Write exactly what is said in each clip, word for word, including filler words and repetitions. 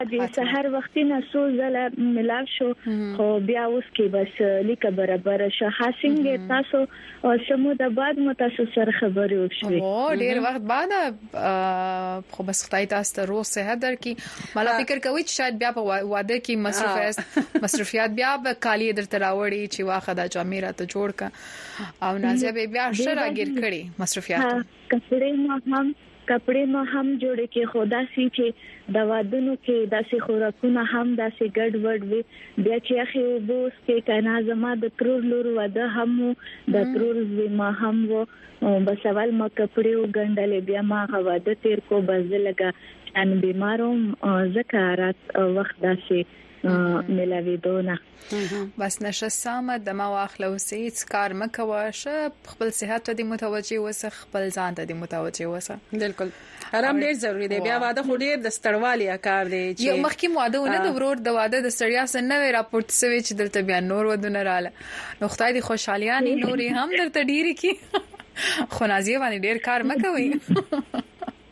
د سحر وختي نه سو زله ملاو شو خو بیا اوس کې بس لیکه برابر شه حاسینګ تاسو او شمو د بعد متاسو سره خبرې وشوي او ډیر وخت بعد خو بس خدای تاسو ته روغ صحت درکې مالا فکر کوي چې شاید بیا په واده کې مصرفات مصرفيات بیا به کالی درته راوړي چې واخه د جامې راته جوړ کا او نازیه به بیا شراګیر کړي مصرفيات کپڑے ما هم کپڑے ما هم جوړ کې خدا سي چې د وادونو کې داسې خوراکونه هم داسې ګډ وډ وي بیا چې اخی وبوس کې کنا زما د ترور لور واده هم د ترور ما هم وو بس اول ما کپڑے وګندلې بیا ما واده تیر کو بس لګا ان بیماروم زکارات وخت داسې ملاوي دونه بس نشه سامه د ما واخلو سیت کار مکوه شه خپل صحت ته متوجي وسه خپل ځان ته متوجي وسه بالکل آرام ډیر ضروری دی بیا واده خو ډیر د ستړوالي کار دی چې یو مخکې واده ونه د ورور د واده د سړیا سره نوې راپورټ سوي چې دلته بیا نور ودونه رااله نو خدای دې خوشحالياني نوري هم درته ډیری کی خو نازیه باندې ډیر کار مکوي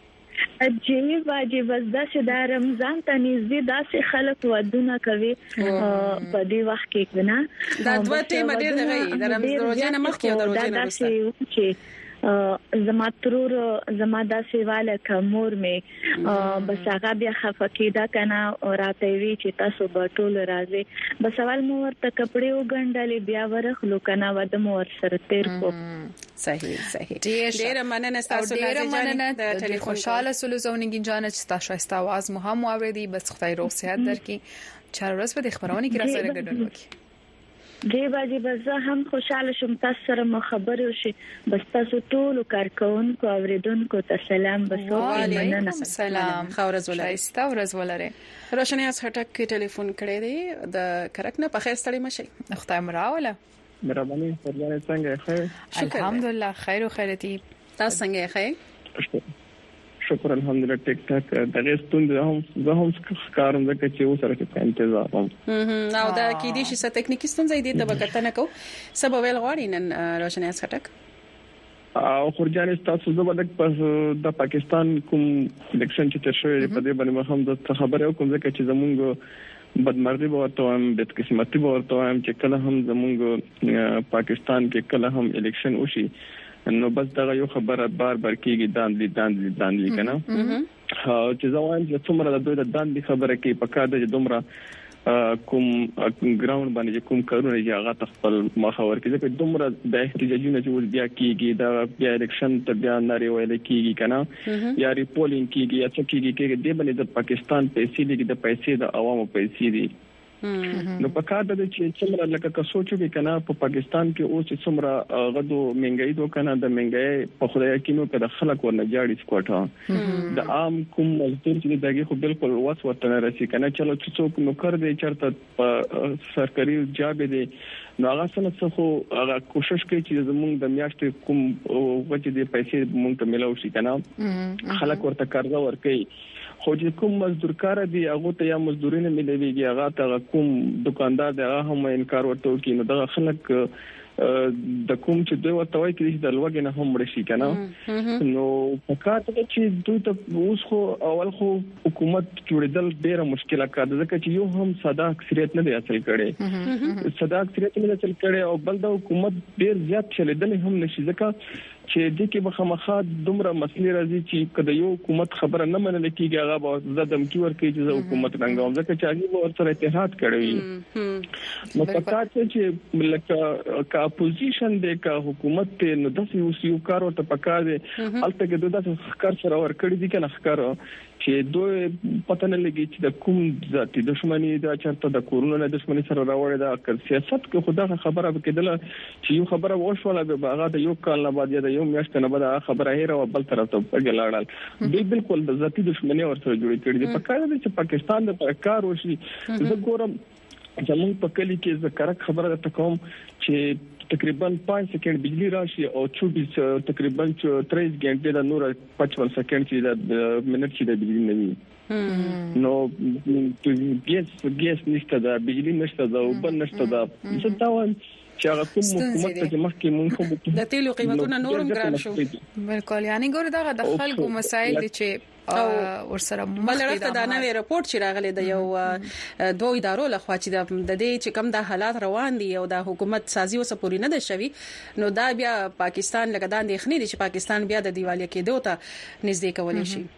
عجیب واجب بس دا چې د رمضان ته نږدې داسې خلک ودونه کوي په دې وخت کې کنه دا دوه ټیم ډېر دی د رمضان روزه نه مخکې او د روزه نه وروسته زما ترور زما د سیواله کومور می بس هغه بیا خفقیدا کنه راته وی چې تاسو به ټول راځي بس اول مو ورته کپڑے وګندلې بیا ورخلو کنه ود مو ور سره تیر کو صحیح صحیح ډیر مننه تاسو ډیر مننه د ټلیفون خوشاله سولوزونګین جان چې تاسو شایسته आवाज مو هم اوریدي بس خدای روغ صحت درکې چار ورځ په خبرونه کې را سره ګډون وکړي دی باجی بس هم خوشاله شم تاسو سره مو خبرې وشي بس تاسو ټول کارکونکو اوریدونکو ته سلام بس وعلیکم السلام خورز ولای شایسته ورځ ولري روشنی از هټک کې ټلیفون کړی دی د کرک نه په خیر ستړي مشي خدای مراوله مهرباني فرجانه څنګه خیر الحمدلله خیر او خیرتی تاسو څنګه خیر شکر الحمدلله ټیک ټاک دغه ستوند هم زه هم کارم زکه چې اوس سره په انتظار وم نو دا کې دي چې څه ټکنیکی ستونزې دي ته وکړه کو سبب ویل غواړي نن روشنی اس هټک او خورجان تاسو زه بدک په د پاکستان کوم الیکشن چې تر شوی په دې باندې هم د خبره کوم ځکه چې زمونږ بدمرغي به ورته هم بد قسمتي به ورته هم چې کله هم زمونږ پاکستان کې کله هم الیکشن وشي نو بس دا یو خبره بار بار کیږي داندلی داندلی داندلی کنه ها چې زوان چې څومره د دوی د داندلی خبره کې پکا د دومره کوم ګراوند باندې کوم کارونه چې هغه خپل مخاور کې ځکه دومره د احتجاجونه چې بیا کیږي دا بیا الیکشن ته بیا ناري ویل کیږي کنه یا ریپولینګ کیږي یا څه کیږي کې د باندې د پاکستان پیسې دي د پیسې د عوامو پیسې دي نو په کار د چې څومره لکه که سوچو کې کنه په پاکستان کې اوس څومره غدو منګای دو کنه د منګای په خدای کې نو کده خلک ورنه جاړي سکوټه د عام کوم مزدور چې دغه خو بالکل وس ورته نه رسي کنه چلو چې څوک نو کار دی چرته سرکاري جاب دی نو هغه څنګه خو هغه کوشش کوي چې زمونږ د میاشتې کوم وجه دي پیسې مونږ ته ملو شي کنه خلک ورته قرضه ورکوي خو چې کوم مزدور کار دی هغه ته یا مزدورینه ملويږي هغه ته کوم دکاندار دی هغه هم انکار ورته کوي نو دا خلک د کوم چې دوی ورته وایي چې د لوګي نه هم رشي کنه نو فقط چې دوی ته اوس خو اول خو حکومت جوړېدل ډیره مشکله کار ده ځکه چې یو هم ساده اکثریت نه دی حاصل کړي ساده اکثریت نه حاصل کړي او بل د حکومت ډیر زیات چلیدل هم نشي ځکه چې د کې بخمخه دومره مسلې راځي چې کله یو حکومت خبره نه منل کیږي هغه به زدم کی ورکړي چې حکومت رنګوم ځکه چې هغه ورسره اتحاد کړی نو فقط چې لکه کا اپوزیشن د کا حکومت ته نو د یو کار او ته پکا دي البته کې دوه د ښکار سره ور کړی دي کنه ښکار چې دوی پته نه لګي چې د کوم ذاتي دښمنی د چرته د کورونا د دښمنی سره راوړی دا کر سیاست کې خدا خبره وکړه چې یو خبره وشوله به هغه د یو کال نه بعد یا د یو میاشت نه بعد خبره هیر او بل طرف ته وګلاړل دوی بالکل د ذاتي دښمنی ورسره جوړې کړې دي په کار دي چې پاکستان د کار وشي زه ګورم زموږ په کلی کې ذکر خبره ده کوم چې تقریبا پانچ سکند بجلی راشي او چوبیس تقریبا تریس غنټې د نور پچپن سکند چې د منټ چې د بجلی نه وي نو ګیس ګیس نشته دا بجلی نشته دا او بل نشته دا څه دا وایي چې هغه کوم حکومت چې مخکې مونږ هم د تیلو قیمتونه نورم ګران شو بالکل یعنی ګوره دا د خلکو مسایل دي چې ورسره مخکې دا نوې رپورت چې راغلی د یو دوه ادارو لخوا چې د دې چې کم د حالات روان دي او د حکومت سازي اوس پورې نه ده شوی نو دا بیا پاکستان لکه دا اندېښنې دي چې پاکستان بیا د دیوالیا کېدو ته نږدې کولای شي.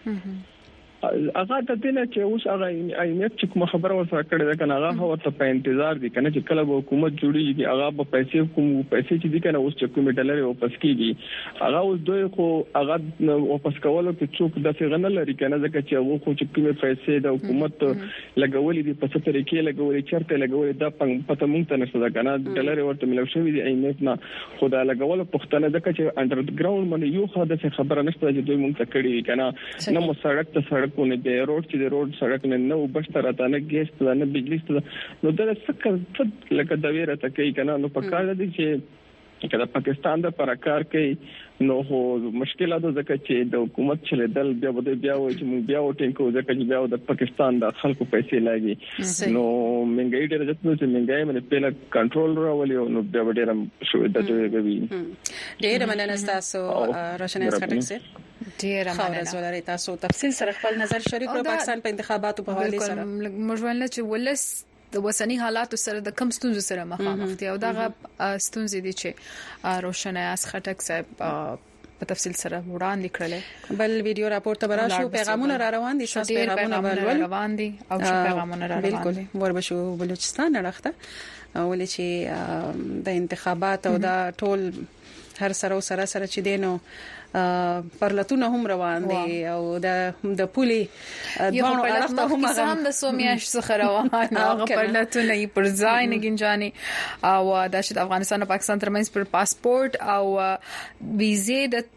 هغه د دې نه چې اوس هغه ایمټ چې کوم خبره ورسره کړې ده کنه هغه هو ته په انتظار دي کنه چې کله به حکومت جوړیږي هغه په پیسې کوم پیسې چې دي کنه اوس چې کوم ډالر واپس کیږي هغه اوس دوی خو هغه واپس کولو کې څوک د څنګه نه لري کنه ځکه چې هغه خو چې کوم پیسې د حکومت لګولې دي په څه طریقې لګولې چرته لګولې دا پته مونږ ته نشته کنه ډالر ورته ملو شوی دي ایمټ نه خدای لګول پښتنه ځکه چې انډر ګراوند باندې یو خاصه خبره نشته چې دوی مونږ ته کړی کنه نه مو سړک ته سړک کو نه دی روډ چې د روډ سړک نه نو بشتره تا نه ګیس ته نه بجلی ته نو دا څه لکه د ویره ته کوي کنه نو په کار دي چې کله پاکستان د پرکار کوي نو هو مشکلات ځکه چې د حکومت چې دل بیا بده بیا و چې موږ بیا وټینګ کوو ځکه چې بیا د پاکستان د خلکو پیسې لاګي نو منګای ډېر ځکه چې منګای باندې پیله کنټرول راولي نو بیا ډېر شو د دوی ډېر مننه تاسو روشن اسکټک سره ډیر مننه ولري تاسو تفصیل سره خپل نظر شریک کړئ پاکستان په انتخاباتو په حواله سره موږ ولنه چې ولس د وسنی حالات سره د کم ستونزو سره مخامخ دي او دا ستونزې دي چې روشن اسکټک صاحب په تفصیل سره وړاندې کړل. بل ویډیو راپور ته براشو پیغامونه را روان دي تاسو پیغامونه را روان دي او چې پیغامونه را روان دي بالکل وربشو بلوچستان راخته ولې چې د انتخابات او د ټول هر سره سره سره چې دینو پرلتونه هم روان دي او د د پولي دوه اړخته هم هم د سومیاش څخه روان هغه پرلتونه یې پر ځای نه گنجاني او د افغانستان او پاکستان ترمنځ پر پاسپورت او ویزه د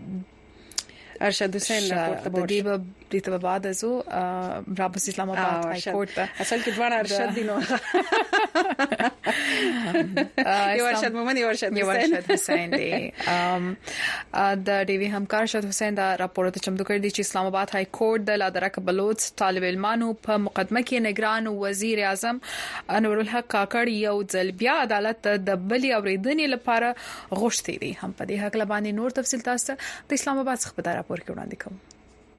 ارشد حسین راپورته بودی به د ته بعد ازو رابطه اسلام آباد های کورت اصل کې دوه ارشد دي نو یو ارشد مومن یو ارشد حسین دی د ډي وی همکار ارشد حسین دا راپورته چمتو کړی دی چې اسلام آباد های کورت د لادرک بلوچ طالب علمانو په مقدمه کې نگران وزیر اعظم انور الحق کاکړ یو ځل بیا عدالت د بلی اوریدنې لپاره غوښتي دي. هم په دې حق لبانې نور تفصیل تاسو د اسلام آباد څخه په راپور کې وړاندې کوم.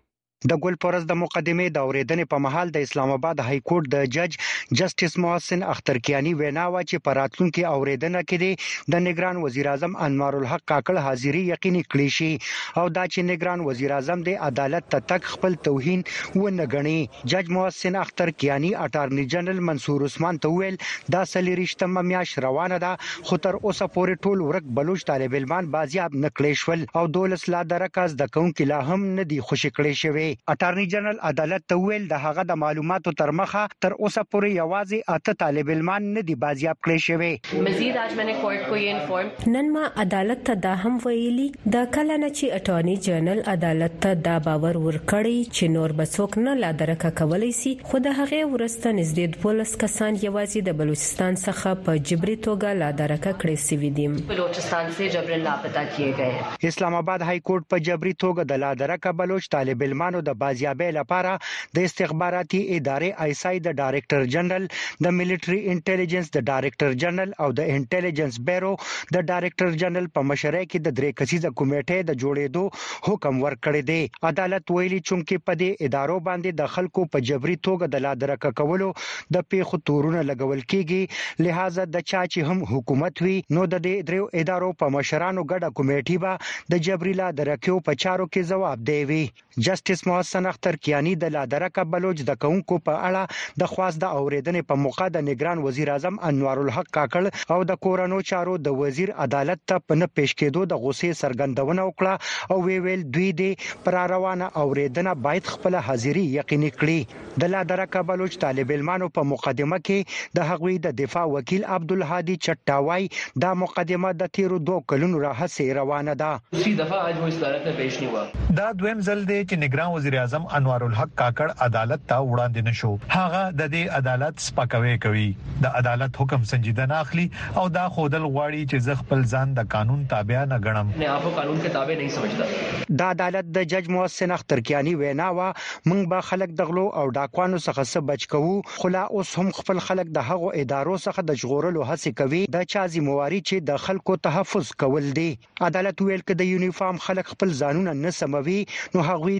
د ګل پرز د مقدمې د اوریدنې په محل د اسلام آباد های کورټ د جج جسټیس محسن اخترکیانی وینا و چې په راتلونکو اوریدنه کې د نگران وزیر اعظم انوار الحق کاکړ حاضری یقیني کړی شي او دا چې نگران وزیر اعظم د عدالت ته تک خپل توهین و نه غني. جج محسن اخترکیانی اټارنی جنرال منصور عثمان ته ویل دا سلیریشتم میاش روانه ده خو تر اوسه پورې ټول ورک بلوچ طالب علمان بازیاب نکړې شول او دولس لا درکاز د کون کې لا هم نه دی خوشی کړی شوی. اټارنی جنرال عدالت ته ویل د هغه د معلوماتو تر مخه تر اوسه پورې یوازې اته طالب علمان نه دي بازیاب کړی شوی. مزید اج منه کورټ کو یې انفورم نن ما عدالت ته دا هم ویلي دا کله نه چې اټارنی جنرال عدالت ته دا باور ورکړی چې نور بڅوک نه لا درکه کولای شي خو د هغه ورسته نږدې پولیس کسان یوازې د بلوچستان څخه په جبري توګه لا درکه کړی سوي دي. بلوچستان سے جبرن لاپتا کیے گئے. اسلام آباد های کورټ په جبري توګه د لا درکه بلوچ طالب علمانو د بازیابۍ لپاره د استخباراتي ادارې آی اس آی د ډایریکټر جنرال د ملټری انټيليجنس د ډایریکټر جنرال او د انټيليجنس بیورو د ډایریکټر جنرال په مشرۍ کې د درې کسیزه کمیټې د جوړېدو حکم ورکړی دی. عدالت ویلي چې په دې ادارو باندې د خلکو په جبري توګه د لادرکه کولو د پیښو تورونه لګول کیږي لہذا د چا چې هم حکومت وي نو د دې درو ادارو په مشرانو ګډه کمیټې به د جبري لادرکو په چارو کې جواب دی. جسټیس محسن اخترکیانی د لادرکه بلوچ د کونکو په اړه د خواست د اوریدنې په موقع د نگران وزیر اعظم انوار الحق کاکړ او د کورونو چارو د وزیر عدالت ته په نه پیش کېدو د غوسې سرګندونه وکړه او وی ویل دوی د پر روانه اوریدنه باید خپل حاضری یقیني کړي. د لادرکه بلوچ طالب علمانو په مقدمه کې د هغوی د دفاع وکیل عبدالهادي چټاوای دا مقدمه د تیرو دوه کلونو راهیسې روانه ده. سی دفعه اج مو استعارت نه پیش نیو دا دویم ځل دی چې نگران وزیر اعظم انوار الحق کاکړ عدالت ته وړاندې نشو. هغه د دې عدالت سپکاوی کوي د عدالت حکم سنجیده نه اخلي او دا خودل غواړي چې ز خپل ځان د قانون تابع نه ګڼم نه اپ قانون کې تابع نه سمجھدا. د عدالت د جج محسن اخترکیانی وینا وا موږ به خلک دغلو او ډاکوانو څخه څه بچ کوو خو لا اوس هم خپل خلک د هغو ادارو څخه د ژغورلو هڅه کوي د چا ذمہواری چې د خلکو تحفظ کول دي. عدالت ویل کې د یونیفارم خلک خپل ځانونه نه سموي نو هغوی ته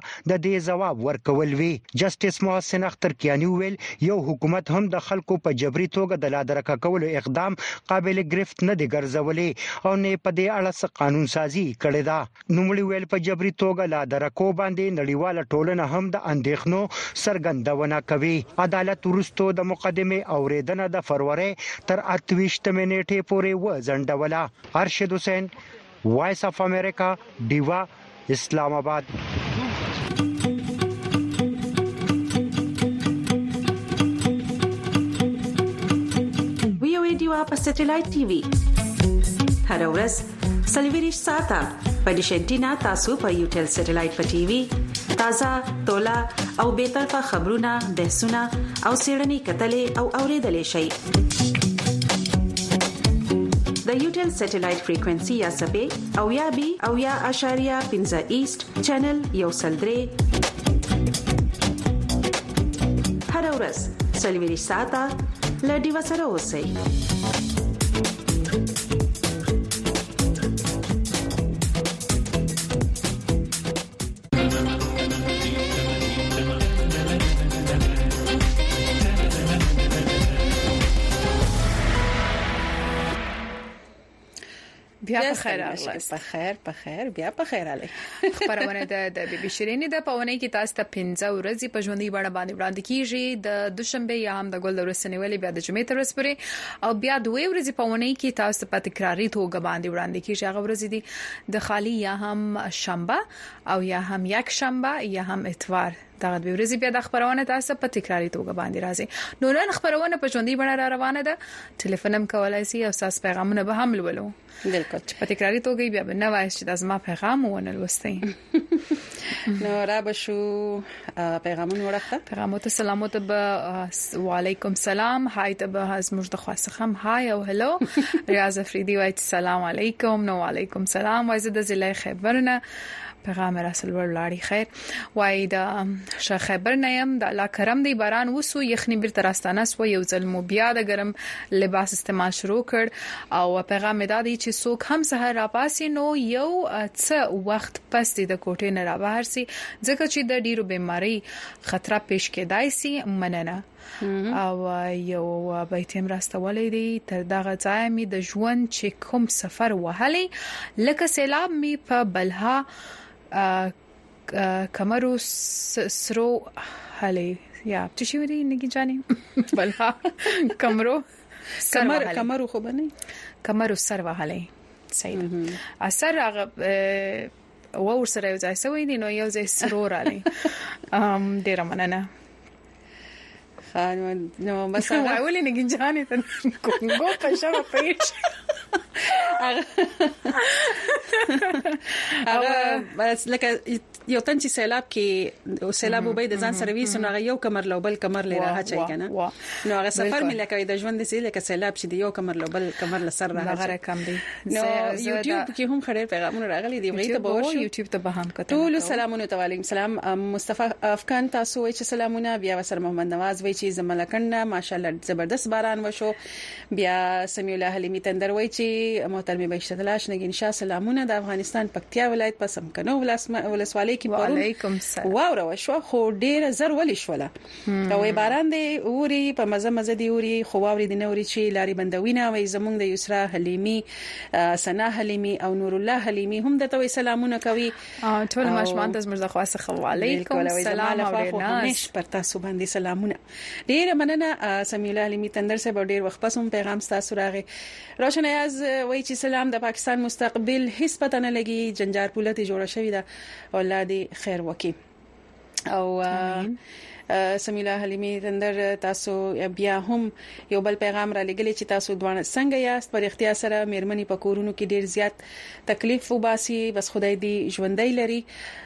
د دې جواب ورکول وی. جسټیس محسن اختر کیانی ویل یو حکومت هم د خلکو په جبري توګه د لادرکه کولو اقدام قابل گرفت نه دی ګرځولې او نه په دې اړه څه قانون سازي کړې ده. نوموړي ویل په جبري توګه لادرکو باندې نړیواله ټولنه هم د اندېښنو څرګندونه کوي. عدالت ورستو د مقدمه اوریدنه د فروری تر اتويشت منېټې پورې وځنډوله. ارشد حسین، وایس اف امریکا، دیوا، اسلام آباد. ویو دیوا په سټلایټ ټي وي هر ورځ سلیویریش ساته په ډیشنټینا تاسو په یوټل سټلایټ په ټي وي تازه تولا او به طرفه خبرونه، بحثونه او سیړنی کتلې او اوریدلې شي. د یوټل سټلایټ فریکوئنسي یا سپې او یا بي او یا اشاریه پنځه ایست چینل یو سلدري هر ورځ سلیویریش ساته لډي وسره اوسئ. بیا په خیر راغلی. په خیر په خیر بیا په خیر راغلی. خبرونه د بي بي شيرینې د پاونې کې تاسو ته پنځه ورځې په ژوندۍ بڼه باندې وړاندې کیږي. د دوشنبه یا هم د ګل د ورسنیولې بیا د جمعې تر ورځې پورې او بیا دوه ورځې پاونې کې تاسو په تکراری توګه باندې وړاندې کیږي. هغه ورځې دي د خالی یا هم شنبه او یا هم یک شنبه یا هم اتوار. دغه دوه ورځې بیا د خبرونه تاسو په تکراری توګه باندې راځي. نو نن خبرونه په ژوندۍ بڼه را روانه ده. ټلیفون هم کولای شي او تاسو پیغامونه به هم لولو. بالکل په تکراری توګه بیا به نه وایي چې د زما پیغام ونه لوستئ. نو را بشو پیغامونه ورکړه. پیغامات سلامات به وعلیکم سلام. هاي ته به از مجد خاصخم هاي او هلو. ریاض افریدی وایي سلام علیکم. نو وعلیکم سلام. وایي د ضلع خیبرنه پیغام راسل ورلاړی خیر. وای د ش خبر نیم د الله کرم دی باران وسو یخنی بیر تراستانه سو یو ځل مو بیا د ګرم لباس استعمال شروع کړ او پیغام دادی چې څوک هم سحر را پاسي نو یو څه وخت پس د کوټې نه را بهر سي ځکه چې د ډیرو بیماری خطر پیش کېدای سي. مننه. او یو بیتیم راستولې دي تر دغه ځای می د ژوند چې کوم سفر وهلي لکه سیلاب می په بلها کمرو سرو هلي یا څه شي ودی نګی جاني بلها کمرو کمر کمرو خو بنه کمرو سر وهلي صحیح. اثر هغه و ورسره یو ځای سوی دي نو یو ځای سرور علي. ام ډیر مننه. خان نو بس هغه ولې نګی جاني ته کومګو په شاو پېچ هغه بس لکه یو تن چې سیلاب کې سیلاب وبې د ځان سرویس نو هغه یو کمر لوبل کمر لري راځي کنه نو هغه سفر مې لکه د ژوند سي لکه سیلاب چې د یو کمر لوبل کمر لسر راځي هغه کم دی. نو یوټیوب کې هم خړې پیغامونه راغلي دی وایي ته به ورشو یوټیوب ته به هم کته. ټول سلامونه تعالی سلام. مصطفی افغان تاسو وایي چې سلامونه. بیا وسر محمد نواز وایي چې زملکنه ماشاءالله زبردست باران وشو. بیا سمیع الله حلیمی تندر وایي چې محترم بهشت تلاش نګین شاه سلامونه. د افغانستان پکتیا ولایت په سمکنو ولسوالۍ کې وعلیکم السلام واو شو خو ډیر زر ولې شوله او باران دی اوري په مزه مزه دی اوري خو واوري دی نوري چې لاري بندوینه وای زمونږ د یسرا حلیمی سنا حلیمی او نور الله حلیمی هم د توي سلامونه کوي. ټول ماشمان د زمرد خاصه وعلیکم السلام او ناش پر تاسو باندې سلامونه. ډیر مننه سمیع الله حلیمی تندر سه ډیر وخت پس هم پیغام تاسو راغی. روشن ایاز وای چې سلام د پاکستان مستقبل هیڅ پته نه لګي جنجار پولت جوړه شوې ده اولاد خیر وکي. او سمیع الله حلیمی تندر تاسو بیا هم یو بل پیغام را لګلی چې تاسو دوه څنګه یاست. پر اختیار سره مېرمنې په کورونو کې ډیر زیات تکلیف وباسي بس خدای دې ژوندۍ لري.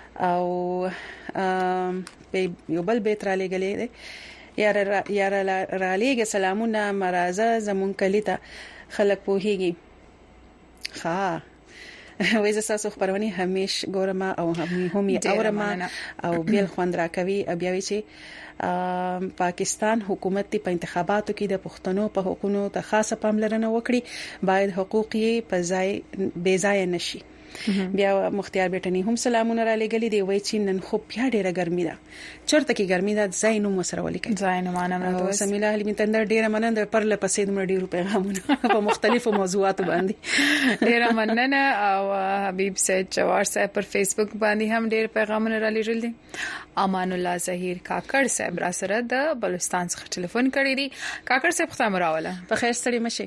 او یو بل بیت را لګلی دی یار یار را لګي سلامونه مرزه زمون کلیته خلک پوهیږي. ها وایي تاسو خبرونه همیش ګورم او هم یې اورم او بیل خوند راکوي. بیا وی چې پاکستان حکومت په انتخاباتو کې د پښتنو په حقوقو ته خاصه پاملرنه وکړي باید حقوق یې په ځای بے ځای نشي. بیا مختیار بیٹنی هم سلامونه را لګلې دی وای چې نن خو بیا ډیره ګرمي ده چرته کې ګرمي ده زاینو مسره ولیکي زاینو مانم راځي سمیلا حلیمی تندر ډیره مننه پر لپسې د مړ ډیرو پیغامونه په مختلفو موضوعاتو باندې ډیره مننه او حبیب سید جوار صاحب پر فیسبوک باندې هم ډیر پیغامونه را لېږل دي امان الله ظهیر کاکړ صاحب را سره د بلوچستان څخه ټلیفون کړی دی کاکړ صاحب ختم راوله په خیر ستړي مشه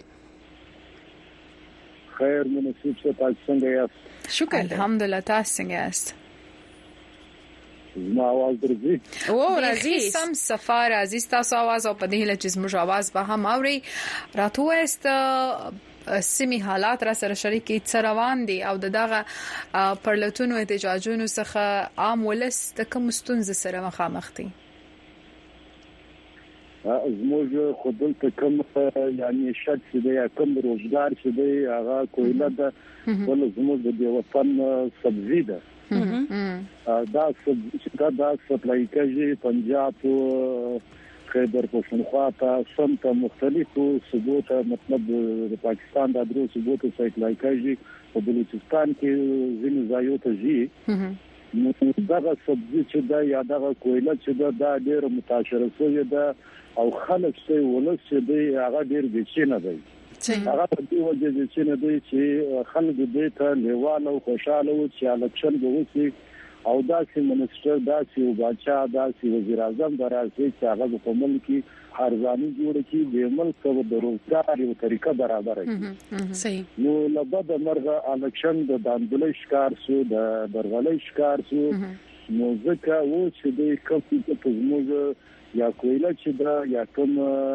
خیر مناسب څه تاسو څنګه یاست شکر الحمدلله تاسو څنګه یاست زما आवाज درځي او راځي سم سفر عزیز تاسو आवाज او په دې هله چې زموږ आवाज به هم اوري راتو است سیمه حالات را سره شریکي څروان دي او دغه پرلتونو احتجاجونو څخه عام ولس د کوم ستونزې سره مخامخ دي زموږ خودل ته کوم یعنی شت چې د کوم روزګار چې دی هغه کویله ده ول زموږ د وطن سبزی ده دا سبزی دا سپلای کوي پنجاب خیبر پښتونخوا ته سمت مختلفو صوبو ته مطلب د پاکستان د درو صوبو ته سپلای کوي په بلوچستان کې ځینې ځایو ته ځي نو دا سبزی چې دا یا دا کویله چې دا ډېر متاثر شوی ده او خلک څه ولس چې دی هغه ډېر بچینه دی هغه په دې وجه چې نه دی چې خلک دې ته لیواله او خوشاله او چې الکشن به وسی او داسې منسټر داسې او بادشاہ داسې وزیر اعظم درازي چې هغه په ملک کې ارزاني جوړ کړي د ملک په دروازه یو طریقه برابر کړي صحیح نو لبد مرغه الکشن د داندلې شکار سو د برغلې شکار سو نو ځکه و چې د کفي په زموږ یا کویله چې دا یا کوم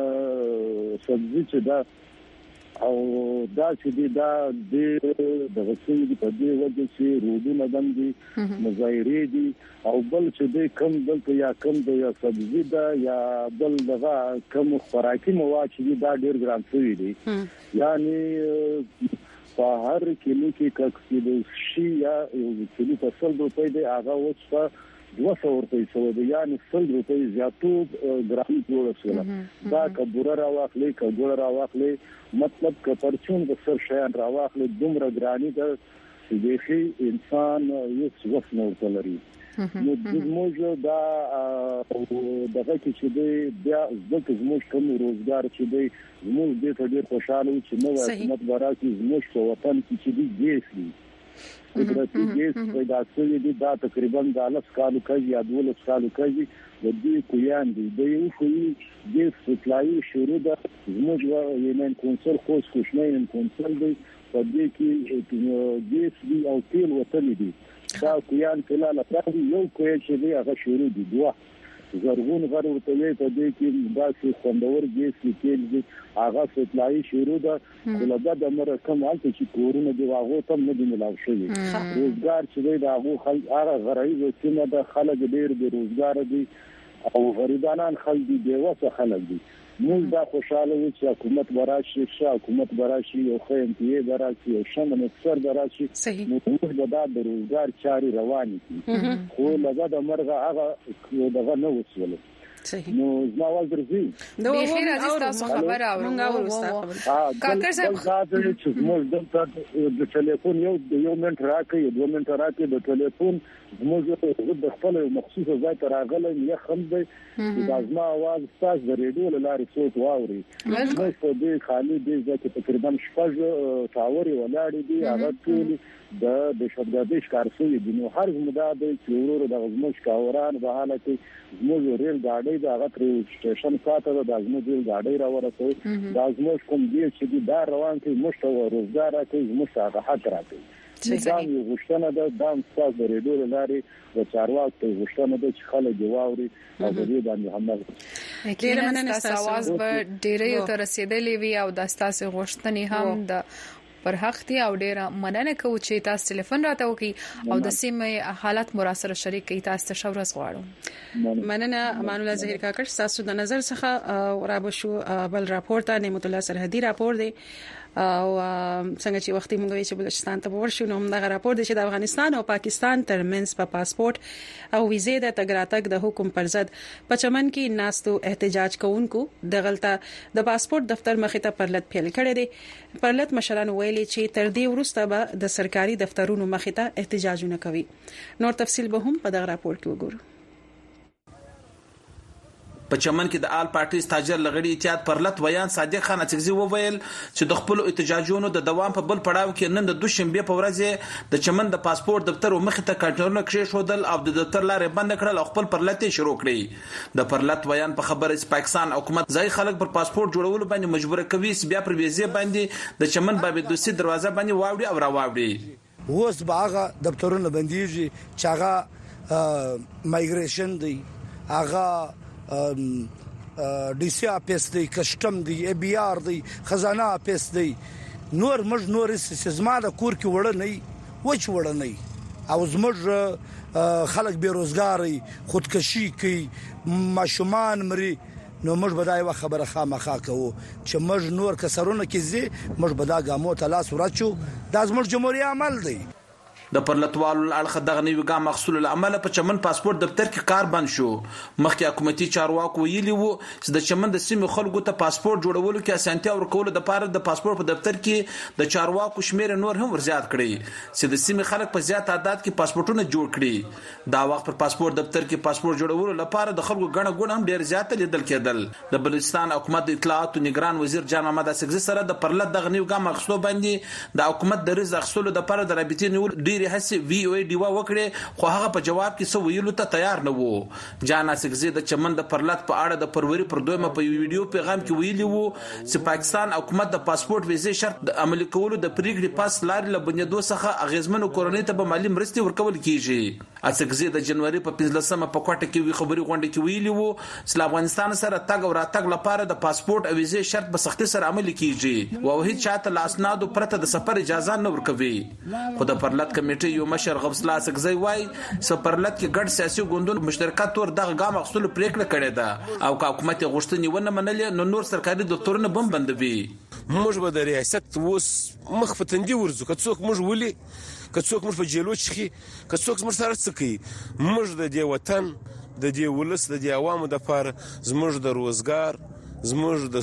سبزی چې دا او دا چې دا د غسیل په دې وجه چې رودونه باندې مظاهره دي او بل چې د کم بل یا کم د یا سبزی دا یا بل دغه کم خوراکي مواد چې دا ډېر ګران شوی دي یعنی په هر کیلو کې ککسي د شي یا یو کیلو په سل روپۍ دی هغه وڅ دوه سوه روپۍ شو دی یعنی سل روپۍ زیاتو ګرام جوړ شول دا کبوره را واخلې کبوره را واخلې مطلب ک پرچون د سر شیان را واخلې دومره ګرانی ده چې دغه انسان یو څه وسنه ورتلري نو د موږ دا دغه چې دی بیا ځکه زموږ کوم روزګار چې دی زموږ دې ته ډېر خوشاله چې نو حکومت براسي زموږ په وطن کې چې دی ګیسي قدرتي ګیس پیدا شوی دی دا تقریبا د لس کالو کې یا دولس کالو کې د دې کویان دی د یو شوی ګیس سپلای شروع ده زموږ یمن کونسل خوش کوشنین کونسل دی په دې کې ګیس دی او تیل وطن دی دا کویان کله لا پاتې یو کوی چې دی هغه شروع دی دوه زرغون غر ورته په دې کې داسې خوندور ګیس کې تیل دی هغه سپلای شروع ده ولدا د مر کم حالت چې کورونه دی واغو تم نه دی ملاو شوی روزګار چې دی دا هغه خلک هغه غریب چې د خلک ډیر دی روزګار دی او غریبانان خلک دی بیوسه خلک دی موږ دا خوشاله یو چې حکومت براشي چې حکومت براشي او خو ام پی ای براشي او شنه مکسر براشي نو موږ دا د روزګار چاري روانې دي خو لږه د مرغه هغه دغه نه وسول نو زما ول درځي نو بخیر عزیز تاسو خبر اورو کاکر صاحب دا چې موږ د ټلیفون یو یو منټ راکې دوه منټ راکې د ټلیفون موږ د خپل مخصوصه ځای ته راغلم یا خم دی د ازما आवाज تاسو د ریډیو لارې صوت واوري موږ په دې خالي دې ځکه تقریبا شپږ ټاوري ولاړې دي هغه ټول د د شبګادي ښکارسوي دي نو هر زموږ د چورو د زموږ کاوران په حالت زموږ ریل ګاډي د هغه تر سټیشن ساته د زموږ ریل ګاډي راورسوي د زموږ کوم دی چې دا روان کې مشته روزګار کوي زموږ هغه حق راځي دا یو غوښتنه ده د تاسو د ریډیو لارې د چارواکو غوښتنه ده چې خلک جوړوري او د دې باندې هم ډېر مننه تاسو आवाज به ډېر یو تر رسیدلې وي او د تاسو غوښتنې هم د پر حق دي او ډیره مننه کوم چې تاسو ټلیفون راته وکي او د سیمه حالت مراسله شریک کی تاسو شورز غواړم مننه امان الله ظهیر کاکړ تاسو د نظر څخه را بشو بل راپورټه نعمت الله سرحدي راپور دی او څنګه چې وختي موږ چې بلوچستان ته ورشو نو موږ راپور دي چې د افغانستان او پاکستان ترمنځ په پاسپورت او ویزې د تګ راتګ د حکم پر ضد په چمن کې ناستو احتجاج کوونکو د غلطه د پاسپورت دفتر مخې ته پرلط پیل کړی دی. پرلط مشران ویلي چې تر دې وروسته به د سرکاري دفترونو مخې ته احتجاجونه کوي. نور تفصيل به هم په دغه راپور کې وګورو. په چمن کې د آل پارټي ستاجر لغړی اتحاد پرلط ویان صادق خان اڅکزي وویل چې د خپل احتجاجونو د دوام په بل پړاو کې نن د دوشنبه په ورځ د چمن د پاسپورت دفتر مخې ته کانټرونه کړی شودل او د دفتر لارې بند کړل او خپل پرلط شروع کړی. د پرلط ویان په خبره چې پاکستان حکومت ځای خلک پر پاسپورت جوړولو باندې مجبور کوي چې بیا پر ویزه باندې د چمن باب دوسی دروازه باندې واوړي او راوړي. اوس باغه دفترونه بنديږي چې هغه مایګریشن دی، هغه ډي سي اپس دی، کسٹم دی، ای بي آر دی، خزانه اپس دی. نور مج نور سیزما د کور کې وړ نه وچ وړ نه او زموږ خلک بیروزګاری خودکشي کوي، ماشومان مري. نو موږ بدای و خبره خامخا کوو چې موږ نور کسرونه کې زی موږ بدا ګامو تلاس ورچو د زموږ جمهوریت عمل دی. د پرلطوالو اړخ دغه نیو ګام محصول العمل په چمن پاسپورت دفتر کې کار بند شو. مخکې حکومتي چارواکو ویلي وو چې د چمن د سیمې خلکو ته پاسپورت جوړولو کې اسانتیا ورکول د پاره د پاسپورت په دفتر کې د چارواکو شمیر نور هم ورزیات کړي چې د سیمې خلک په زیات تعداد کې پاسپورتونه جوړ کړي. دا وخت پر پاسپورت دفتر کې پاسپورت جوړولو لپاره د خلکو غنه غون هم ډیر زیات لیدل کېدل. د بلوچستان حکومت د اطلاعات او نگران وزیر جان محمد اڅکزي سره د پرلط دغه نیو ګام محصول باندې د حکومت د رضا اخصول د لپاره د رابطې نیول ډیر هڅه وی او ډیوا وکړي خو هغه په جواب کې سو ویلو ته تیار نه وو. جان اڅکزي د چمن د پرلط په اړه د فروری پر دویمه په ویډیو پیغام کې ویلي وو چې پاکستان حکومت د پاسپورت ویزې شرط د عملي کولو د پریکړې پاس لارې له بنیادو څخه اغیزمنو کورنۍ ته به مالی مرستې ورکول کیږي. اڅکزي د جنوري په پنځلسمه په کوټه کې وی خبري غونډه کې ویلي وو چې افغانستان سره تګ او راتګ لپاره د پاسپورت او ویزې شرط په سختي سره عملي کیږي او هیڅ چاته لاسنادو پرته د سفر اجازه نه ورکوي. خو د پرلط کمیټې یو مشر غوث الله اڅکزي وای سپرلط کې ګډ سیاسي ګوندونو مشترکات تور دغه ګام اخصول پریکړه کړې ده او که حکومت غوښتنې ونه منلې نو نور سرکاري دفترونه بم بندوي. موږ به د ریاست اوس مخ په تندي ورزو که څوک موږ ولي که څوک موږ په جیلو چخي که څوک موږ سره څه کوي. موږ د دې وطن د دې ولس د دې عوامو د لپاره زموږ د روزګار زموږ د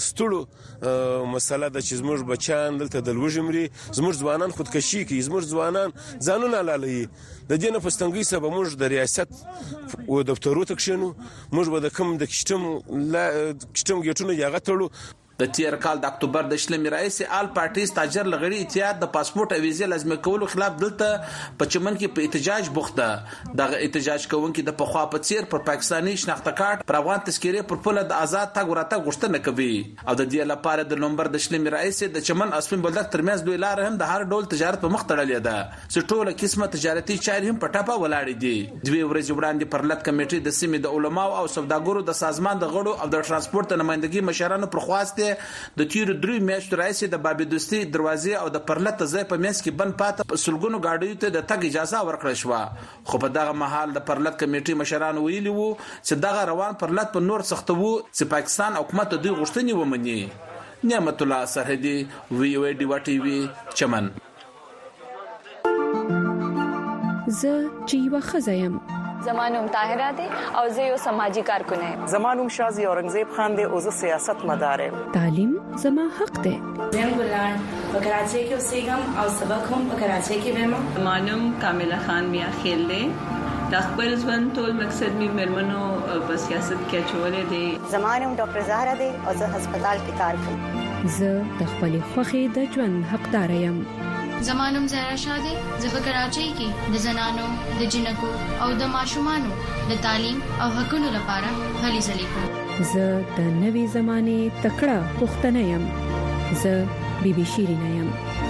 ستړو مسله د چې زموږ بچان دلته د لوجمري زموږ ځوانان خودکشي کوي، زموږ ځوانان ځانونه لالي. د دې نه پستنګي سبب موږ د ریاست او دفترو ته کښینو، موږ به د کوم د کشتم لا کشتم ګټونو یاغه تړو. د تیر کال د اکتوبر د شلمې رئیس آل پارټي ستاجر لغړی اتحاد د پاسپورت او ویزې لازمي کولو خلاف دلته په چمن کې په احتجاج بوخته. دغه احتجاج کوونکي د پخوا په څیر پر پاکستاني شناخته کارت پر افغان تذکیره پر پوله د آزاد تګ ورته غوښتنه کوي او د دې لپاره د نومبر د شلمې رئیس د چمن اسپین بلدک ترمنځ دوی لار هم د هر ډول تجارت په مخ تړلې ده چې ټوله قسمه تجارتي چارې هم په ټاپه ولاړې دي. دوی ورځ وړاندې پرلط کمیټې د سیمې د علماو او سوداګرو د سازمان د غړو او د ترانسپورت نمائندګي مشرانو پر خواسته د تیر درې میاشتو راځي د باب دوستي دروازې او د پرلط ځای په میس کې بند پاتې په سلګونو گاډیو ته د تګ اجازه ورکړل شو. خو په دغه محل د پرلط کمیټې مشران ویلي وو چې دغه روان پرلط په نور سخته وو چې پاکستان حکومت دوی غوښتنې ومني. نعمت الله سرحدي وی او ډی وا ټي وی چمن. زه چې یو خزایم زمانوم طاهره دي او زه یو سماجی کارکون یم. زمانوم شازي اورنګزیب خان دي او زه سیاست مدار یم. تعلیم زما حق دی. زم ګلان په کراچۍ کې اوسېږم او سبق هم په کراچۍ کې وایم. زمانوم کامله خان میا خیل دی. د خپل ژوند ټول مقصد می مرمنو په سیاست کې چولې دي. زمانوم ډاکټر زهرا دی او زه هسپتال کې کار کوم. زه د خپل خوخي د ژوند حقدار یم. زمانوم زهرا شاده زه په کراچۍ کې د زنانو د جنکو او د ماشومانو د تعلیم او حقوقو لپاره هلي ځلې کوم. زه د نوي زمانه تکړه پښتنه یم. زه بیبي شیرینه یم.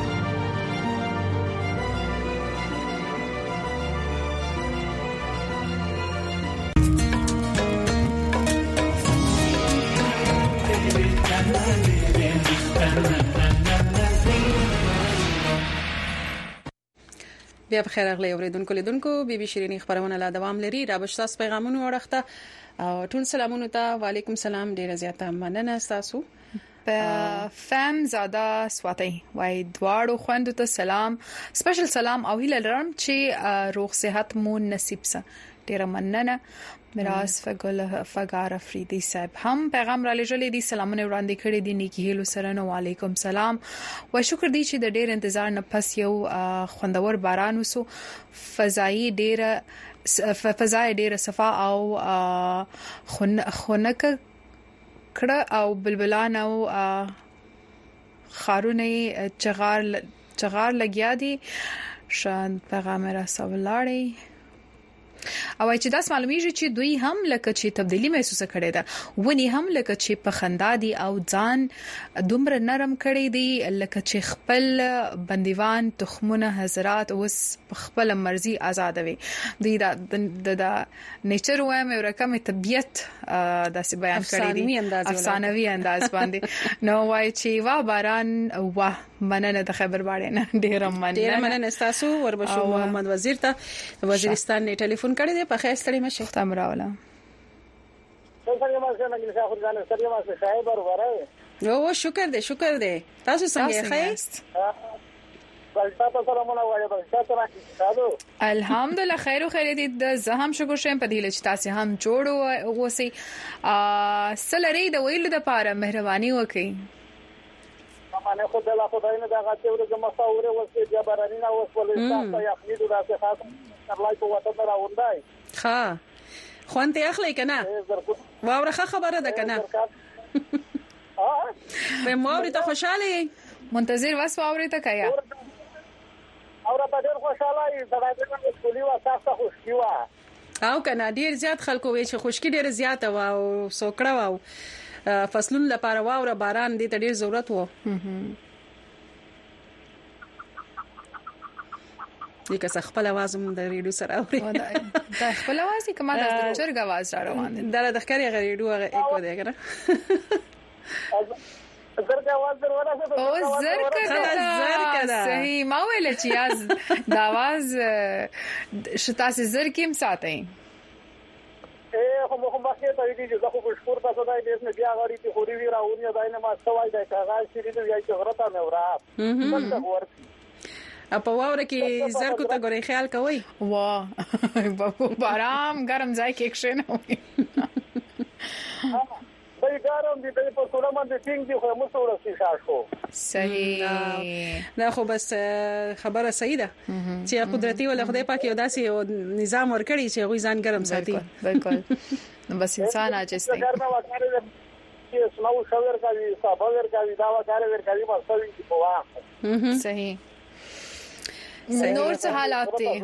بیا بخیر اغلی اوریدونکو لیدونکو بي بي شيريني خبرونه لا دوام لري را بشتاس پیغامونه ورخته او ټول سلامونه ته وعليكم سلام ډیره زیاته مننه تاسو په فهم زاده سواتي وای دواړو خويندو ته سلام سپیشل سلام او هیله لرم چې روغ صحت مو نصیب سه. ډیره مننه میراث فګل فګار افریدي صاحب هم پیغام را لېږلې دي سلامونه وړاندې کړې دي نیکی هلو سره نو علیکم سلام و شکر دی چې د ډېر انتظار نه پس یو خوندور باران وسو فضایی ډېر فضای ډېر صفا او خونک کړه او بلبلان او خارونه چغار چغار لګیا دي شان پیغام را سوالاري او چې داس معلومیږي چې دوی هم لکه چې تبدیلی محسوس کړي ده ونی هم لکه چې په خندا دي او ځان دومره نرم کړي دي لکه چې خپل بندیوان تخمونه حضرات اوس خپل مرزي آزاد وي دوی د د نیچر وایم او رقم طبيعت داسې بیان کړي دي افسانوي انداز باندې نو وای چې وا باران واه مننه د خبر باندې نه ډیر مننه ډیر مننه تاسو وربشو محمد وزیر ته وزیرستان نه ټلیفون کړی دی په خیر ستړي مشه ختم راولا څنګه ما څنګه نګل شاخ ځان ستړي ما څه صاحب ورغره او شکر دې شکر دې تاسو څنګه خیست الحمدلله خیر او خیر دې د زهم شکر شم په دې لچ تاسو هم جوړ وسی سلری د ویلو د پاره مهرباني وکړئ مانه خو د لا خدای نه دا غاټه ورته مساوره وسه جبرانی نه وسول تاسو یقین د راځه خاص الله په وطن راوندای ها خوانته اخلي کنه واورخه خبره ده کنه اه به موري ته خوشاله منتظر واس واوري ته کیا اور په ډېر خوشاله د راځي مسولي وا تاسو خوشي وا او کنه ډېر زیات خلکو وي چې خوشکی ډېر زیات وا او سوکړه وا فصلون لپاره واوره باران دې ته ډېر ضرورت وو لیکه څه خپل आवाज هم د ریډیو سره اوري دا خپل आवाज کما د چرګ आवाज را روان دي دا د ښکاری ریډیو هغه اکو دی کنه زرګ आवाज درونه څه او زرګ زرګ صحیح ما ویل چې از د आवाज شتا سي زرګم ساتي اے هم هم باقي ته دي چې زه خو شکر تاسو دای دې نه بیا غړي چې خوري وی راونی دای نه ما سوای دای کاغذ چې دې یې شهرت نه ورا څنګه ور اپا واوره کې زرکو ته ګوري خیال کوي واه بارام ګرم ځای کې کښنه وي بای ګرم دي په ټول باندې څنګه دي خو موږ سره شي شاشو صحیح دا خو بس خبره صحیح ده چې قدرتي ولا خدای پاک یو داسې نظام ورکړي چې غوي ځان ګرم ساتي بالکل نو بس انسان عاجز دی ګرمه وکړي چې سنو شاور کوي صابر کوي دا وکړي ورکړي مسوي په واه صحیح نور څه حالات دي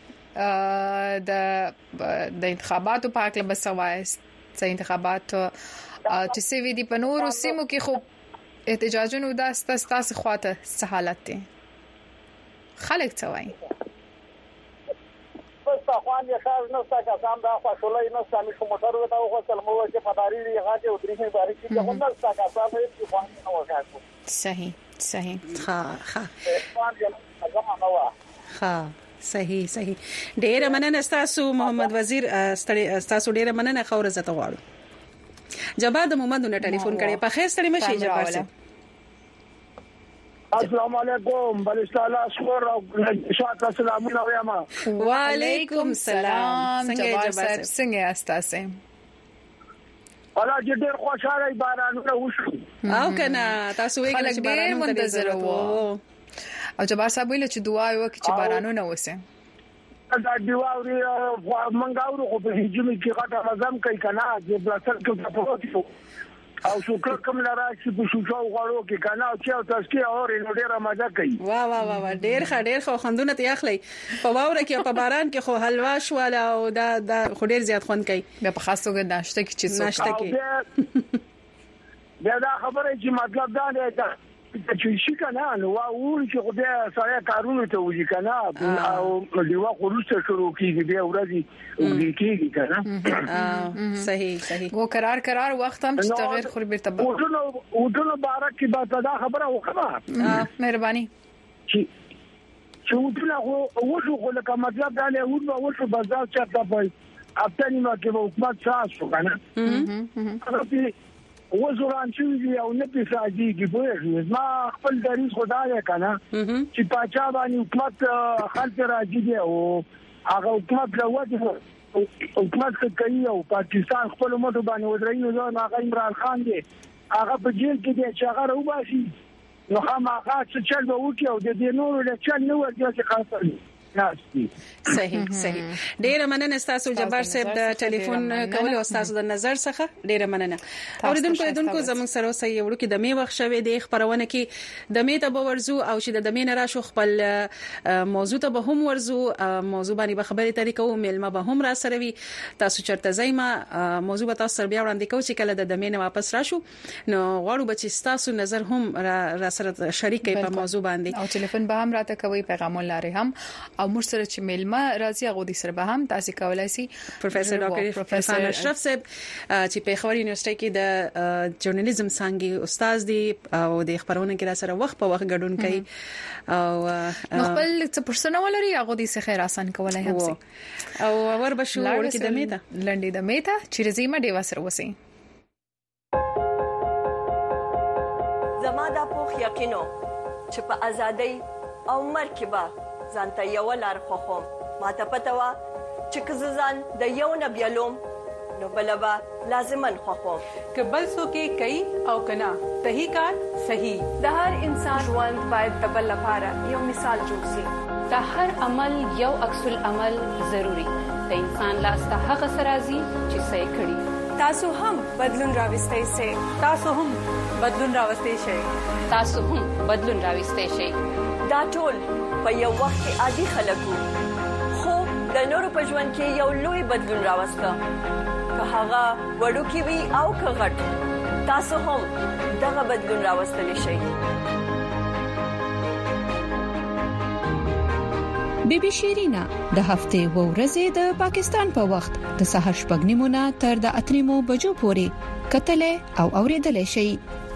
د د انتخاباتو په اړه بس وایست چې انتخابات چې سی وی دی په نورو سیمو کې خو احتجاجونه د استاساس خواته څه حالت دي خلک څه وایي بس اخوان یې خاص نه څه کسان دا خو شولای نه سامي شو موټر ودا خو سلمو چې پداري غاټه او درې باري چې څنګه نه څه کسان یې خوان نه وکړو صحیح صحیح ها ها ها صحیح صحیح ډېر مننه تاسو محمد وزیر تاسو ډېر مننه خور زته غواړو جبار د محمد نه ټلیفون کړي په خیر سره مشي جبار سره السلام علیکم بلستاله شکر او شاته سلامونه وایم وعلیکم السلام جبار صاحب څنګه استاسه ولا ډېر خوشاله بارانونه وشو او کنه تاسو یې خلک ډېر منتظر وو او جبار صاحب ویل چې دعا وکړي چې بارانونه وسه دا دیواري منګاورو خو په هجوم کې غټه نظم کوي کنه چې بلاتر کې پروتو او شو کوم لاره چې په شو غواړو کې کنه چې تاسو کې اور نو ډیره مزه کوي وا وا وا ډیر ښه ډیر خو خوندونه ته اخلي په واوره کې په باران کې خو حلوا شواله او دا دا خو ډیر زیات خوند کوي په خاص توګه ناشته کې چې ناشته کې دا خبره چې مطلب دا دی چې شي کنه نو واو چې خو بیا سره کارونه ته وځي کنه او دیوا خروسته شروع کیږي بیا ورځي وکیږي کنه صحیح صحیح و قرار قرار وخت هم چې تغیر خو بیرته ودونو ودونو بارک کی بات دا خبره وکړه مهرباني چې چې ودونو وښو خو لکه مطلب دا له ودونو وښو بازار چاته پي اپتنی ما کې حکومت ساس کنه وزران چې یو نه پیساجي کې وایي ما خپل دریس خدای کنه چې پاچا باندې حکومت خلک راځي دی او هغه حکومت راوځي حکومت کوي او پاکستان خپل مټو باندې ودرېږي نو هغه عمران خان دی هغه په جیل کې دی چې هغه راوباسي نو هم هغه څه چل به وکړي او د دې نورو له چل نه ورځي چې خاصه صحیح صحیح ډیره مننه تاسو جبار صاحب د ټلیفون کول او تاسو د نظر څخه ډیره مننه اوریدونکو دونکو زموږ سره اوسه یو ورکه د می وخت شوه د خبرونه کې د می ته به ورزو او چې د می نه راشو خپل موضوع ته به هم ورزو موضوع باندې به خبرې ترې کوو ملما به هم را سره وي تاسو چرته زایما موضوع به تاسو بیا وړاندې کوو چې کله د می نه واپس راشو نو غواړو به چې تاسو نظر هم را سره شریک کړئ په موضوع باندې او ټلیفون به هم راته کوي پیغامونه لري هم او موږ سره چې میلمه راځي هغه د سره به هم تاسو کولای شئ پروفیسور ډاکټر پروفیسور اشرف صاحب چې په خبري یونیورسيټي کې د ژورنالیزم څنګه استاد دی او د خبرونه کې را سره وخت په وخت ګډون کوي او خپل څه پرسنل ولري هغه د سره آسان کولای هم شي او ور بشو ورکه د میته لنډي د میته چې رزيمه دی وسره وسی زما د پوخ یقینو چې په ازادۍ او مرکبه ځانته یو لار خوخم ما ته پته وا چې کززان د یو نه بیلوم نو بلبا لازمن خوخم کبل سو کې کوي او کنا صحیح کار صحیح د هر انسان ژوند باید د بل لپاره یو مثال جوړ شي د هر عمل یو عکس العمل ضروری د انسان لاس ته هغه سرازي چې صحیح کړي تاسو هم بدلون راوستئ سي تاسو هم بدلون راوستئ شئ تاسو هم بدلون راوستئ شئ دا ټول په یو وخت کې عادي خلکو خو د نورو په ژوند کې یو لوی بدلون راوسته که هغه وړوکی وي او که غټ تاسو هم دغه بدلون راوستلی شئ بی بی شیرینا د هفته و ورځې د پاکستان په وخت د سحر شپږ نیمونه تر د اتریمو بجو پورې کتلې او اوریدلې شي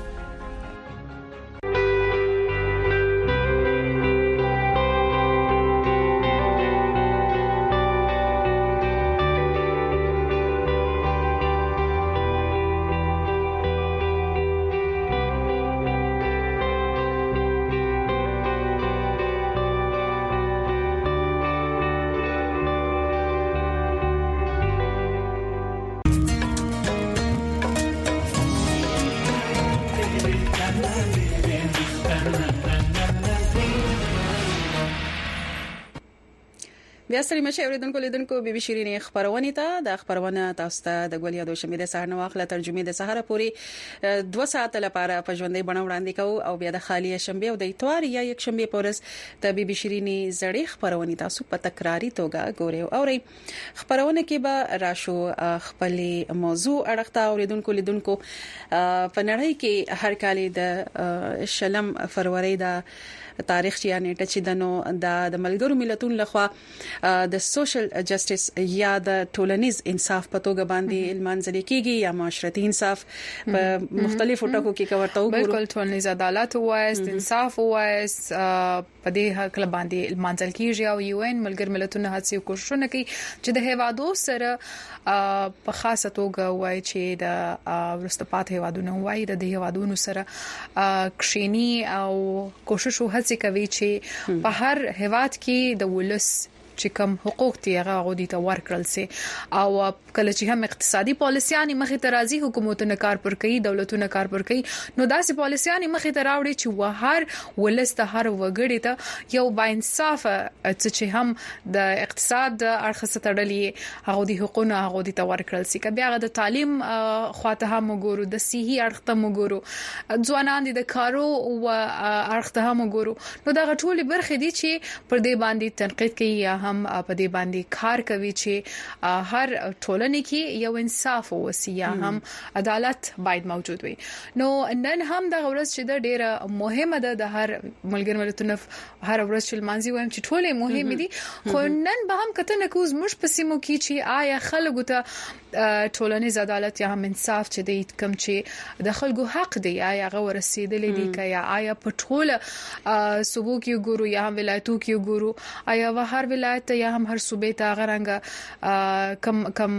بیا سلام شه اوریدونکو لیدونکو بي بي شيرين خبرونه ته د خبرونه تاسو ته د ګولیا د شمې د سهار نو واخله ترجمه د سهار پوری دوه ساعت لپاره په ژوندۍ بڼه وړاندې کوو او بیا د خالی شنبه او د اتوار یا یک شنبه پورس د بي بي شيرين زړې خبرونه تاسو په تکراری توګه ګورئ او ری خبرونه کې به راشو خپل موضوع اړخته اوریدونکو لیدونکو په نړۍ کې هر کال د شلم فروری د تاریخ چې یعنی چې دنو د ملګرو ملتونو لخوا د سوشل جسټس یا د ټولنیز انصاف په توګه باندې المنځل کېږي یا معاشرتي انصاف په مختلفو ټکو کې کورته وګورو بالکل ټولنیز عدالت وایست انصاف وایست په دې حق باندې المنځل کېږي او یو ان ملګر ملتونو هڅې کوششونه کوي چې د هیوادو سره په خاصه توګه وایي چې د ورستپات هیوادونو وایي د هیوادونو سره کښینی او کوشش وهڅې کوي چې په هر هیواد کې د ولس چې کوم حقوق دي هغه غوډي ته ورکړل سي او کله چې هم اقتصادي پالیسيانې مخې ته راځي حکومتونه کار پر کوي دولتونه کار پر کوي نو داسې پالیسيانې مخې ته راوړي چې وهر ولسته هر وګړي ته یو با انصاف چې هم د اقتصاد اړخ ستړلې هغه د حقوقونو هغه د تور کړل سي کبه هغه د تعلیم خواته هم وګورو د صحي اړخ ته وګورو ځوانان د کارو او اړخ ته هم وګورو نو دا ټول برخې دي چې پر دې باندې تنقید کوي یا هم په دې باندې کار کوي چې هر ټولنه کې یو انصاف وسی یا هم عدالت باید موجود وي نو نن هم د ورځ چې د ډیره مهمه ده د هر ملګر ملتونو هر ورځ چې مانځي وایم چې ټوله مهمه دي خو نن به هم کته نکوز مش په سیمو کې چې آیا خلکو ته ټولنیز عدالت یا هم انصاف چې د کم چې د خلکو حق دی آیا هغه ورسېدلې دي که یا آیا په ټوله صوبو کې ګورو یا هم ولایتو کې ګورو آیا و هر ولایت ولایت یا هم هر صوبې ته غرانګه کم کم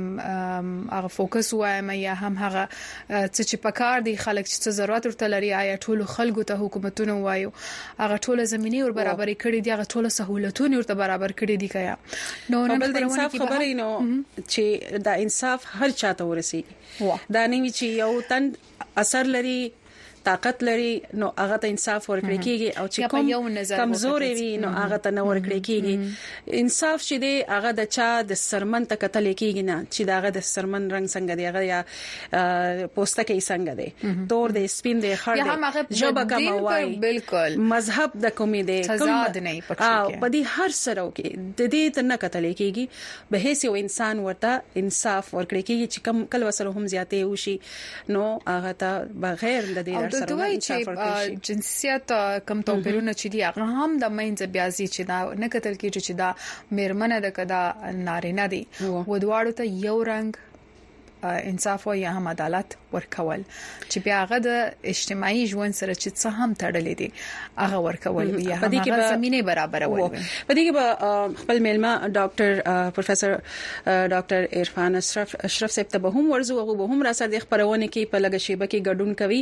هغه فوکس وایم یا هم هغه چې په کار دي خلک چې ضرورت ورته لري آیا ټول خلکو ته حکومتونه وایو هغه ټول زميني ور برابر کړي دي هغه ټول سہولتونه ورته برابر کړي دي کیا نو نن د انصاف خبرې نو چې دا انصاف هر چاته ورسي دا نه چې یو تن اثر لري طاقت لري نو هغه ته انصاف ورکړي کیږي او چې کوم کمزوري وي نو هغه ته نه ورکړي کیږي انصاف چې دی هغه د چا د سرمن ته کتل کیږي نه چې داغه د سرمن رنگ څنګه دی هغه یا پوسټه کې څنګه دی تور دی سپین دی خړ دی جوبه کموي بالکل مذهب د کومې دی تضاد نه پټ په دې هر سره کې د دې ته نه کتل کیږي به هیڅ یو انسان ورته انصاف ورکړي کیږي چې کم کل وسره هم زیاتې وشي نو هغه ته بغیر د دې د دوی چې جنسیت کم توپیرونه چې دی هغه هم د مینځ بیازي چې دا نه کتل کېږي چې دا میرمنه د کدا نارینه دي و دواړو ته یو رنگ انصاف او یا هم عدالت ورکول چې بیا هغه د اجتماعي ژوند سره چې څه هم تړلې دي هغه ورکول یا هم هغه زمينه برابرول په دې کې خپل میلمه ډاکټر پروفیسور ډاکټر عرفان اشرف اشرف صاحب ته به هم ورزو او به هم را سره د خبرونه کې په لګ شیبه کې ګډون کوي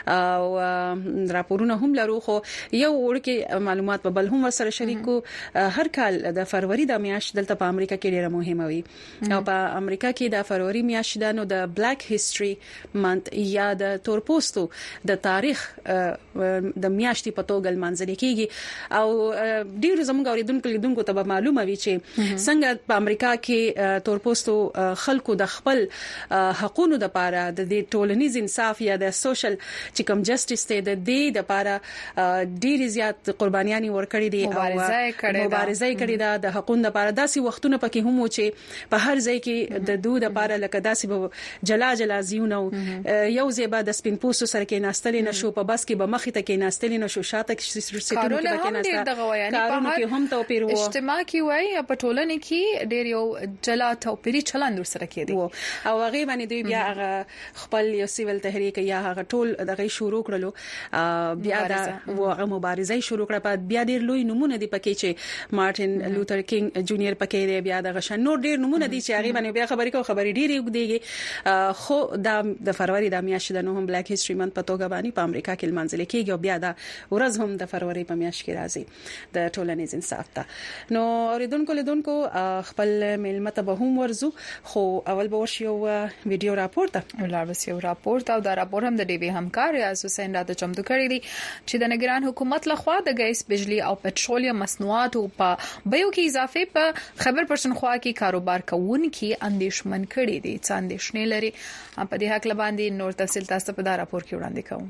او راپورونه هم لرو خو یو ورکه معلومات په بل هم سره شریکو هر کال د فروری د میاشت دلته په امریکا کې ډیره مهمه وي او په امریکا کې د فروری میاشت نو د بلیک هیستوري منت یا د تورپوستو د تاریخ د میاشتې په توګه منځل کېږي او ډیر زموږ اوریدونکو لیدونکو ته معلومه وي چې څنګه په امریکا کې تورپوستو خلکو د خپل حقوقو د لپاره د ټولنیز انصاف یا د سوشل چې کوم جسټیس ته د دې د لپاره ډیر زیات قربانيان ورکړي دي او مبارزه کړې ده د حقوقو لپاره داسې وختونه پکې هم و چې په هر ځای کې د دوه لپاره لکه داسې جلا جلا زیونه یو زیبا د سپین پوسو سره کې ناستل نشو په بس کې به مخې ته کې ناستل نشو شاته کې سټونو کې کې ناستل کارونه کې هم توپیر وو اجتماع کې وای په ټولنه کې ډیر یو جلا توپیری چلند سره کې دي او هغه باندې دوی بیا هغه خپل یو سیول تحریک یا هغه ټول دغه شروع کړلو بیا دا هغه مبارزه شروع کړه په بیا ډیر لوی نمونه دي پکې چې مارټین لوتر کینګ جونیئر پکې دی بیا دغه شان نور ډیر نمونه دي چې هغه باندې بیا خبرې کو خبرې ډیر یو دیږي خو د د فروری د میاشت د نو هم بلیک هیستوري منت په توګه باندې په امریکا کې منځل کېږي او بیا دا ورځ هم د فروری په میاشت کې راځي د ټولنیز انصاف ته نو اوریدونکو لیدونکو خپل میلمه ته به هم ورزو خو اول به ورشي یو ویډیو راپور ته ولر بس یو راپور او دا راپور هم د ډي وي همکار ریاض حسین راته چمتو کړی دی چې د نگران حکومت لخوا د ګیس بجلی او پټرولیم مصنوعات په بیو کې اضافه په خبر پرسنخوا کې کاروبار کوونکي اندیشمن کړي دي څنګه اندیشنې لري په دې حق لباندې نور تفصیل تاسو په دا راپور کې وړاندې کوم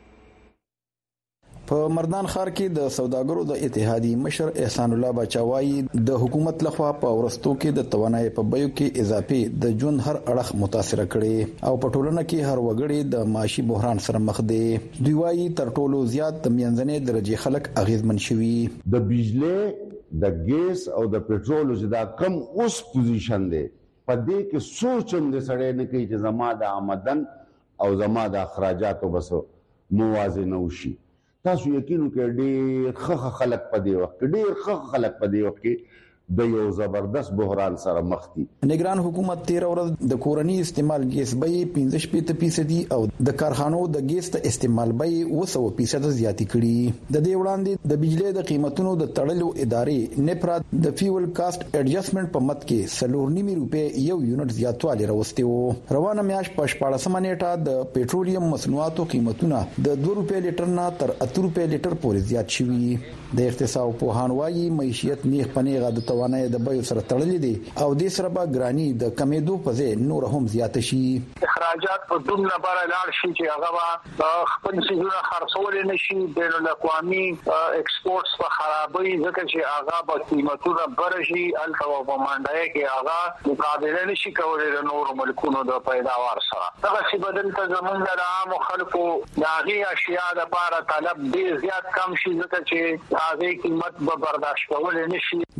په مردان ښار کې د سوداګرو د اتحادیې مشر احسان الله بچاوي د حکومت لخوا په ورستو کې د توانایي په بیو کې اضافه د جون هر اړخ متاثر کړي او په ټولنه کې هر وګړي د معاشي بحران سره مخ دي دوی وايي تر ټولو زیات د میانځنې درجه خلک اغیزمن شوي د بجلی د ګیس او د پټرول چې دا کم اوس پوزیشن دی په دې کې سوچم د سړی نه کوي چې زما د آمدن او زما د اخراجاتو بس موازنه وشي تاسو یقین وکړئ ډېر ښه خلک په دې وخت ډېر ښه خلک په دې وخت کې د یو زبردست بحران سره مخ دي نگران حکومت تیر ورځ د کورنی استعمال ګیس بیې پنځه شپږ فیصد او د کارخانو د ګیس ته استعمال بیې اوه سوه فیصد زیاتې کړي د دې وړاندې د بجلی د قیمتونو د تړلو ادارې نپرا د فیول کاست ایڈجسټمنټ په مت کې سلور نیمه روپے یو یونټ زیاتوالی راوستي وو روانه میاش په شپږم نیټه د پېټرولیم مصنوعاتو قیمتونه د دوه روپے لیټر نه تر اته روپے لیټر پورې زیات شوي د اقتصاد په هانوایي معیشت نیغ پنیغه د توانای د بیو سره تړلې دي او د سره به ګرانی د کمیدو په ځای نور هم زیات شي اخراجات په دومره بار لاړ شي چې هغه خپل سيزونه خرڅول نشي بین الاقوامي ایکسپورټس په خرابوي ځکه چې هغه په قیمتونو برشي الټا په منډای کې هغه مقابله نشي کولای د نور ملکونو د پیداوار سره هغه چې بدل ته زمونږ د عام خلکو داغي اشیاء د لپاره طلب ډیر زیات کم شي ځکه چې هغه قیمت به برداشت کول نشي د شماري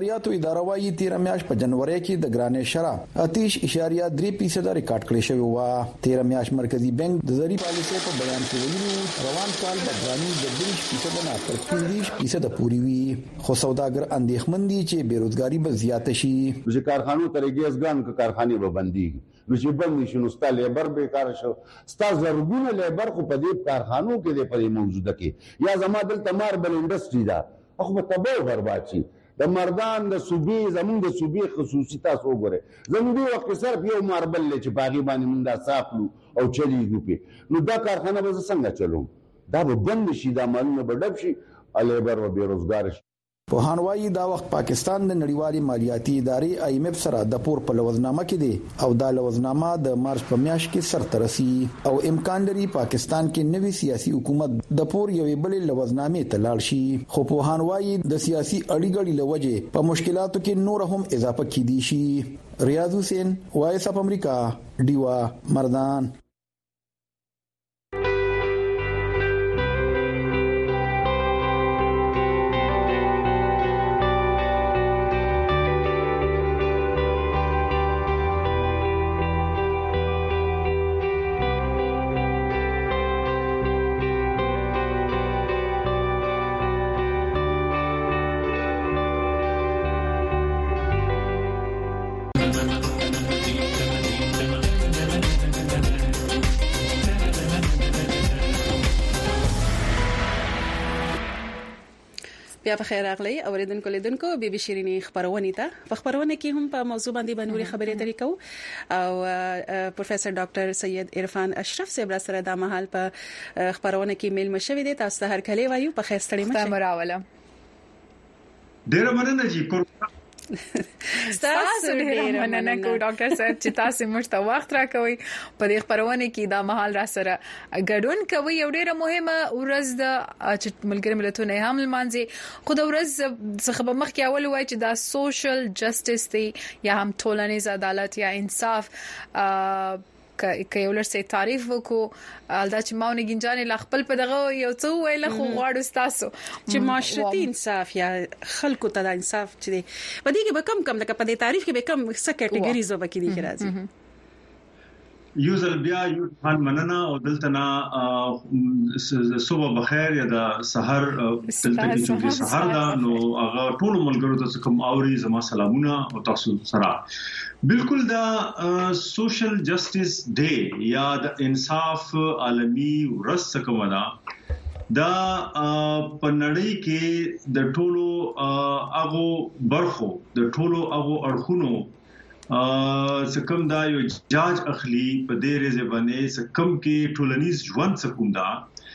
مالیاتو اداره وايي تیر میاشت په جنوري کې د ګرانې شرح اتیش اشاریه درې فیصد ریکارډ کړی شوی و. تیر میاشت مرکزی بانک د زری پالیسۍ په بیان کې ویلي روان کال د ګرانې د دریش فیصد نه تر پنځه فیصد پورې وي، خو سوداګر اندېښمن دي چې بیروزګاری به زیاته شي. چې کارخانو ترګیز ګان ک کارخانه به بنديږي نو چې بند نشي نو ستاسو لیبر بیکار شو، ستاسو زرګونه لیبر خو په دې کارخانو کې د پرې موجوده کې یا زما دلته ماربل انډستری دا خو په تباہ برباد شي. د مردان د صوبې زمون د صوبې خصوصي تاسو وګوره زمون دی وخت صرف یو ماربل چې باغی باندې مونږ دا صافلو او چلیږو په نو دا کارخانه به څنګه چلو؟ دا به بند شي، دا مالونه به ډب شي، لیبر و بیروزګار شي. په هانوایی دا وخت پاکستان د نړیوالې مالیاتي ادارې آی ایم ایف سره د پور په لوزنامه کې دی او دا لوزنامه د مارچ په میاشت کې سرته رسي او امکان لري پاکستان کې نوي سیاسي حکومت د پور یوې بلې لوزنامې ته لاړ شي. خو په هانوایی د سیاسي اړیګړې لوجې په مشکلاتو کې نور هم اضافه کیدی شي. ریاض حسین، وایس اف امریکا، ډیوا، مردان. بیا په خیر راغلی اوریدونکو لیدونکو بي بي شيريني خبرونه ته په خبرونه کې هم په موضوع باندې باندې خبرې اترې کوو او پروفیسور ډاکټر سید عرفان اشرف صاحب سره د مهال په خبرونه کې میل مشوي دي. تاسو ته هر کله وایو په خیر ستړي مشه مراوله ډیر مننه جی کور تاسو ډیر مننه کو ډاکټر صاحب چې تاسو موږ ته وخت راکوي په دې خبرونه کې دا مهال را سره ګډون کوي. یو ډیره مهمه ورځ د چې ملګری ملتونه هم لمانځي خو د ورځ څخه به مخکې اول وای چې دا سوشل جسټس دی یا هم ټولنیز عدالت یا انصاف که یو لرسه تعریف وکړو الدا چې ماونه گنجانې لا خپل په دغه یو څو ویل خو غواړو تاسو چې معاشرتي انصاف یا خلکو ته د انصاف چې دی په دې کې به کم کم لکه په دې تعریف کې به کم څه کټګوریز وبکې دي راځي. یوزل بیا یو خان مننه او دلته نا صبح بخیر یا د سحر دلته کې چې سحر دا نو هغه ټول ملګرو ته کوم اوري زما سلامونه او تاسو سره بالکل دا سوشل جسټس ډے یا د انصاف عالمي ورځ کومه دا دا په نړۍ کې د ټولو هغه برخو د ټولو هغه اړخونو سکم دا یو جاج اخلي په دې رزه باندې سکم کې ټولنیز ژوند سکم دا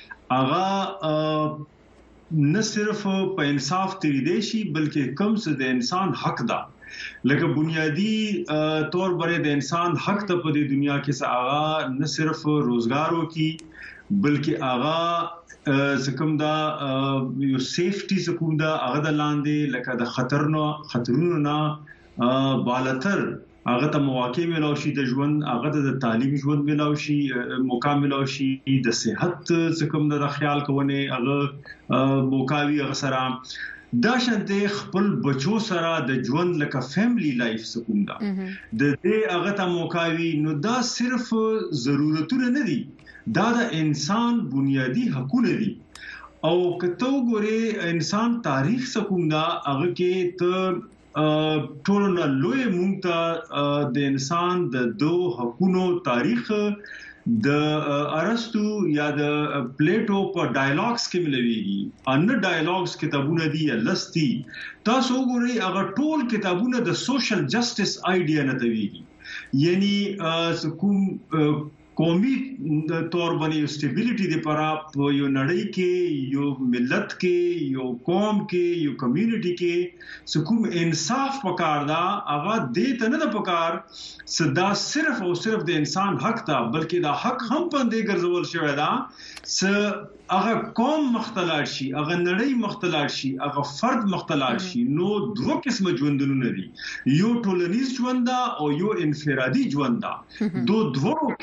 هغه نه صرف په انصاف تری دی شي بلکې کم څه د انسان حق دا لکه بنیادی طور باندې د انسان حق ته په دې دنیا کې ساغه نه صرف روزګارو کې بلکې هغه سکم دا یو سیفټي سکم دا هغه د لاندې لکه د خطر نه خطرونو نه بالاتر هغه ته مواقع ملو شي د ژوند هغه د تعلیم ژوند ملو شي موقع ملو شي د صحت سکم د خیال کوونه هغه موقعوي هغه سره دا شانته خپل بچو سره د ژوند لکه فیملی لایف سکوم دا د دې هغه ته موقعوي نو دا صرف ضرورتونه نه دي دا د انسان بنیادی حقوق دي او کته وګوره انسان تاریخ سکوم دا هغه کې ته ټولنه لوی مونږ ته د انسان د دوه حقوقو تاریخ د ارسطو یا د پلیټو په ډایلاګز کې ملويږي ان ډایلاګز کتابونه دي لستی تاسو وګورئ هغه ټول کتابونه د سوشل جسټس آیډیا نه تويږي یعنی کوم قومي تور باندې یو سټیبিলিټي دی پر په یو نړۍ کې یو ملت کې یو قوم کې یو کمیونټي کې سکوم انصاف پکار دا هغه دې ته نه پکار صدا صرف او صرف د انسان حق دا بلکې دا حق هم پندې ګرځول شوی دا س هغه قوم مختلف شي هغه نړۍ مختلف شي هغه فرد مختلف شي نو دوه قسمه ژوندونه دي یو ټولنیز ژوند او یو انفرادي ژوند دا دوه دوه کې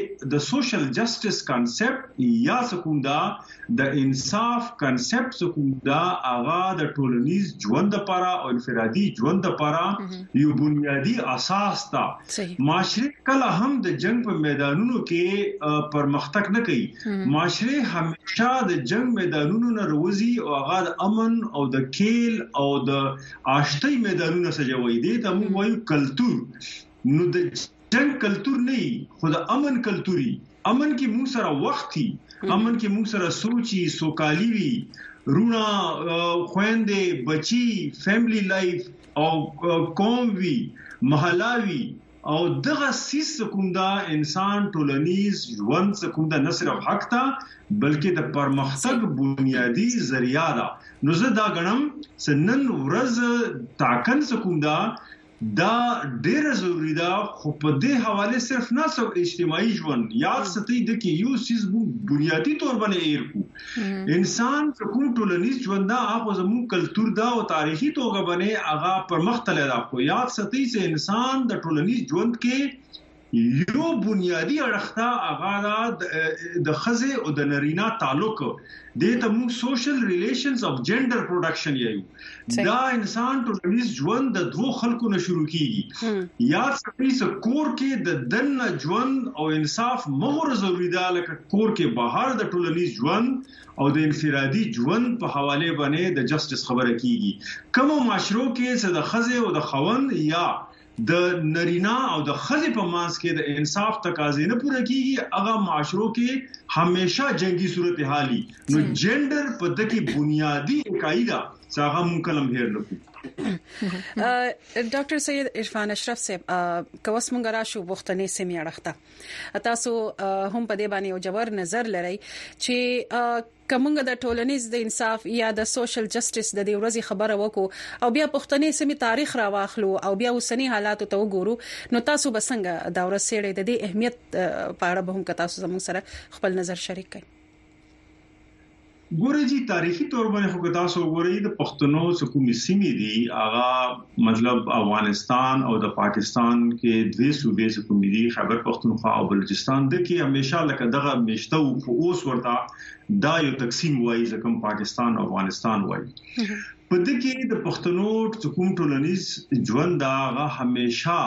کې د سوشل جسټس کانسپټ یا سکوم دا د انصاف کانسپټ سکوم دا هغه د ټولنیز ژوند لپاره او انفرادي ژوند لپاره یو بنیادی اساس تا معاشره کله هم د جنگ په میدانونو کې پرمختګ نه کوي معاشره همیشه د جنگ میدانونو نه روزي او هغه د امن او د کېل او د آشتي میدانونو سجوي دي ته موږ وایو کلچر نو د جنگ کلچر نه خو د امن کلچري امن کې موږ سره وخت وي امن کې موږ سره سوچي سوکالي وي رونا خويندې بچي فیملی لایف او قوم وي محلاوي او دغه سیس کوم دا انسان ټولنیز ژوند کوم دا نه صرف حق تا بلکې د پرمختګ بنیادی ذریعہ ده نو زه دا غنم سنن ورځ تاکن کوم دا دا ډیره ضروری ده خو په دې حواله صرف نه سو اجتماعي ژوند یاد ستې د کې یو سیس بنیادی تور باندې ایر کو انسان کوم ټولنیز ژوند دا هغه زموږ کلچر دا او تاریخي توګه باندې هغه پرمختللی دا خو یاد ستې چې انسان د ټولنیز ژوند کې یو بنیادی اړختا هغه د خزه او د نرینا تعلق د ته موږ سوشل ریلیشنز اف جندر پروډکشن یو دا انسان ټولنیز ژوند د دوه خلکو نه شروع کیږي یا څه کور کې د دنه ژوند او انصاف مغور ضروری ده لکه کور کې بهر د ټولنیز ژوند او د انفرادي ژوند په حواله باندې د جسټس خبره کیږي کوم معاشرو کې څه د خزه او د خوند یا د نرینا او د خزه په مانس کې د انصاف تقاضې نه پوره کیږي هغه معاشرو کې همیشه جنگي صورتحالي نو جندر په دغه بنیادی قاعده څنګه مون کلم هیر لکو ډاکټر سید عرفان اشرف صاحب کوس مونږ راشو وختنې سیمه اړخته تاسو هم په دې باندې یو جوړ نظر لرئ چې کومه د ټولنیز د انصاف یا د سوشل جسټس د دې ورځې خبره وکړو او بیا پښتنې سیمه تاریخ را واخلو او بیا وسنی حالات ته وګورو نو تاسو بسنګ دا ورسېړې د دې اهمیت په اړه به هم تاسو زموږ سره خپل نظر شریک کړئ ګورې جی تاریخي تور باندې خو تاسو ګورئ د پښتنو سکومي سیمې دي هغه مطلب افغانستان او د پاکستان کې دوه صوبې سکومي دي خیبر پښتونخوا او بلوچستان د کې همیشه لکه دغه مشته او اوس ورته دا یو تقسیم وایي ځکه پاکستان او افغانستان وایي په دې کې د پښتنو سکوم ټولنیز ژوند دا همیشه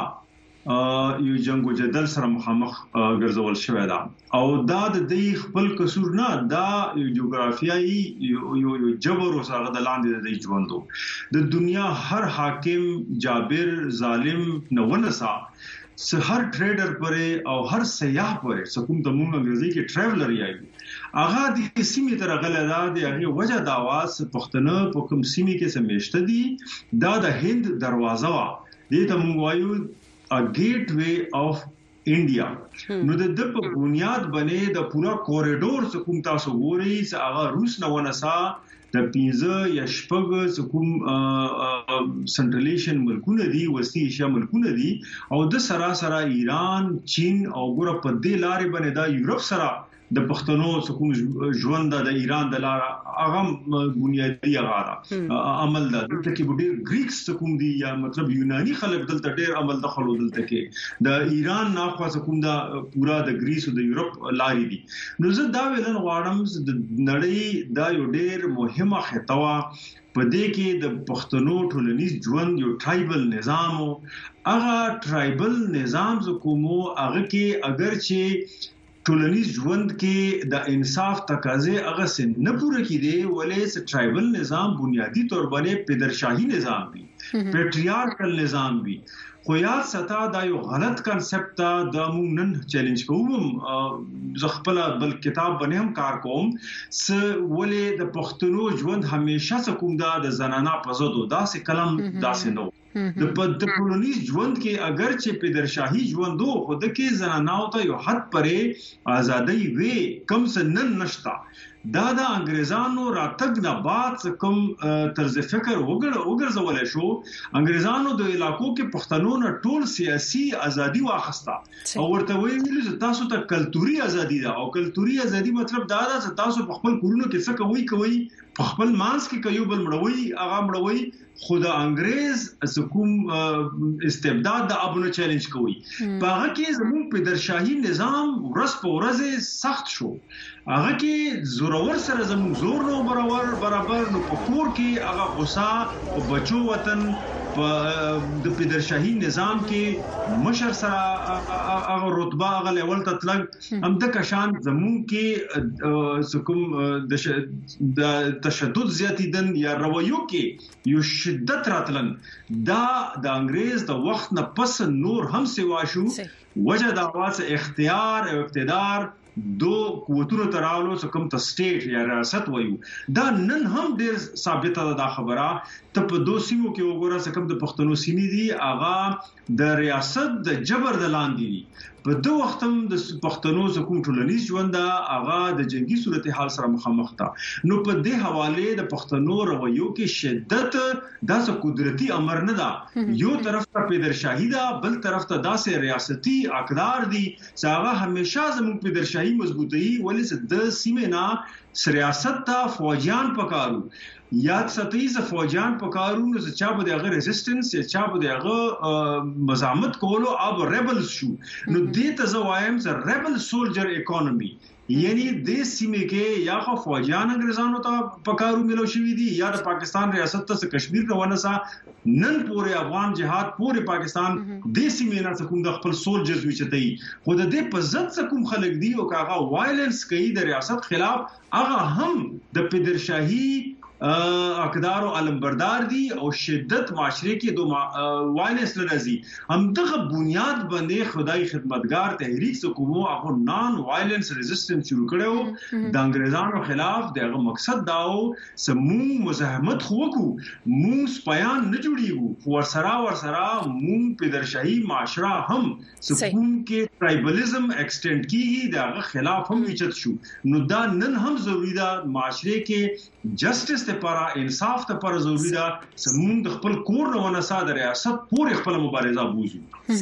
یو جنگ او جدل سره مخامخ ګرځول شوی دا او دا د دې خپل قصور نه دا یو جغرافیایي یو یو جبر او سره د لاندې د ژوندو د دنیا هر حاکم جابر ظالم نو ونسا هر ټریډر پرې او هر سیاح پرې سکوم د مونږ انګریزي کې ټریولر یایي هغه د سیمې تر غل دا د هغه وجه دا واس پښتنه په کوم سیمې کې سمېشته دي دا د هند دروازه وا دې ته مونږ وایو a gateway of India نو د د په بنیاد باندې د پورا کوریډور څخه کوم تاسو ګورئ چې هغه روس نه ونسا د پینځه یا شپږ څخه کوم سنټرل ایشین ملکونه دي وسطي ایشیا ملکونه دي او د سراسر ایران چین او ګوره په دې لارې باندې دا یورپ سره د پښتنو سکوم ژوند د ایران د لار هغه بنیادی هغه عمل ده د کې ډېر گریکس سکوم دي یا مطلب یونانی خلک دلته ډېر عمل دخلو دلته کې د ایران نه خو سکوم دا پورا د گریس او د یورپ لاري دي نو زه دا ویلن غواړم د نړۍ دا یو ډېر مهمه خطوه په دې کې د پښتنو ټولنیز ژوند یو ټرایبل نظام او هغه ټرایبل نظام زکومو هغه کې اگر چې ټولنیز ژوند کې د انصاف تقاضې هغه سن نه پوره کیدي ولې س ټرایبل نظام بنیادی تور باندې پدرشاهي نظام وي پیټریارکل نظام وي خو یاد ستا دا یو غلط کنسپټ دا د مونږ نن چیلنج کوم زه خپل بل کتاب باندې هم کار کوم س ولې د پښتنو ژوند همیشه سکوم دا د زنانا په زدو داسې کلم داسې نو د په ټولنیز ژوند کې اگر چې پدرشاهي ژوندو خود کې زنانو ته یو حد پرې ازادي وي کم سنن نشتا دا د انګريزانو راتګ نه بعد کوم طرز فکر وګړ وګرځول شو انګريزانو د علاقو کې پښتنو نه ټول سیاسي ازادي واخستا او ورته ویل چې تاسو ته کلتوري ازادي ده او کلتوري ازادي مطلب دا ده چې تاسو په خپل کورونو کې څه کوي کوي په خپل مانس کې کيو بل مړوي هغه مړوي خدا انګريز زکوم استبداد د ابونو چیلنج کوي په هغه کې زموږ پدرشاهي نظام ورس په ورځ سخت شو هغه کې زورور سره زموږ زور نو برابر برابر نو په کور کې هغه غوسه او بچو وطن په د پدرشاهي نظام کې مشر سره هغه رتبه هغه لیول ته تلګ هم د کشان زموږ کې سکم د تشدد زیاتیدن یا رویو کې یو شدت راتلن دا د انګريز د وخت نه پس نور هم سیوا شو وجه د اواز اختیار او اقتدار دو قوتونو تراولو سکم ته سټیټ یا ریاست وایو دا نن هم ډیر ثابته ده دا خبره ته په دو سیمو کې وګوره سکم د پښتنو سیمې دي اغا د ریاست د جبر د لاندې دي په دو وخت هم د پښتنو سکم ټولنیز ژوند اغا د جنگي صورتحال سره مخامخ تا نو په دې حواله د پښتنو رویو کې شدت داسې قدرتي امر نه ده یو طرف ته پدرشاهي ده بل طرف ته داسې ریاستي اقدار دي چې هغه همیشه زموږ پدرشاهي مضبوطي ولې د سیمه نه سیاست ته فوجیان پکارو یاد ستایي ز فوجیان پکارو نو چې چا به دغه ریزिस्टنس یا چا به دغه مزاحمت کولو اب ریبلز شو نو دې ته زوایم ز ریبل سولجر اکانومي یعنی د سیمه کې یا خو فوجیان انګريزانو ته پکارو ملو شوې دي یا د پاکستان ریاست ته کشمیر روانه سا نن پورې افغان جهاد پورې پاکستان د سیمه نه کوم د خپل سولجرز وچتای خو د دې په ضد کوم خلک دی او کاغه وایلنس کوي د ریاست خلاف هغه هم د پدرشاهي اقدار او علمبردار دي او شدت معاشره کې دوه وایلنس لري هم دغه بنیاد باندې خدای خدمتگار تحریک سکومو هغه نان وایلنس ریزिस्टنس شروع کړو د انګريزانو خلاف دغه مقصد داو سمو مزاحمت خو کو مو سپیان نه جوړیږي ور سره ور سره مو پدرشاهي معاشره هم سکون کې ټرایبلیزم ایکسټند کیږي دغه خلاف هم وچت شو نو دا نن هم ضروری ده معاشره کې جسټس ته لپاره انصاف ته پر ضروری ده سمون د خپل کور نه ونسا د ریاست پورې خپل مبارزه بوزي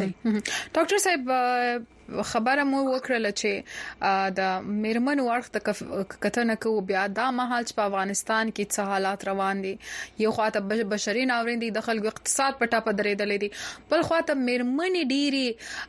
ډاکټر صاحب خبره مو وکړه چې د میرمن ورخ ته کتنه کو بیا د مهال په افغانستان کې څه حالات روان دي یو خاطر بشري ناورین دي د خلکو اقتصاد په ټاپه درېدلې دي بل خاطر میرمن ډيري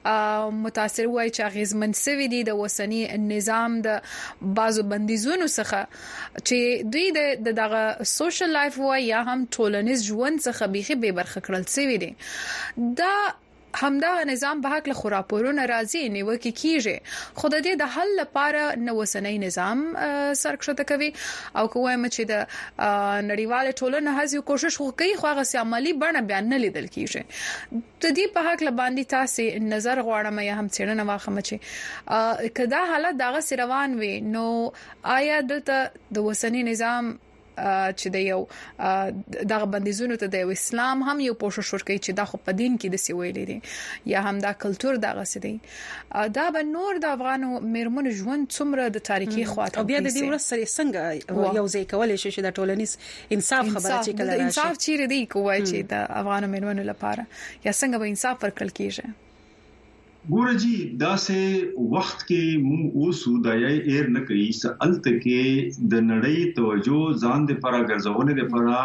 متاثر وای چې غیزمن سوي دي د وسنی نظام د بازو بندیزونو څخه چې دوی د دغه سوشل لایف وای یا هم ټولنیز ژوند څخه بيخي به برخه کړل سوي دي دا همدا نظام به حق له خراپورونه راځي نیوکه کیږي خود دې د حل لپاره نو وسنۍ نظام سرکشته کوي او کوم چې د نړیوال ټولنې هڅه کوشش کوي خو هغه عملی بڼه بیان نه لیدل کیږي ته دې په حق ل باندې تاسو نظر غواړم یا هم څنګه واخم چې کدا حالت دغه روان وي نو آیا دلته د وسنۍ نظام چې د یو دغه بندیزونو ته د اسلام هم یو پوښښ ورکړي چې دا خو په دین کې د سی ویلې دي یا هم دا کلچر دغه څه دی دا به نور د افغانو میرمنو ژوند څومره د تاریخي خواته او بیا د دې ورسره څنګه یو ځای کولای شي چې د ټولنیز انصاف خبره چې کله راشي انصاف چیرې دی کوی چې د افغانو میرمنو لپاره یا څنګه به انصاف ورکړل کیږي ګورجی دا سه وخت کې مو اوسو دایي ایر نه کوي سالت کې د نړۍ توجه ځان د پرا ګرځونه د پرا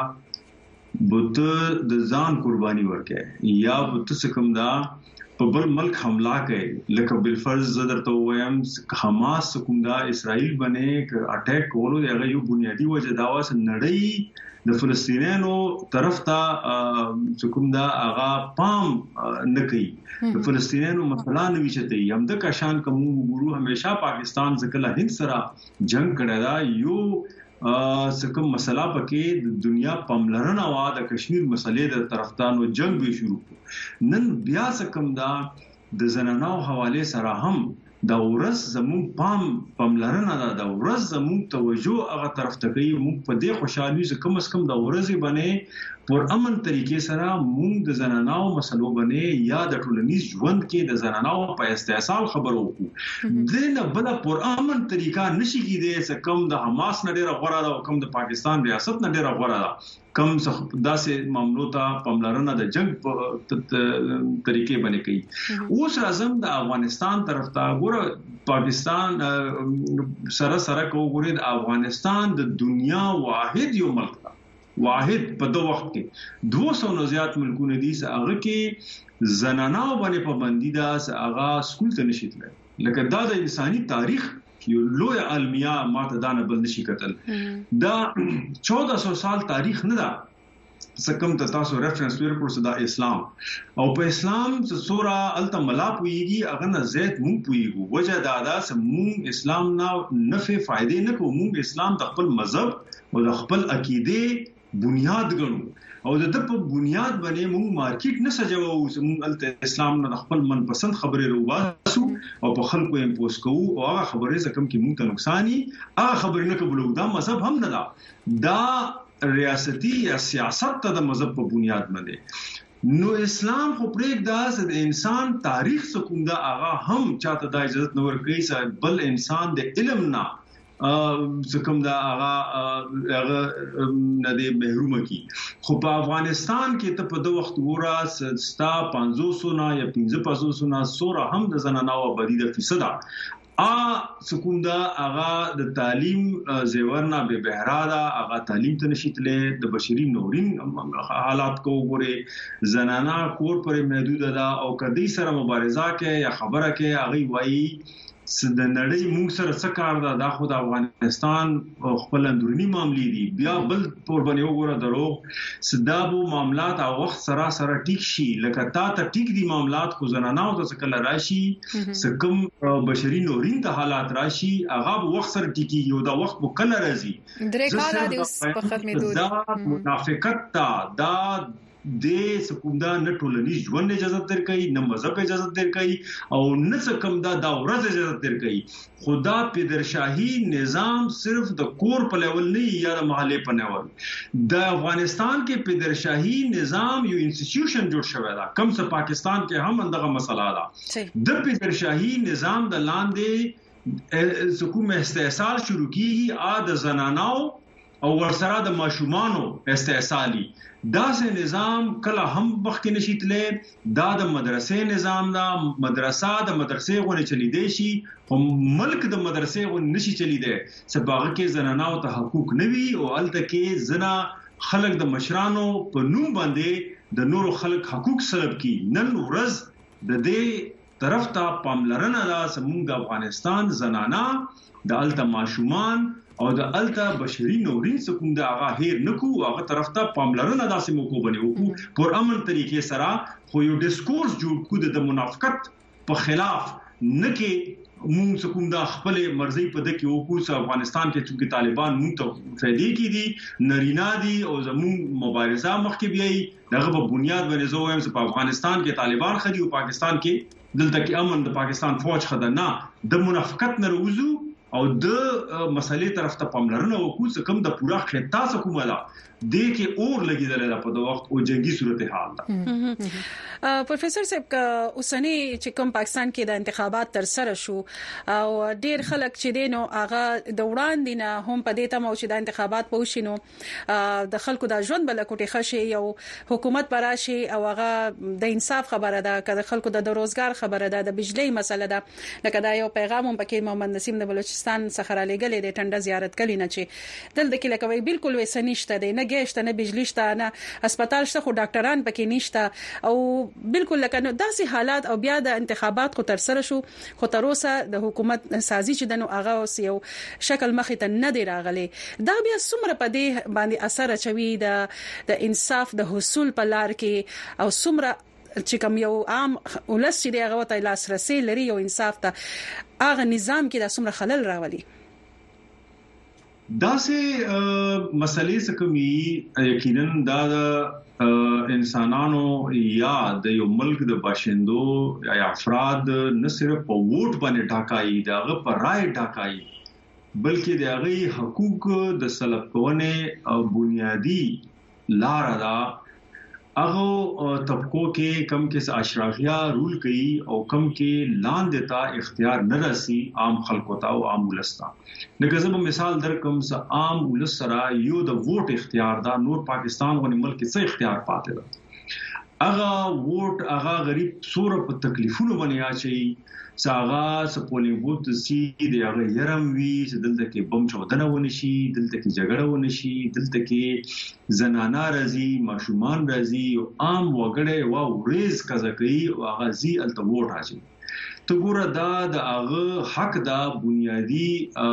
بوت د ځان قرباني ورکړي یا بوت سکم دا په بل ملک حمله کوي لکه بل فرض زدر ته وایم حماس کوم دا اسرائیل باندې اٹیک کولو هغه یو بنیادی وجه دا واس نړۍ د فلسطینیانو طرف ته کوم دا هغه پام نه کوي د فلسطینیانو مسله نه وچته یم د کشان کوم ګورو همیشه پاکستان ځکه هند سره جنگ کړی دا یو سکم مسله پکې د دنیا پملرنه وا د کشمیر مسلې د طرفدارانو جنگ به شروع نن بیا سکم دا د زنانو حواله سره هم دا ورس زمون پام پملرنه دا د ورس زمون توجه هغه طرف ته کوي موږ په دې خوشحالي چې کم از کم د ورځې باندې پر امن طریقې سره موږ د زنانو مسلو باندې یا د ټولنیز ژوند کې د زنانو په استحصال خبرو وکړو د نه بل پر امن طریقه نشي کېدای چې کم د حماس نه ډیره غوړه ده او کم د پاکستان ریاست نه ډیره غوړه ده کم داسې معاملو ته پملرنه د جنگ په طریقې باندې کوي اوس راځم د افغانستان طرف ته ګور ګوره پاکستان سره سره کو ګورید افغانستان د دنیا واحد یو ملک دا واحد په دوه وخت کې دوه سو نه زیات ملکونه دي هغه کې زنانه باندې پابندي ده هغه سکول ته نشي تللی لکه دا د انساني تاریخ یو لوی علمیا ماته دا نه بل نشي کتل دا چودہ سو سال تاریخ نه ده سکم ته تاسو ریفرنس ورکړو صدا اسلام او په اسلام څخه سورا الته ملا پويږي اغه نه زیات مونږ پويګو وجه دا دا سمون اسلام نه نفع فائدې نه کوو مونږ اسلام د خپل مذهب او د خپل عقیده بنیاد ګڼو او د په بنیاد باندې مونږ مارکیټ نه سجاوو مونږ الته اسلام نه خپل منپسند خبرې روباسو او په خلکو امپوز کوو او هغه خبرې زکم کې مونږ ته نقصان دي هغه خبرې نه قبولو دا مذهب هم نه دا دا ریاستی یا سیاست ته د مذهب په بنیاد باندې نو اسلام خو پرېږ دا د انسان تاریخ سکوم دا هغه هم چاته د اجازه نور کوي چې بل انسان د علم نه سکم دا هغه هغه نه دی محروم کی خو په افغانستان کې ته په دوه وخت ورا ستا پنځوس نه یا پنځه نه سوره هم د زنانو بدی د فیصد ا سکوم دا هغه د تعلیم زیورنا به بهراده هغه تعلیم ته نشیتله د بشري نورین حالات کو ګوره زنانا کور پر محدود ده او کدی سره مبارزه کې یا خبره کې هغه وایي د نړۍ موږ سره څه کار ده دا خو د افغانستان خپل اندرونی معاملې دي بیا بل پور باندې وګوره درو سدابو معاملات او وخت سره سره ټیک شي لکه تا ته ټیک دي معاملات خو زنانو ته څه کله راشي سکم بشري نورین ته حالات راشي هغه وخت سره ټیکی یو دا وخت مو کله راځي درې کاله د اوس په ختمېدو دا منافقت تا دا د سکوندا نه ټولنیز ژوند اجازه درکړي نه مذهب اجازه درکړي او نه څکم دا د ورځ اجازه درکړي خدا پدرشاهي نظام صرف د کور په لیول نه یا د محلي په لیول د افغانستان کې پدرشاهي نظام یو انسټیټیوشن جوړ شوی دا کم څه پاکستان کې هم اندغه مسله ده د پدرشاهي نظام د لاندې حکومت استحصال شروع کیږي ا د زنانو او ورسره د ماشومانو استحصالي دا سه نظام کله هم مخکې نشیتله دا د مدرسې نظام دا مدرسه د مدرسې غونې چلی دی شي او ملک د مدرسې غونې نشي چلی دی سباغه کې زنانو ته حقوق نوي او الته کې زنا خلک د مشرانو په نوم باندې د نورو خلک حقوق سلب کی نن ورځ د دې طرف ته پاملرنه دا سمونږ افغانستان زنانا د الته ماشومان او د الته بشري نورین سکون دا هغه هیر نکو هغه طرف ته پاملرنه داسې موکو بنیو پر امن طریقې سره خو یو ډیسکورس جوړ کو د منافقت په خلاف نکي مون سکون دا خپل مرزي په د کې وکړو افغانستان کې چې طالبان مون ته فائدې کې دي نرینا دي او زمون مبارزه مخکې بیاي دغه په بنیاد باندې زه وایم چې په افغانستان کې طالبان خدي او پاکستان کې دلته کې امن د پاکستان فوج خدنا د منافقت نه روزو او د مسلې طرف ته پاملرنه وکړو چې کوم د پورا خطا حکومت ده د کې اور لګیدل په د وخت او جنگي صورتحال ده پروفیسور صاحب کا اوسنی چې کوم پاکستان کې د انتخابات تر سره شو او ډیر خلک چې دینو هغه د وړاندې نه هم په دې ته مو چې د انتخابات پوښینو د خلکو د ژوند بل کوټي خشي یو حکومت براشي او هغه د انصاف خبره ده کله خلکو د روزګار خبره ده د بجلی مسله ده لکه دا یو پیغام هم پکې محمد نسیم د بلوچستان څخه را لګلې د ټنډه زیارت کلی نه چې دلته کې لکه وی بالکل وسنيشته دی نه ګېشته نه بجلی شته نه هسپتال شته خو ډاکټران پکې نشته او بالکل لکه داسې حالات او بیا د انتخابات خو تر سره شو خو تر اوسه د حکومت سازي چې دنو هغه یو شکل مخې ته نه دی راغلی دا بیا څومره په دې باندې اثر اچوي د د انصاف د حصول په لار کې او څومره چې کوم یو عام ولس چې هغه ته لاسرسي لري یو انصاف ته هغه نظام کې د څومره خلل راولي دا سه مسلې څه کوي یقینا دا د انسانانو یا د یو ملک د باشندو یا افراد نه صرف په ووټ باندې ټاکایي داغه پر رائے ټاکایي بلکې د هغه حقوق د سلب کونه او بنیادی لار ده هغه طبقو کې کم کې اشرافیا رول کوي او کم کې لاندې تا اختیار نه راسي عام خلکو ته او عام ولستا لکه زه په مثال درکم س عام ولس سره یو د ووټ اختیار دا نور پاکستان غونې ملک څه اختیار پاتې ده هغه ووټ هغه غریب سور په تکلیفونو باندې اچي ساغا سپولینګ بوت سي دی هغه يرم وی دلته کې بم چودنه ونشي دلته کې جګړه ونشي دلته کې زنانا راځي ماشومان راځي او عام وګړي وا ورز کزه کوي او هغه زی الته ووټ راځي تو ګوره دا د هغه حق دا بنیادی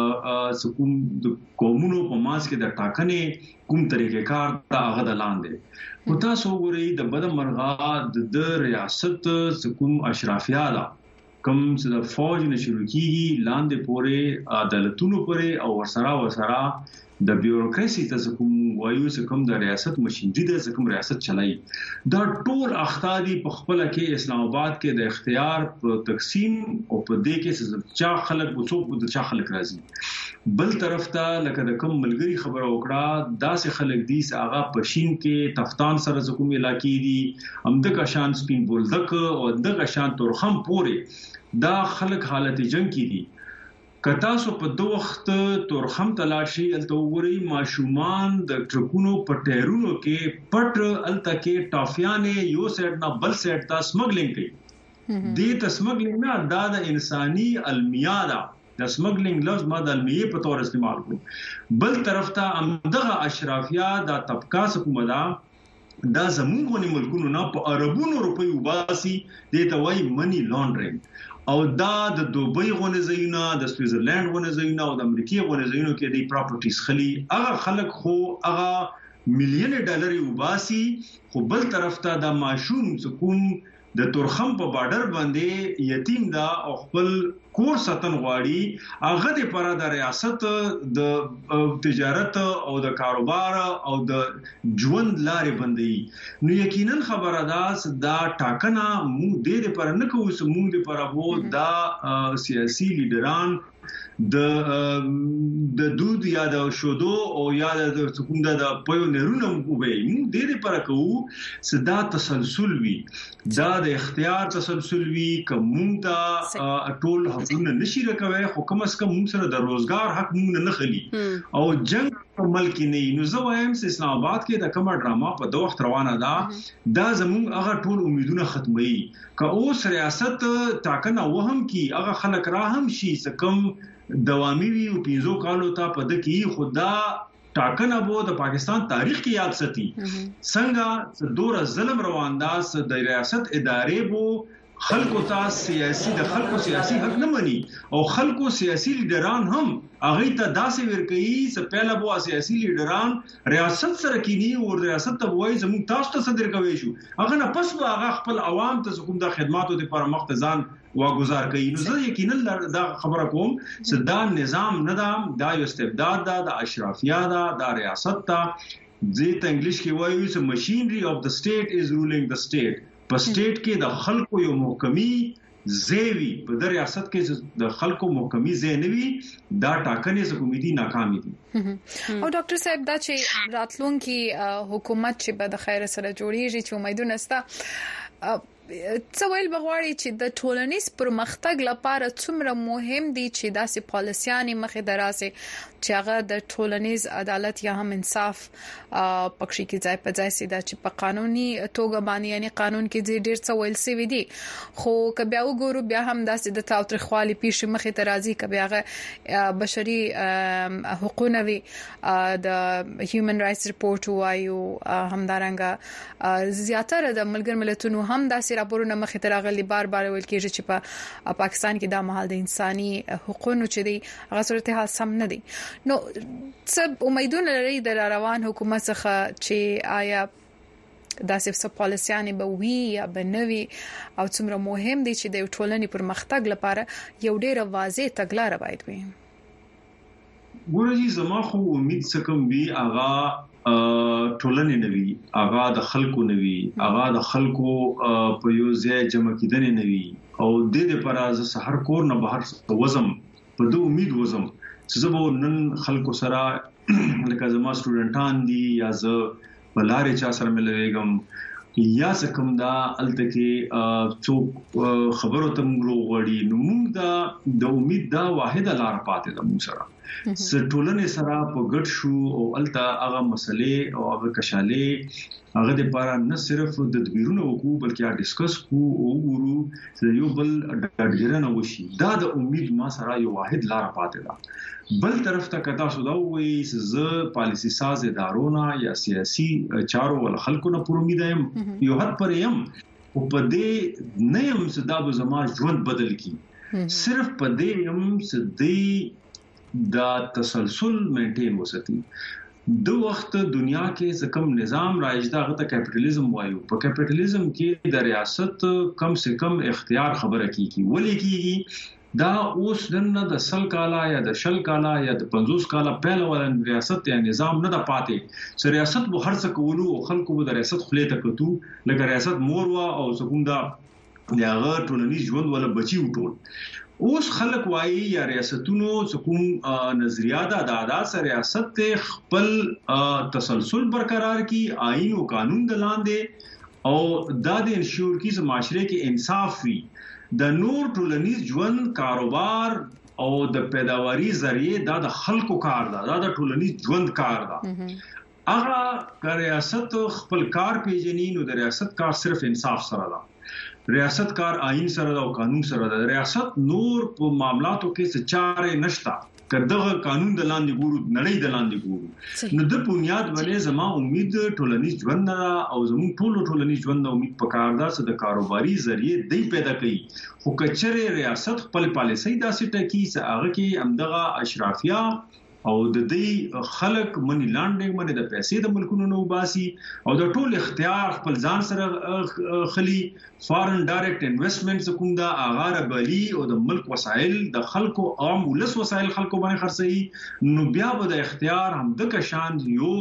سکون د قومونو په ماس کې د ټاکنې کوم طریقې کار دا هغه د لاندې او تاسو ګورئ د بد مرغا د ریاست سکون اشرافیه دا کوم چې د فوج نشو کیږي لاندې پورې عدالتونو پورې او ورسره ورسره د بیوروکراسي ته کوم وایو چې کوم د ریاست مشینری د کوم ریاست چلای دا ټول اختیاري په خپل کې اسلام آباد کې د اختیار په تقسیم او په دې کې چې خلک وڅوک د چا خلک راځي بل طرف ته لکه د کوم ملګری خبره وکړه داسې خلک دي چې هغه پښین کې تفتان سره کوم علاقې دي همدغه شان سپین بولدک او دغه شان تورخم پورې دا خلک حالت جنگ کې دي کتا سو په دوه وخت تورخم تلاشي الته وګوري ماشومان د ټرکونو په ټایرونو کې پټ الته کې ټافیانې یو سیټ نه بل سیټ ته سمګلینګ کوي دې ته سمګلینګ نه دا د انساني المیاده د سمګلینګ لفظ ما د المیه په تور استعمال کوم بل طرف ته امدغه اشرافیا د طبقه حکومت دا زموږ ملکونو نه په اربونو روپۍ وباسي دې ته وایي منی لانډرینګ او دا د دوبۍ غونې ځایونه د سویټزرلند غونې ځایونه او د امریکای غونې ځایونو کې د پراپرټیز خلی هغه خلک خو هغه میلیون ډالر وباسي خو بل طرف ته د ماشوم سکون د تورخم په بارډر باندې یتیم دا او خپل کور ساتن غواړي هغه د پر د ریاست د تجارت او د کاروبار او د ژوند لارې بندي نو یقینا خبره ده دا ټاکنه مو د دې پر نه کوو چې مونږ د پر وو دا سیاسي لیډران د د دود یا د شودو او یا د کوم د پایونرونو وبې موږ د دې پر کوو چې دا تسلسل وي دا د اختیار تسلسل وي کوم ته ټول حقونه نشي راکوي خو کوم اس کوم سره د روزګار حق مونږ نه خلی او جنگ په ملک نه نو زه وایم چې اسلام آباد کې د کومه ډراما په دوه وخت روانه ده دا زموږ هغه ټول امیدونه ختمي که اوس ریاست ټاکنه وهم کی هغه خلک را هم شي چې کوم دوامي وی او پینځو کالو ته په د کې خدا ټاکنه بو د پاکستان تاریخ کې یاد ساتي څنګه دور ظلم روان داس د ریاست ادارې بو خلکو ته سیاسي د خلکو سیاسي حق نه مني او خلکو سیاسي لیډران هم هغه ته داسې ورکوي چې پهلا بو سیاسي لیډران ریاست سره کینی او ریاست ته وایي زموږ تاسو ته صدر کوي شو هغه نه پس هغه خپل عوام ته کوم د خدماتو لپاره مختزان واغزار کوي نو زه یقینا دا خبره کوم چې دا نظام نه دا د استبداد دا د اشرافیه دا د ریاست ته ځکه انګلیش کې وایي چې ماشینری اف د سټیټ از رولینګ د سټیټ په سټیټ کې د خلکو یو محکمي زیوی په د ریاست کې د خلکو محکمي زینوي دا ټاکنې حکومتي ناکامي دي او ډاکټر صاحب دا چې راتلونکي حکومت چې به د خیر سره جوړیږي چې امیدونه ستا څویل بغواړي چې د ټولنیز پرمختګ لپاره څومره مهم دي چې داسې پالیسيانې مخې دراسه چې هغه د ټولنیز عدالت یا هم انصاف پکښې کې ځای په ځای سي دا چې په قانوني توګه باندې یعنی قانون کې ډېر څه ویل سوي دي خو که بیا وګورو بیا هم داسې د تاوتریخوالي پیښې مخې ته راځي که بیا هغه بشري حقوقونه وي د هیومن رائټس ریپورت وایو همدارنګه زیاتره د ملګر ملتونو هم داسې راپورونه مخې ته راغلي بار بار ویل کېږي چې په پاکستان کې دا مهال د انساني حقوقو چې دی هغه صورتحال سم نه دی نو څه امیدونه لري د روان حکومت څخه چې آیا داسې څه پالیسيانې به وي یا به نه وي او څومره مهم دي چې د ټولنې پرمختګ لپاره یو ډېر واضح تګلاره باید وي ګورئ زما خو امید څه کوم وی اغا ټولنې نوي اغا د خلکو نوي اغا د خلکو په یو ځای جمع کېدنې نوي او د دې لپاره ز سحر کور نه بهر وزم په دوه امید وزم چې زه نن خلکو سره لکه زما سټوډنټان دي یا زه بلارې چا سره ملويګم یا څکم دا الته کې څوک خبرو ته موږ وړي نو موږ دا د امید دا واحده لار پاتې ده موږ سره س ټولنې سره په ګډ شو او الته هغه مسلې او هغه کشالې هغه د لپاره نه صرف د تدبیرونو وکړو بلکې ډیسکس کو او ورو چې یو بل ډاډګرنه وشي دا د امید ما سره یو واحد لار پاتې ده بل طرف ته کدا سودا وې ز پالیسی ساز ادارونه یا سیاسي چارو ول خلکو نه پر امید یم یو حد پر یم او په دې نه یم چې دا به زما ژوند بدل کی صرف په دې یم چې دې دا تسلسل مینټین وساتي د وخت دنیا کې کوم نظام رایج دا غته کیپټالیزم وایو په کیپټالیزم کې د ریاست کم سے کم اختیار خبره کیږي ولې کیږي دا اوس دنه د سل کالا یا د شل کالا یا د پنځوس کالا پهل ولن ریاست یا نظام نه د پاتې چې ریاست به هر څه کولو او خلکو به د ریاست خلې تکتو لکه ریاست مور وا او سکوندا دغه ټولنیز ژوند ولا بچي وټول اوس خلک وایي یا ریاستونو کوم نظریات د عادت سره ریاست ته خپل تسلسل برقرار کی آئین او قانون د لاندې او د انشور کی چې معاشره کې انصاف وي د نور ټولنیز ژوند کاروبار او د پیداواري ذریعہ د خلکو کار ده د ټولنیز ژوند کار ده هغه ریاست خپل کار پیژني نو د ریاست کار صرف انصاف سره ده ریاست کار آئین سره او قانون سره د ریاست نور په معاملاتو کې څه چارې نشتا کداغه قانون د لاندې ګورو نړۍ د لاندې ګورو نو د بنیاد باندې زما امید ټولنیز ژوند او زموږ ټول ټولنیز ژوند امید پکار ده چې د کاروباري ذریعہ دی پیدا کړي خو کچره ریاست خپل پالیسي داسې ټکی چې هغه کې امدغه اشرافیا او د دې خلک منی لانډینګ باندې د پیسې د ملکونو نو باسي او د ټول اختیار خپل ځان سره خلی فارن ډایرکټ انویسټمنټ کوم دا اغاره بلی او د ملک وسایل د خلکو عام ولس وسایل خلکو باندې خرڅي نو بیا به د اختیار هم د کشان یو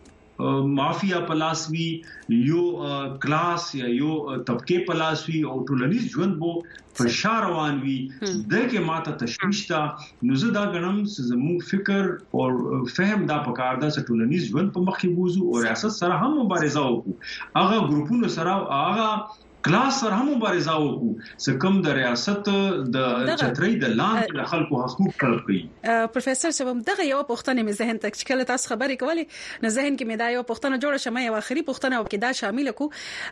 مافیا پلاسوي یو کلاس یا یو طبقه پلاسوي او ټولنیز ژوند بو فشار روان وي دغه ماته تشویش تا نو زه دا غنم زموږ فکر او فهم دا پکار دا چې ټولنیز ژوند په مخ کې بوزو او ریاست سره هم مبارزه وکړو هغه ګروپونو سره هغه کلاس سره هم مبارزه وکړو چې کوم د ریاست د چترۍ د لاندې د خلکو حقوق طلب کوي پروفیسور سبم دغه یو پوښتنه مې ذهن ته چې تاسو خبرې کولې نه ذهن کې مې دا یو پوښتنه جوړه شمه یو اخري پوښتنه او کې دا شامل کو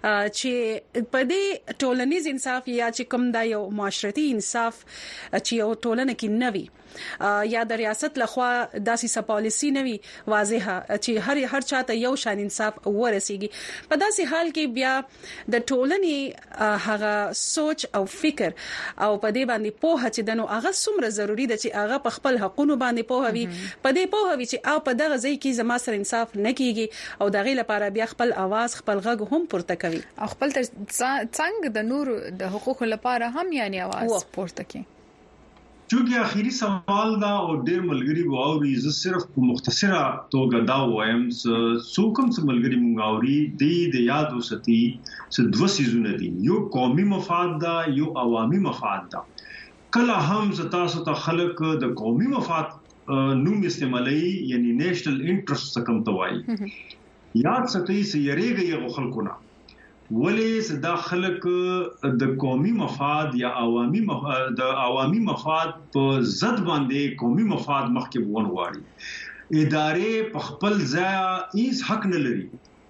چې په دې ټولنیز انصاف یا چې کوم دا یو معاشرتي انصاف چې یو ټولنه کې نوي یا د ریاست لخوا داسې س پالیسی نوي واضحه چې هر هر چاته یو شان انصاف ورسیږي په داسې حال کې بیا د ټولنې هغه سوچ او فکر او په دې باندې پوهه چې دنو هغه څومره ضروری ده چې هغه په خپل حقونو باندې پوهوي په دې پوهوي چې او په دغه ځای کې زما سره انصاف نه کیږي او دغه لپاره بیا خپل आवाज خپل غږ هم پورته کوي او خپل څنګه د نور د حقوقو لپاره هم یعنی आवाज پورته کوي چونکه اخیری سوال دا او ډیر ملګری واوري ز صرف په مختصره توګه دا وایم څو کوم څه ملګری مونږ اوري د د یاد وساتي چې دوه سيزونه دي یو قومي مفاد دا یو عوامي مفاد دا کله هم ز تاسو ته خلک د قومي مفاد نوم استعمالي یعنی نېشنل انټرست څخه کم توای یاد ساتي چې یریږي یو خلکونه ولې صدا خلک د قومي مفاد یا عوامي مفاد د عوامي مفاد په ضد باندې قومي مفاد مخکې وون غواړي ادارې په خپل ځای هیڅ حق نه لري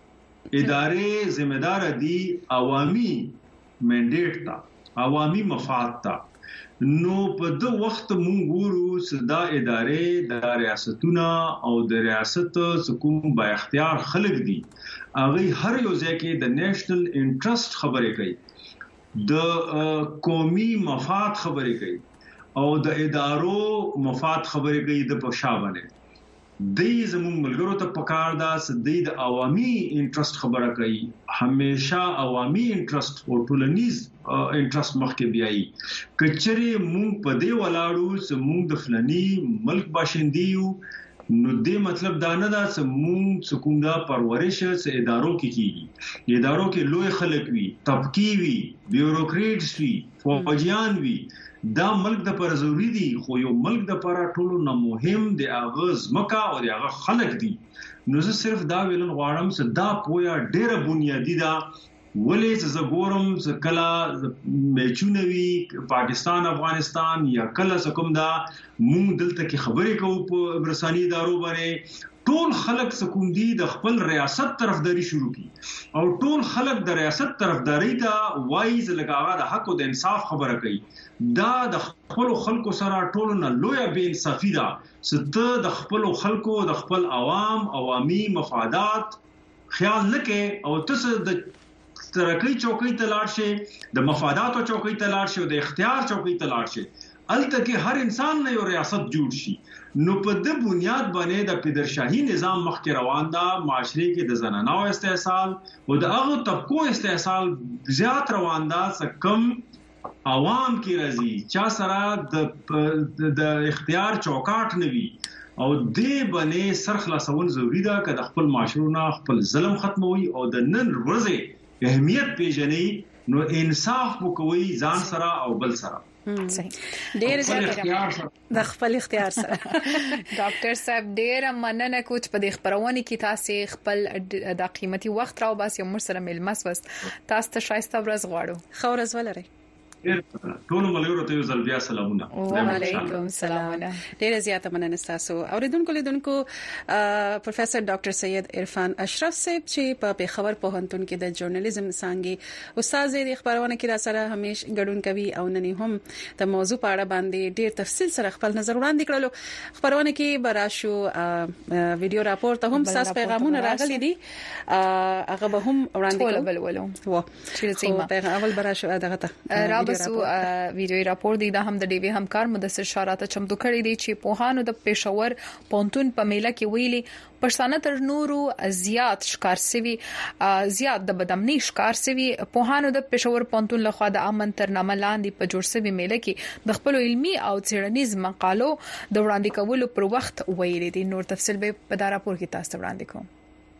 ادارې ذمہ دار دي عوامي منډیټ تا عوامي مفاد تا نو په د وخت مونږ ګورو چې دا ادارې د ریاستونو او د ریاست حکومت با اختیار خلک دي هغه هر یو ځای کې د نېشنل انټرست خبرې کوي د قومي مفاد خبرې کوي او د ادارو مفاد خبرې کوي د پښابانه د زموږ ملګرو ته پکار دا چې د عوامي انټرست خبره کوي همیشه عوامي انټرست او ټولنیز انټرست مخکې بیایي کچري مونږ په دې ولاړو چې مونږ د فلاني ملک باشندې یو نو دې مطلب دا نه دا چې مونږ څکوندا پرورش چې ادارو کې کیږي ادارو کې لوی خلک وي طبقي وي بیوروکریټس وي فوجیان وي دا ملک د پر ضروری دي خو یو ملک د پر ټولو نه مهم دی اغاز مکه او دی هغه خلک دي نو زه صرف دا ویلن غواړم چې دا پویا ډیره بنیادی ده ولې ز ګورم ز کلا میچونه وی پاکستان افغانستان یا کلا کوم دا مونږ دلته کې خبرې کوو په برسانی ادارو باندې ټول خلک سکوم دي د خپل ریاست طرفداري شروع کی او ټول خلک د ریاست طرفداري ته وایز لګاغه د حق او د انصاف خبره کوي دا د خپل خلکو سره ټول نه لوی بے انصافي ده ست د خپل خلکو د خپل عوام عوامي مفادات خیال نکې او تاسو د ترقی چوکۍ ته لاړ شي د مفاداتو چوکۍ ته لاړ شي او د اختیار چوکۍ ته لاړ شي الته کې هر انسان نه یو ریاست جوړ شي نو په د بنیاد باندې د پدرشاهي نظام مخکې روان دا معاشري کې د زنانو استحصال او د هغه طبقو استحصال زیات روان دا کم عوام کې راځي چا سره د د اختیار چوکاټ نوي او دې باندې سرخلاصول ضروری ده چې د خپل معاشرونه خپل ظلم ختموي او د نن ورځې اهمیت پیژني نو انصاف وکوي ځان سره او بل سره صحیح ډیر زیات د خپل اختیار سره ډاکټر صاحب ډیر مننه کوچ په دې خبرونه کې تاسو خپل د قیمتي وخت راو بس یو مر سره ملمس وست تاسو ته شایسته ورځ غواړو خو ورځ ولري ټول ملګرو ته یو ځل بیا سلامونه وعلیکم السلام ډیر زیاته مننه تاسو اوریدونکو لیدونکو پروفیسور ډاکټر سید عرفان اشرف صاحب چې په پیښور پوهنتون کې د ژورنالیزم څانګې استاد د خبرونه کې را سره همیش ګډون کوي او نن هم د موضوع په اړه باندې ډیر تفصیل سره خپل نظر وړاندې کړلو خبرونه کې براشو ویډیو راپورټ هم تاسو پیغامونه راغلي دي هغه به هم وړاندې کولو و چې په اول براشو دغه ته سو ویډیو راپور دی دا هم د ډي وی همکار مدثر شاراته چمتو کړی دی چې پوهانو د پېښور پونتون په میله کې ویلي پښتانه تر نورو زیات شکار سوي زیات د بدامنی شکار سوي پوهانو د پېښور پونتون لخوا د امن تر نامه لاندې په جوړ سوي میله کې د خپل علمي او څېړنیز مقالو د وړاندې کولو پر وخت ویلي دي نور تفصیل به په دا راپور کې تاسو وړاندې کوم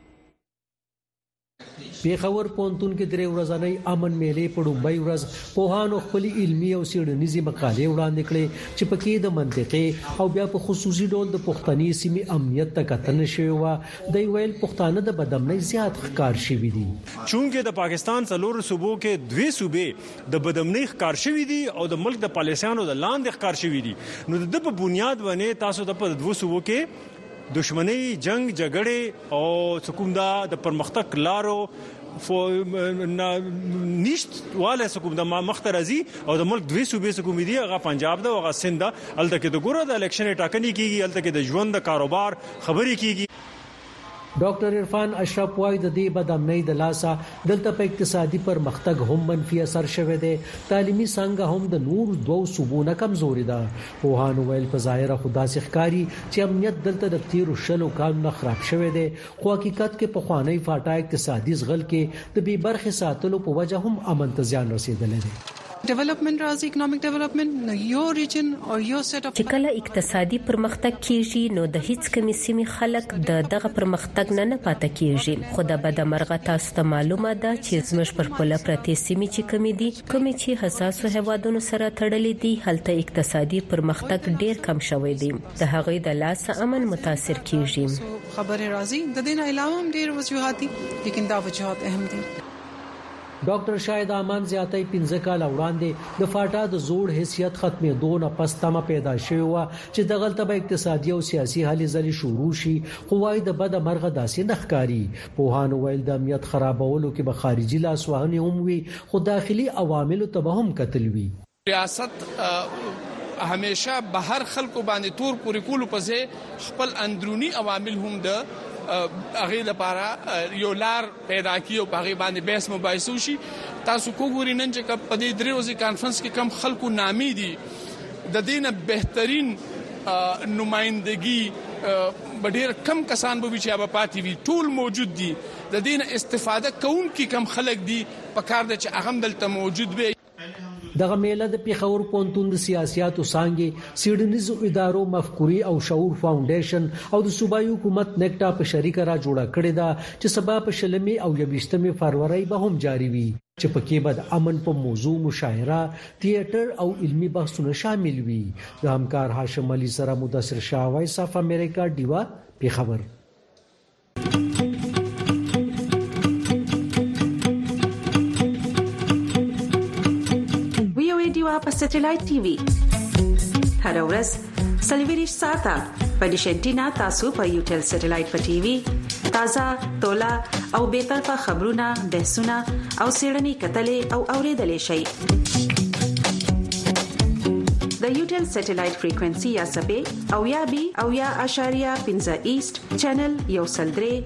پیښور پونتون کې درې ورځې امن میلې په ډومبای ورځ پوهانو خپل علمي او څېړنیزي مقالې وړاندې کړې چې پکې د منطقي او بیا په خصوصي ډول د پښتني سیمې امنیت ته کتنه شوی و د ویل پښتانه د بدامنۍ زیات ښکار شوی دي چونګې د پاکستان څلور صوبو کې دوی صوبې د بدامنۍ ښکار شوی دي او د ملک د پالیسیانو د لاندې ښکار شوی دي نو د په بنیاد باندې تاسو د په دوه صوبو کې دشمنی جنگ جګړې او سکوندا د پرمختګ لارو فو نشت والا سکوم د مخترزي او د ملک دوی صوبې سکوم دي هغه پنجاب دا او هغه سند الته کې د ګوره د الیکشن ټاکنې کیږي الته کې د ژوند د کاروبار خبرې کیږي ډاکټر عرفان اشرف وايي د دې بدامنۍ د لاسه دلته په اقتصادي پرمختګ هم منفي اثر شوه دی تعلیمي څنګه هم د نور دوه صوبونه کمزوري ده پوهانو ویل په ظاهر خدا سخکاری چې امنیت دلته د تیر شلو کال خراب شوه دی خو حقیقت کې په خوانی فاټا اقتصادي ځغل کې د بي برخه ساتلو په وجه هم امن ته ځان رسیدل دي ډیولپمنٹ راځي اکونومیک ډیولپمنٹ یو ریجن او یو سیټ اف چې کله اقتصادي پرمختګ کیږي نو د هیڅ کمی سیمې خلک د دغه پرمختګ نه نه پاتې کیږي خو د بدمرغه تاسو ته معلومه ده چې زموږ پر خپل پرتی سیمې چې کمی دي کومې چې حساسو هوادونو سره تړلې دي هلته اقتصادي پرمختګ ډیر کم شوی دی د هغې د لاس امن متاثر کیږي خبره راځي د دې نه علاوه هم ډیر وجوهات دي لیکن دا وجوهات اهم دي ډاکټر شاهد امان زیاتې پنځه کال وړاندې د فاټا د زوړ حیثیت ختمې دوه پس تمه پیدا شوه چې د غلطه به اقتصادي او سیاسي حالې ځلې شروع شي خو وايي د بد مرغه داسې نخکاری پوهانو ویل د امنیت خرابولو کې به خارجي لاسوهنه هم وي خو داخلي عوامل ته هم قتل وي ریاست همیشه بهر خلکو باندې تور پورې کولو پځه خپل اندرونی عوامل هم د اغه لپاره یو لار پیدا کیو په غي باندې بیس مباحثه شي تاسو کوګوري نن چې په دې درې ورځې کانفرنس کې کم خلکو نامي دي د دینه بهترین نمائندګي ډېر کم کسان به چې اب پاتې وي ټول موجود دي د دینه استفاده کوم کې کم خلک دي په کار د چې اهم دلته موجود وي دغه میله د پیښور پونتون د سیاسياتو څنګه سیډنیزو ادارو مفکوري او شعور فاونډیشن او د صوبایي حکومت نکټا په شریکه را جوړه کړې ده چې سبا په شلمي او یوشتمه فروری به هم جاری وي چې پکې به د امن په موضوع مشاعره تیاتر او علمی بحثونه شامل وي د همکار هاشم علي سره مدثر شاه وایس اف امریکا دیوا پیښور په سټلایټ ټي وي هر ورځ سلویریش ساته په ډیشنټینا تاسو په یوټل سټلایټ په ټي وي تازه تولا او به طرفه خبرونه بحثونه او سیړنی کتلې او اوریدلې شي د یوټل سټلایټ فریکوئنسي یا سبې او یا بي او یا اشاریه پنځه ایست چینل یو سلدري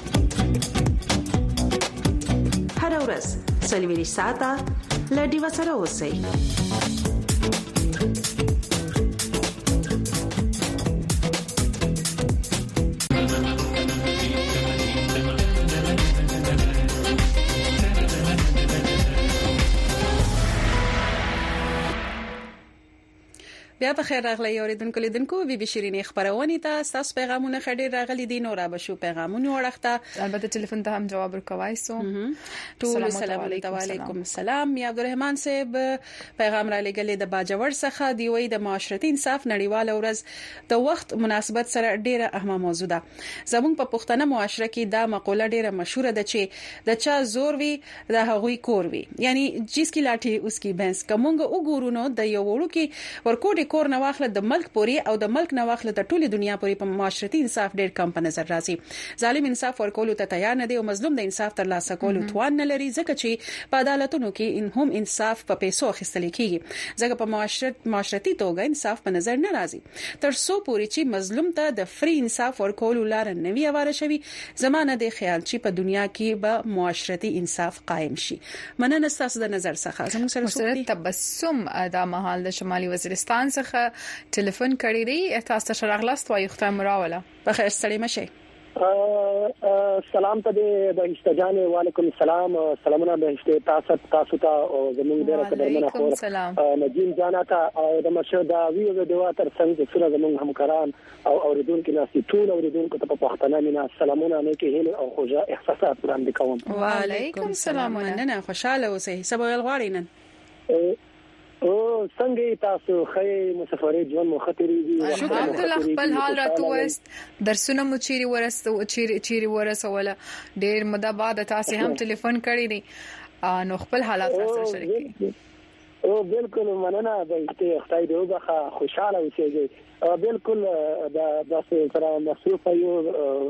هر ورځ سلویریش ساته لډي وسره اوسئ بیا په خیر راغلی اوریدونکو لیدونکو بي بي شيرينې خبرونه ته تاسو پیغامونه خډیر راغلي دي نو را بشو پیغامونه ورخته البته ټلیفون ته هم جواب ورکوي سو ټول السلام علیکم السلام یا عبدالرحمن صاحب پیغام را لګلې د باجوړ څخه دی وی د معاشرتي انصاف نړیوال ورځ د وخت مناسبت سره ډیره اهمه موضوع ده زموږ په پښتنه معاشره کې دا مقوله ډیره مشهوره ده چې د چا زور وي د هغوی کور وي یعنی جس کی لاټي اس کی بھینس کومګه وګورو نو د یو وړو کې ورکوټي کور نه واخله د ملک پوري او د ملک نه واخله د ټوله دنیا پوري په معاشرتي انصاف ډېر کم په نظر راځي ظالم انصاف ورکول ته تیار نه دی او مظلوم د انصاف تر لاسه کول توان نه لري ځکه چې په عدالتونو کې ان هم انصاف په پیسو اخیستل کیږي ځکه په معاشرت معاشرتي توګه انصاف په نظر نه راځي تر څو پوري چې مظلوم ته د فری انصاف ورکول لار نه وی واره شوی زمانه د خیال چې په دنیا کې به معاشرتي انصاف قائم شي مننه تاسو د نظر څخه زموږ سره سره تبسم د مهال د شمالي وزیرستان څخه ټلیفون کړی دی تاسو ته راغلاست وایي خدای مراوله په خیر سلام شي سلام ته د استجانه وعلیکم السلام سلامونه به تاسو تاسو ته او زموږ ډیره قدرمنه خور نجیم جانا ته د مرشد ویو د دوا تر څنګه سره زموږ همکاران او اوریدونکو ناسي ټول اوریدونکو ته په پښتنه مینا سلامونه نه کې هله او خوږه احساسات وړاندې کوم وعلیکم السلام نن خوشاله اوسئ سبا غواړئ نن او څنګه تاسو خې مسافرې ژوند مو خطرې دي الحمد لله خپل حال راتوست درسونه مو چیرې ورسته چیرې چیرې ورسوله ډېر مده بعد تاسو هم ټلیفون کړی دی نو خپل حالات سره شریک او بالکل مننه د خدای دې وبخه خوشاله اوسئ بالکل دا تاسو سره مصروف یو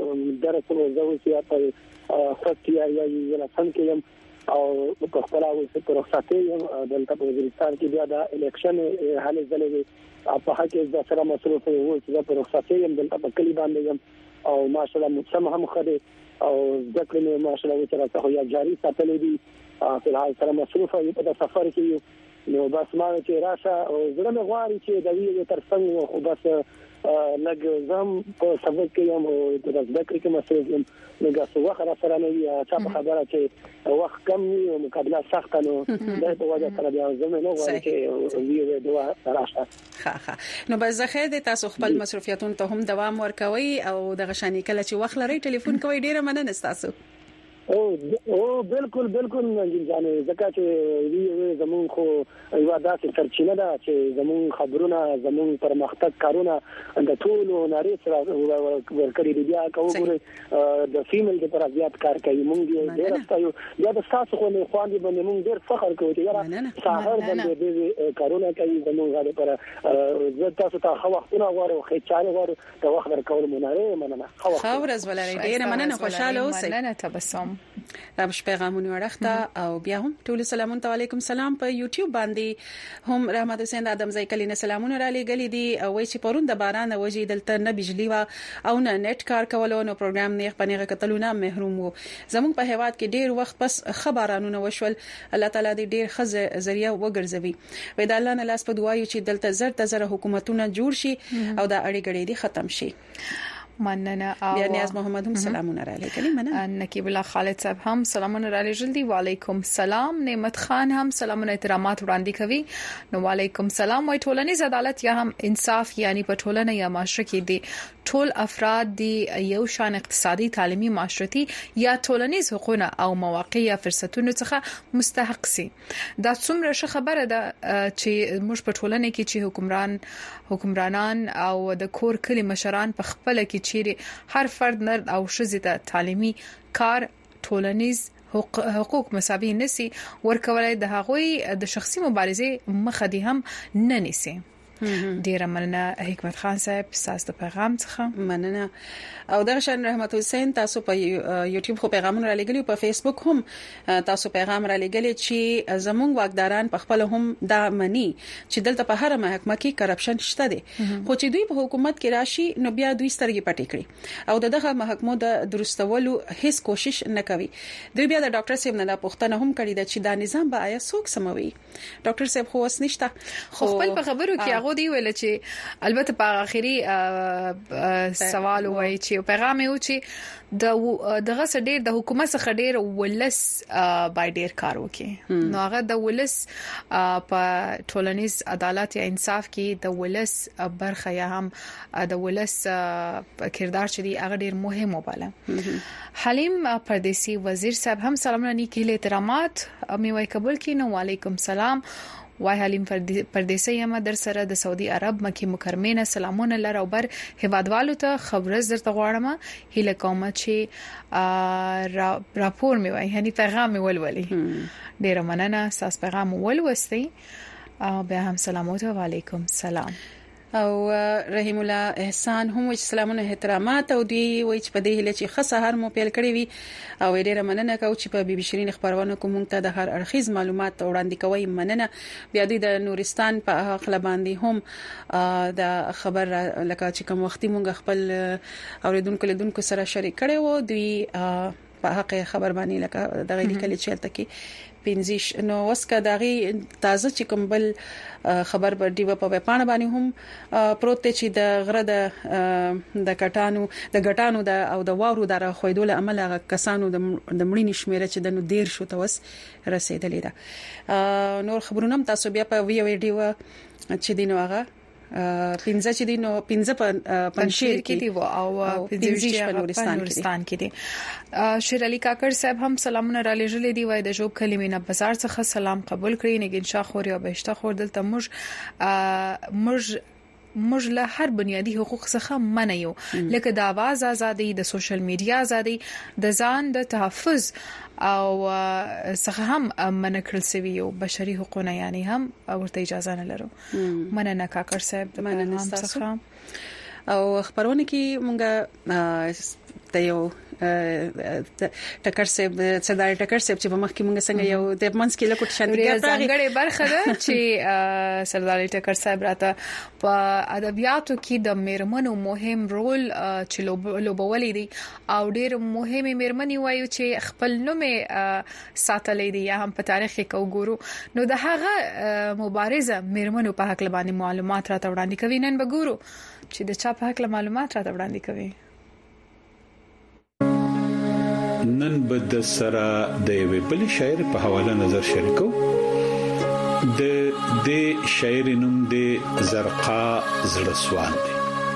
درسونه زوسیا په خطي یا یو څنګه کې او په خپل اوسه پر رخصتي دلته په وزیرستان کې بیا د الیکشن حل زلې په حق د سره مصروف وو چې په رخصتي دلته په کلی باندې او ماشاءالله مسم هم خدي او ذکر مې ماشاءالله سره څه یا جاری ساتلې دي په الحال سره مصروف یو په سفر کې نو بس ما چې راشه او زړه مې غواړي چې د ویو تر څنګه خو بس لګ زم په سبق کې یم او د ذکر کې مصروف یم لږه څه وخت سره نه وي چې خبره چې وخت کم وي او مقابله سخت نو د په وجه سره بیا زموږ نو غواړي چې ویو دوا راشه ها ها نو بس زخه د تاسو خپل مصروفیتونو ته هم دوام ورکوي او د غشانی کله چې وخت لري ټلیفون کوي ډیره مننه تاسو او او بالکل بالکل جانې ځکه چې وی زمون خو یو داسې ترچینه ده چې زمون خبرونه زمون پرمختګ کارونه د ټول نړۍ سره ورکړي دي بیا کومه د فیمل د پر زیات کار کوي مونږ ډیر ستایو یا د تاسو خو نه خواندې باندې مونږ ډیر فخر کوو چې یاره ساحر باندې د کارونه کوي زمون غاړه پر زه تاسو ته خو وختونه غواړم خو چاره غواړم د وخت ورکول مونږه مننه خو ورځ ولري ډیر مننه خوشاله اوسئ مننه تبسم رابش پیغامونه ورخته او بیا هم ټول سلامون علیکم سلام په یوټیوب باندې هم رحمت حسین ادم زای کلینه سلامونه را لګلې دي او وای چې پرون د باران وجې دلته نه بجلی وا او نه نت کار کولو نو پروګرام نه پنیغه کتلونه محروم وو زموږ په هواد کې ډیر وخت بس خبرانونه وشول الله تعالی دې ډیر خزه ذریعہ وګرځوي وې د الله نه لاس په دعایو چې دلته زر تزر حکومتونه جوړ شي او دا اړې غړې دي ختم شي مننه او بیا نیاز محمد هم سلامونه را لګلی مننه نقیب الله خالد صاحب هم سلامونه را لګل دي وعلیکم سلام نعمت خان هم سلامونه احترامات وړاندې کوي نو وعلیکم سلام وای ټولنیز عدالت یا هم انصاف یعنی په ټولنه یا معاشره کې دي ټول افراد دي یو شان اقتصادي تعلیمي معاشرتي یا ټولنیز حقوقونه او مواقع یا فرصتونو څخه مستحق سي دا څومره ښه خبره ده چې موږ په ټولنه کې چې حکمران حکمرانان او د کور کلی مشران په خپل کې چیرې هر فرد نر او ښځې ته تعلیمي کار ټولنیز حقوق مساوي نسی ورکولای د هغوی د شخصي مبارزې مخه دي هم نه نسی. ډیره مننه حکمت خان صاحب تاسو د پیغام څخه مننه. او د شان رحمت حسین تاسو په یوټیوب خو پیغامونه را لګلی، په فیسبوک هم تاسو پیغام را لګلی چې زموږ واکداران په خپل هم دا مني چې دلته په هر محکمه کې کرپشن شته دي، خو چې دوی په حکومت کې راشي نو بیا دوی سترګې پټې کړي او دغه محکمو د درستولو هیڅ کوشش نه کوي. دوی بیا د ډاکټر صاحب نه پوښتنه هم کړې ده چې دا نظام به آیا څوک سموي. ډاکټر صاحب خو وس نشته، خو خپل په خبرو کې هغه دی ویل چې البته په اخري سوال وایي چې پیغام یو چې د دغه سډیر د حکومت څخه ډیر ولس بای ډیر کار وکړي، نو هغه د ولس په ټولنیز عدالت یا انصاف کې د ولس برخه یا هم د ولس کردار چې دی هغه ډیر مهم وباله. حلیم پردیسی وزیر صاحب هم سلامونه نیکی له احترامات می وای قبول کینو. وعلیکم سلام. وای حلیم پردیسی یم در سره د سعودي عرب مکه مکرمه نه سلامونه لره او بر هوادوالو ته خبره درته غواړم. هله کوم چې را راپور می وای یعنی پیغام می ولولي. ډیر مننه تاسو پیغام ولوستي. بیا هم سلامات و علیکم سلام. او رحیم الله احسان هم وچ سلامونه احترامات او دی وچ په دې هله چې خصه هر مو پیل کړی وي او ډیره مننه کوم چې په بي بي شيرين خبرونه کوم ته د هر اړخیز معلومات وړاندې کوي. مننه. بیا د نورستان په خپل باندې هم د خبر لکه چې کوم وخت مونږ خپل اوریدونکو لیدونکو سره شریک کړي وو دوی په حق خبر باندې لکه د غوډي کلی چلته کې پینځش نو وسکه دغه تازه چې کوم بل خبر بر دی په پاڼه باندې هم پروت چې د غره د د کټانو د غټانو د او د وارو د خویدول عمل هغه کسانو د مړینې شمیره چې د نو ډیر شو توس رسیدلې ده. نور خبرونه تاسو بیا په وی ویډیو چې دینو هغه پنځه چې دینو پنځه پنځیر کې دی او پنځه په نورستان کې دی. شیر علي کاکر صاحب هم سلامونه را لېږلې دی. وای د جوب کلمینه بازار څخه سلام قبول کړئ. نګین شاه خوري او بهشته خور دلته موږ موږ موږ له هر بنیادی حقوق څخه منایو لکه د आवाज ازادي، د سوشل میډیا ازادي، د ځان د تحفظ او څخه هم منکل سوي او بشري حقوقونه یعنی هم ورته اجازه نه لرو. مننه کاکر صاحب د مننه څخه. او خبرونه کې مونږه ته یو ټکر سیب صدر ټکر سیب چې په مخ کې مونږ څنګه یو د منځ کې لکه شاندګي څنګه برخه ده چې سردار ټکر صاحب راته په ادبیاتو کې د میرمنو مهم رول چې لوبولې دي او ډېر مهمه میرمنې وایو چې خپل نوم ساتلې دي یا هم په تاریخ کې وګورو نو د هغه مبارزه میرمنو په حق باندې معلومات راته وړاندې کوي. نن وګورو چې د چا په حق معلومات راته وړاندې کوي. نن بد سره د یوې بل شاعر په حواله نظر شریکو. د د شاعر نوم د زرقا زړسوان دی.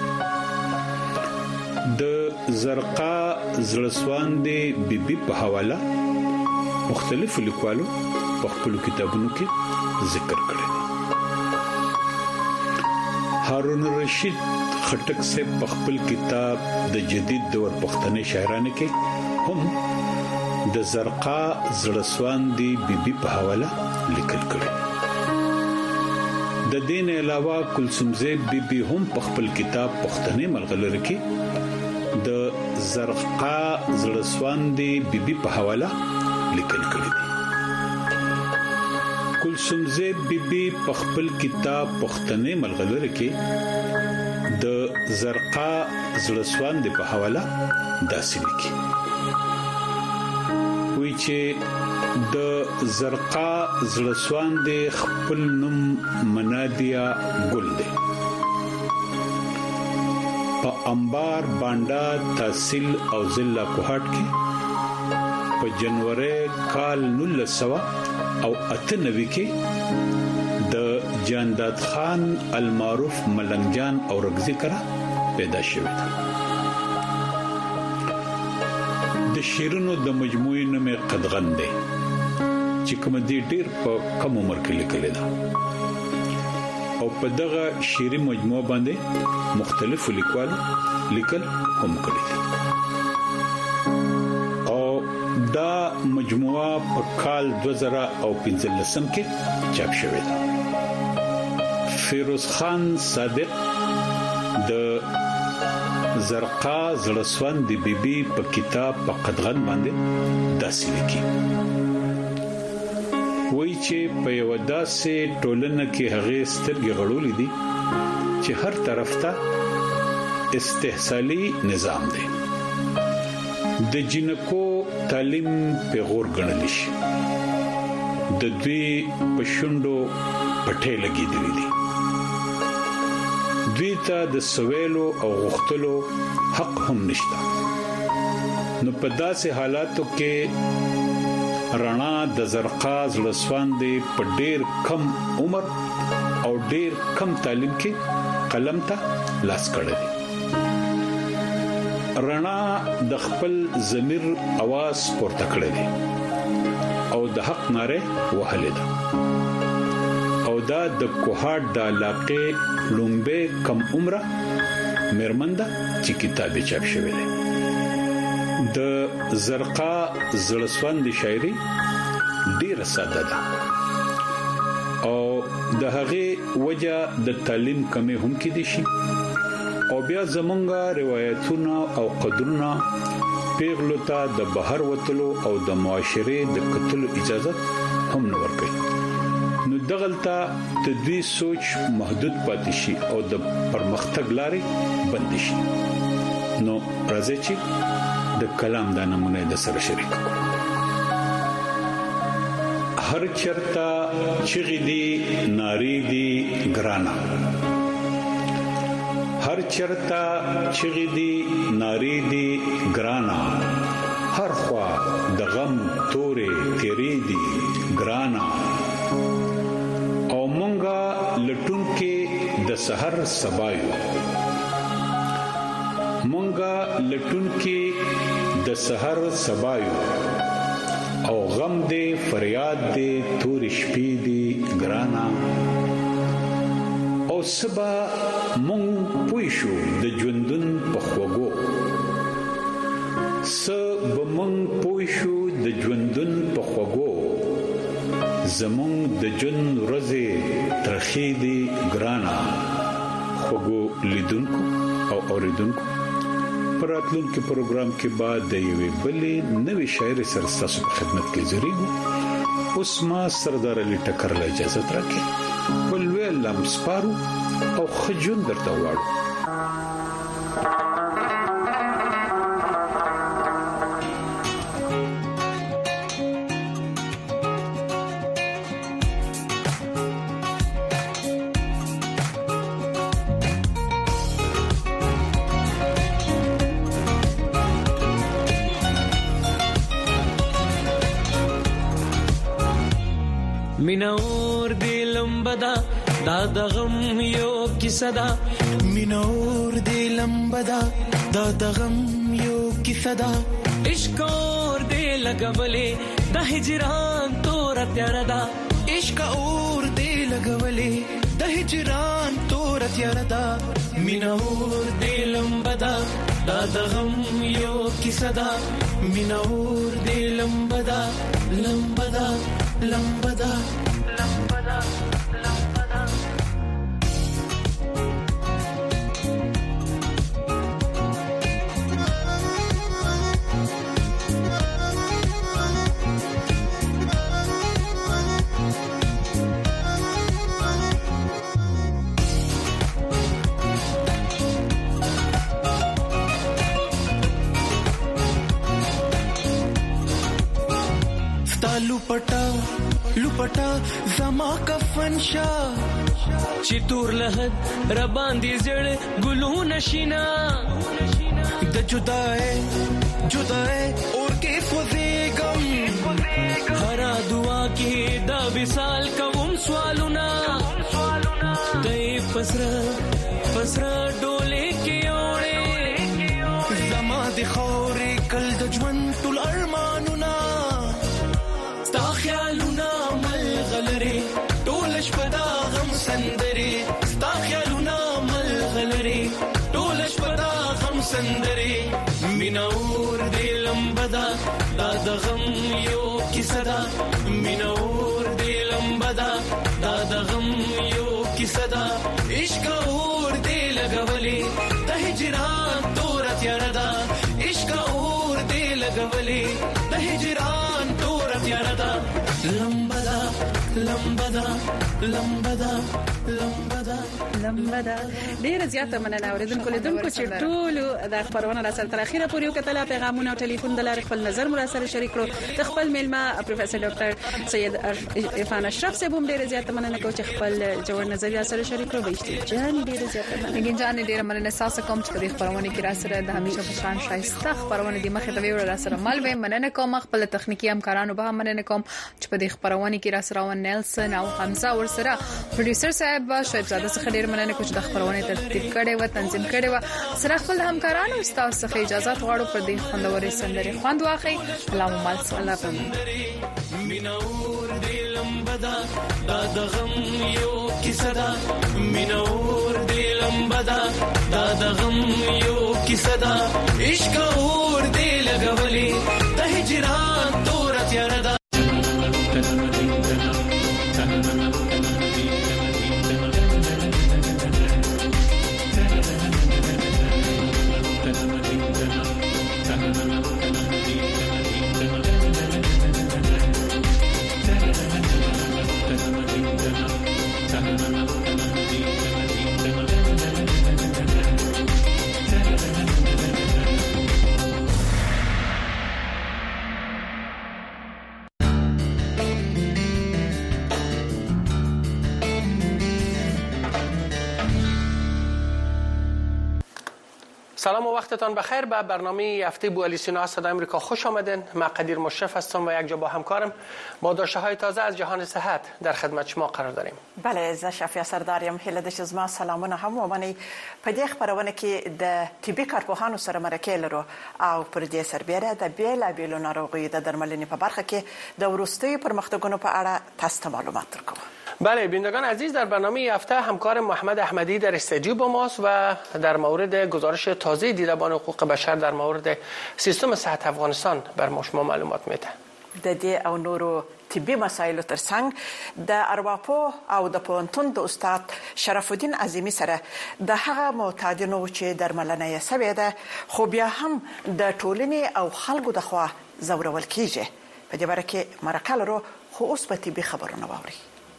د زرقا زړسوان دی بیبي په حواله مختلفو لیکوالو په خپل کتابونو کې ذکر کړی دی. هارون رشید خټک سے په خپل کتاب د جدید دور پښتني شاعرانه کې هم د زرقا زړسوان دی بیبي په حواله لیکل کړی. د دین علاوه کلثوم زیب بیبي هم په خپل کتاب پښتني ملغلره کې د زرقا زړسوان دی بیبي په حواله لیکل کړی دی. کلثوم زیب بیبي په خپل کتاب پښتني ملغلره کې د زرقا زړسوان دی په حواله داسې لیکي وی چې د زرقا زړسوان دی خپل نوم منادیا ګل دی. په انبار بانډا تحصیل او ضلع کوهټ کې په جنوري کال نولس سوه او اته نوي کې د جانداد خان المعروف ملنګ جان او رغزي کرا پیدا شوی. د شیرونو د مجموعې نوم قدغن دی چې کوم دی ډیر په کم عمر کې لیکل دا او په دغه شیري مجموعه باندې مختلف لیکوال لیکل هم کړی دي او دا مجموعه په کال دوه زره پنځلس کې چاپ شوې ده. فیروز خان صادق د زرقا زړسوان دی بیبي په کتاب په قدغن باندې داسې لیکي وایي چې په یو داسې ټولنه کې هغه سترګې غړولې دي چې هر طرف ته استحصالي نظام دی. د جنکو تعلیم په غور غړل شي د دوی په شونډو پټه لګېدلې دي. دوی ته د سویلو او غختلو حق هم نشته. نو په داسې حالاتو کې رڼا د زرقا زړسوان دی په ډېر کم عمر او ډېر کم تعلیم کې قلم ته لاس کړی. رڼا د خپل ضمیر आवाज پورته کړی دی او د حق ناره وهلې ده او دا د کوهاټ د علاقې لومبه کم عمره مرمنده چې کتابه چاپ شوې ده. د زرقا زړسوان دی شاعري ډیره ساده ده او د هغه وجه د تعلیم کمی هم کې دي شي او بیا زمونږه روایتونه او قدرونه پیغلو ته د بهر وتلو او د معاشره د قتل اجازه هم نه ورکوي. نو دغلطه تدوی سوچ محدود پاتې شي او د پرمختګ لارې بند شي. نو راځي چې د کلام د نمونه د سره شریک کړو. هر چرتا چغې دي ناری دي ګرانا، هر چرتا چغې دي ناری دي ګرانا، هر خوا د غم تورې تیرې دي ګرانا. او مونږه لټون کې د سحر سبایو، مونږه لټون کې د سحر سبایو، او غم دې فریاد دې تور شپې دې ګرانا. او سبا مونږ پوي شو د ژوندون په خوګو، سب مونږ پوي شو د ژوندون په خوګو، زمونږ د جن ورځې ترخې دې ګرانا. خوګو لیدونکو او اوریدونکو، پراتلون کې پروګرام کې بعد د یوې بلې نوې شاعر سره تاسو په خدمت کې زریږو. اوس ما سردار علي ټکر له اجازه ترکه ولوي لمسپارو او خجون درته واړو. مینور دی لمبدا دا د غم یو کیسه دا، مینور دی لمبدا دا د غم یو کیسه دا. عشق اور دی لګولې د هجران تور تیار دا، عشق اور دی لګولې د هجران تور تیار دا. مینور دی لمبدا دا د غم یو کیسه دا، مینور دی لمبدا لمبدا لمبدا لمبدا لمبدا. लुपटा लुपटा زما کفن شا چې تور لحد را باندې زړ ګلو نشینا د جدای جدای اور کې فوزيګم هر دعا کې دا وصال کوم سوالونه دای پسرا پسرا ډولې کې اورې زما د خورې کل د ژوند ټول ارمانونه ستا خیالونه مل غلري ټول شپه دا غم سندري ستا خیالونه مل غلري ټول شپه دا غم سندري مینور دی لمبدا دا د غم یو لګولې د هجران تور تیاردا لمبدا لمبدا لمبدا لمبدا لمبدا ډیر زیاته مننه اوریدونکو لیدونکو چې ټول د خبرونه را سره تر اخیره پورې وکټل پیغامونه او ټلیفون د لارې خپل نظر مو سره شریک کړو د خپل میلمه پروفیسور ډاکټر سید عرفان اشرف صاحب هم ډیر زیاته مننه کوم چې خپل جوړ نظر سره شریک کړو بهشتي جان ډیر زیاته مننه جان ډیر مننه تاسو کوم چې د خبرونه کې را سره د همیشه په شان شایسته خبرونه د مخه ته ویل را سره مل به مننه کوم خپل تخنیکی همکارانو به مننه کوم چې په دې خبرونه کې را سره ون نیلسن او حمزه ور سره پروډوسر صاحب شعیب زاده څخه ډیر مننه کوم چې د خبرونه ترتیب کړي و تنظیم کړي و سره خپل همکارانو تاسو څخه اجازه غواړو پر دې خوندوري سندري خوند واخی الله مال الله پم مینور دی لمبدا دا دغم یو کیسه دا مینور دی لمبدا دا دغم یو کیسه دا عشق اور دی لګولې د هجران تور تیاردا سلام و وقتتان بخیر. به برنامه هفته بوالیسینا صدای آمریکا خوش آمدین. من قدیر مشرف هستم و یک جا با همکارم با داشته های تازه از جهان صحت در خدمت شما قرار داریم. بله، ز شفیع سرداریم هله د شزما سلامونه هم و منی په دې خبرونه کې د طبي کارپوهانو سره مرکه لرو او پر دې سربېره د بیل بیل ناروغي د درملنې په برخه کې د ورستي پرمختګونو په اړه تاسو معلومات درکو. بله بینندگان عزیز، در برنامه هفته همکار محمد احمدی در استودیو با ماست و در مورد گزارش تازه دیدبان حقوق بشر در مورد سیستم صحت افغانستان بر ما شما معلومات میده. د دې او نورو طبي مسایلو ترڅنګ د ارواپو او د پونتون د استاد شرف الدین عظیمی سره د هغه معتادینو چې درملنه یې سوي ده خو بیا هم د ټولنې او خلکو د خوا زورول کیږي. په دې باره کې مرکه لرو، خو اوس په طبي خبرونه واوري.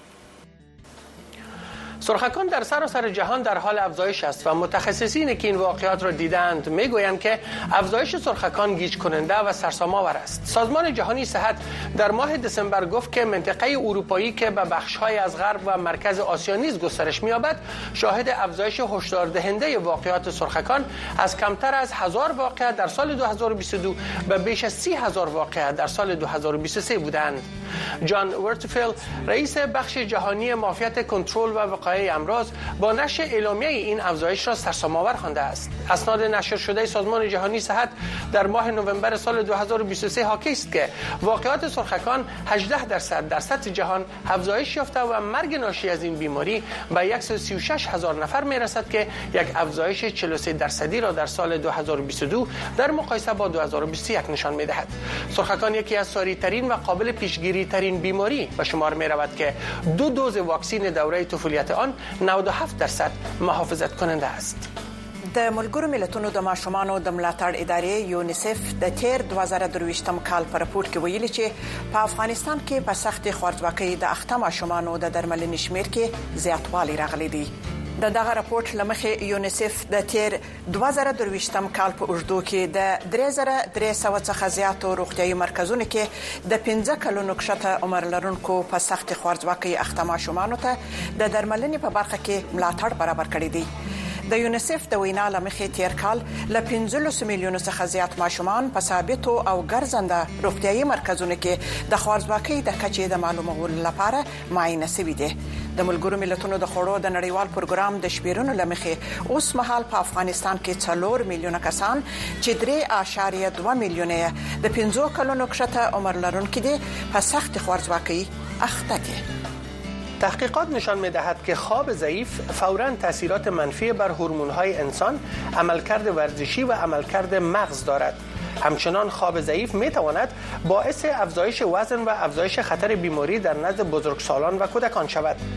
سرخکان در سراسر جهان در حال افزایش است و متخصصین که این واقعات را دیدند میگویند که افزایش سرخکان گیج کننده و سرسام‌آور است. سازمان جهانی صحت در ماه دسامبر گفت که منطقه اروپایی که به بخش‌های از غرب و مرکز آسیا نیز گسترش می‌یابد شاهد افزایش هشدار دهنده واقعات سرخکان از کمتر از هزار واقعه در سال دو هزار و بیست و دو به بیش از سی هزار واقعه در سال دو هزار و بیست و سه بودند. جان ورتفیل رئیس بخش جهانی معافیت کنترل و وقایع امراض با نشر اعلامیه این افزایش را سرسام‌آور خوانده است. اسناد نشر شده سازمان جهانی صحت در ماه نوامبر سال دو هزار و بیست و سه حاکی است که واقعات سرخکان هجده درصد در سطح جهان افزایش یافته و مرگ ناشی از این بیماری به صد و سی و شش هزار نفر میرسد که یک افزایش چهل و سه درصدی را در سال دو هزار و بیست و دو در مقایسه با دو هزار و بیست و یک نشان می‌دهد. سرخکان یکی از ساری‌ترین و قابل پیشگیری ترین بیماری به شمار می‌رود که دو دوز واکسین دوره طفولیت آن نود و هفت درصد محافظت کننده است. د ملګرو ملتونو د ماشومانو د ملاتړ ادارې یونیسف د تیر دوه زره درویشتم کال پر راپور کې ویلي چې په افغانستان کې په سخت خوارځواکۍ د اخته ماشومانو د درملنې شمیر کې زیاتوالی راغلی دی. د دغه راپورټ لمخې یونیسف د تیر دوه زره درویشتم کال په اوږدو کې د درې زره درې سوه څخه زیاتو روغتیايي مرکزونو کې د پنځه کلونو کښته عمر لرونکو په سخت خوارځواکۍ اخته ماشومانو ته د درملنې په برخه کې ملاتړ برابر کړی دی. د یونیسف د وینا لمخې تیر کال ل پنځلس میلیونو څخه زیات ماشومان په ثابتو او ګرځنده روغتیايي مرکزونو کې د خوارځواکۍ د کچې د معلومولو لپاره معاینه شوي دي. د ملګرو ملتونو د خوړو د نړیوال پروګرام د شمیرونو لمخې اوس مهال په افغانستان کې څلور میلیونه کسان چې درې اعشاریه دوه میلیونه د پنځو کلونو کښته عمر لرونکي دي په سخت خوارځواکۍ اخته دي. تحقیقات نشان می‌دهد که خواب ضعیف فوراً تاثیرات منفی بر هورمون‌های انسان، عملکرد ورزشی و عملکرد مغز دارد. همچنان خواب ضعیف می‌تواند باعث افزایش وزن و افزایش خطر بیماری در نزد بزرگسالان و کودکان شود.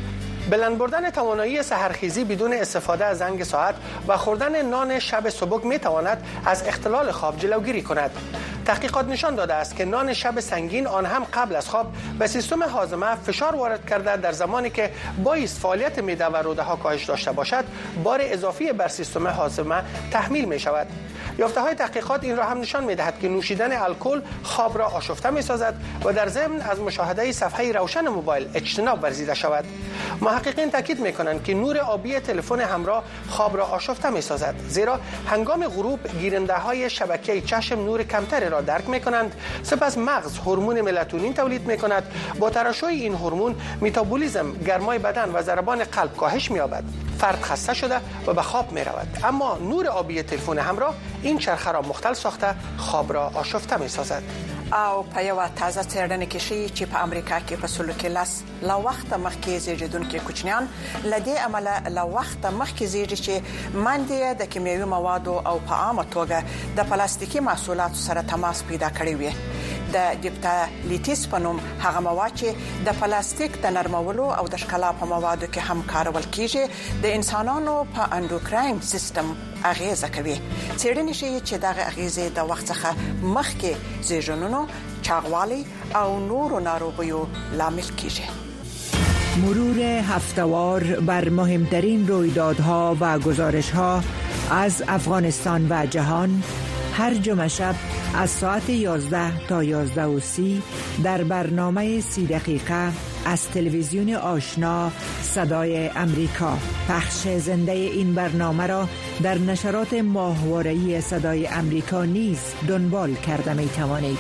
بلند بردن توانایی سحرخیزی بدون استفاده از زنگ ساعت و خوردن نان شب سبک می تواند از اختلال خواب جلوگیری کند. تحقیقات نشان داده است که نان شب سنگین آن هم قبل از خواب به سیستم هاضمه فشار وارد کرده در زمانی که بایست فعالیت معده و روده ها کاهش داشته باشد، بار اضافی بر سیستم هاضمه تحمیل می شود. یافته های تحقیقات این را هم نشان می دهد که نوشیدن الکل خواب را آشفته می سازد و در ضمن از مشاهده صفحه روشن موبایل اجتناب ورزیده شود. محققین تاکید می کنند که نور آبی تلفن همراه خواب را آشفته می سازد، زیرا هنگام غروب گیرنده های شبکه چشم نور کمتری را درک می کنند. سپس مغز هورمون ملاتونین تولید می کند. با ترشح این هورمون متابولیسم، گرمای بدن و ضربان قلب کاهش می یابد. فرد خسته شده و به خواب می رود. اما نور آبی تلفن همراه این چرخه را مختل ساخته خواب را آشفته می سازد. او په یو تازه څېړنه کې شي چې په امریکا کې په سلو کې لاس لا وخت مخکې زیږیدونکي کوچنیان لدې عمله لا وخت مخکې زیږي چې ماندې د کیمیاوي موادو او په عامه توګه د پلاستیکي محصولاتو سره تماس پیدا کړی وي. د ډیپټالیټیس په نوم هغه مواد چې د پلاستیک د نرمولو او د ښکلا په موادو کې هم کارول کیږي د انسانانو په اندوکراین سیستم اغیزه کوي. څېړنې شي چې دغه اغیزه د وخت څخه مخکې زیږونونو، چاغوالي او نورو ناروغیو لامل کیږي. مرور هفته‌وار بر مهمترین رویدادها و گزارش‌ها از افغانستان و جهان هر جمعه شب از ساعت یازده تا یازده و سی در برنامه سی دقیقه از تلویزیون آشنا صدای امریکا. پخش زنده این برنامه را در نشرات ماهواره‌ای صدای امریکا نیز دنبال کرده می توانید.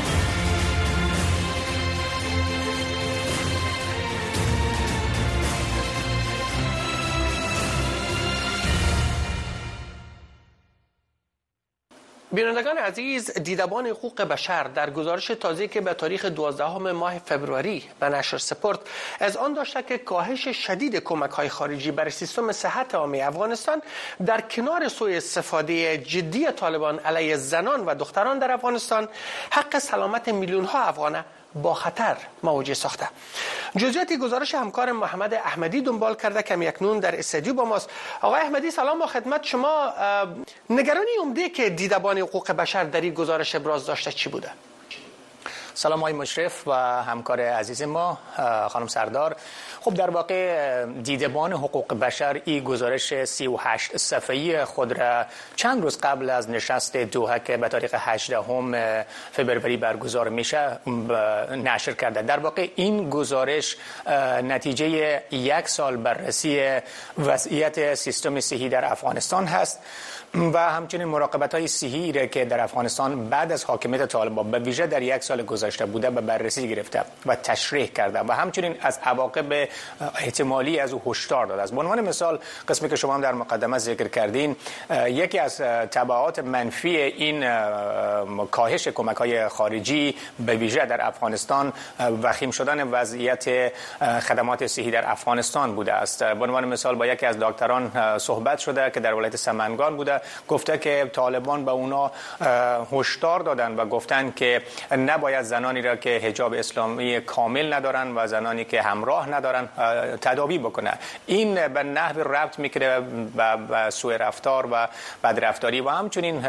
بینندگان عزیز، دیدبان حقوق بشر در گزارش تازه‌ای که به تاریخ دوازدهم ماه فوریه به نشر سپرد از آن داشته که کاهش شدید کمک‌های خارجی برای سیستم صحت عامه افغانستان در کنار سوء استفاده جدی طالبان علیه زنان و دختران در افغانستان حق سلامت میلیون‌ها افغان با خطر مواجه ساخته. جزئیات گزارش همکار محمد احمدی دنبال کرده که اکنون در استودیو با ماست. آقای احمدی سلام با خدمت شما. نگرانی عمده که دیدبان حقوق بشر در این گزارش ابراز داشته چی بوده؟ سلام آقای مشرف و همکار عزیز ما خانم سردار. خب در واقع دیدبان حقوق بشر این گزارش سی و هشت صفحه‌ای خود را چند روز قبل از نشست دوحه که به تاریخ هجدهم فوریه برگزار میشه نشر کرده. در واقع این گزارش نتیجه یک سال بررسی وضعیت سیستم صحی در افغانستان هست و همچنین مراقبت‌های صحی را که در افغانستان بعد از حاکمیت طالبان به ویژه در یک سال گذشته بوده به بررسی گرفته و تشریح کرده و همچنین از عواقب احتمالی از او هشدار داده است. به عنوان مثال قسمی که شما هم در مقدمه ذکر کردین، یکی از تبعات منفی این کاهش کمک‌های خارجی به ویژه در افغانستان وخیم شدن وضعیت خدمات صحی در افغانستان بوده است. به عنوان مثال با یکی از دکتران صحبت شده که در ولایت سمنگان بوده، گفته که طالبان به اونا هشدار دادن و گفتن که نباید زنانی را که حجاب اسلامی کامل ندارن و زنانی که همراه ندارن تداوی بکنه. این به نحو ربط میکنه به سوء رفتار و بدرفتاری و همچنین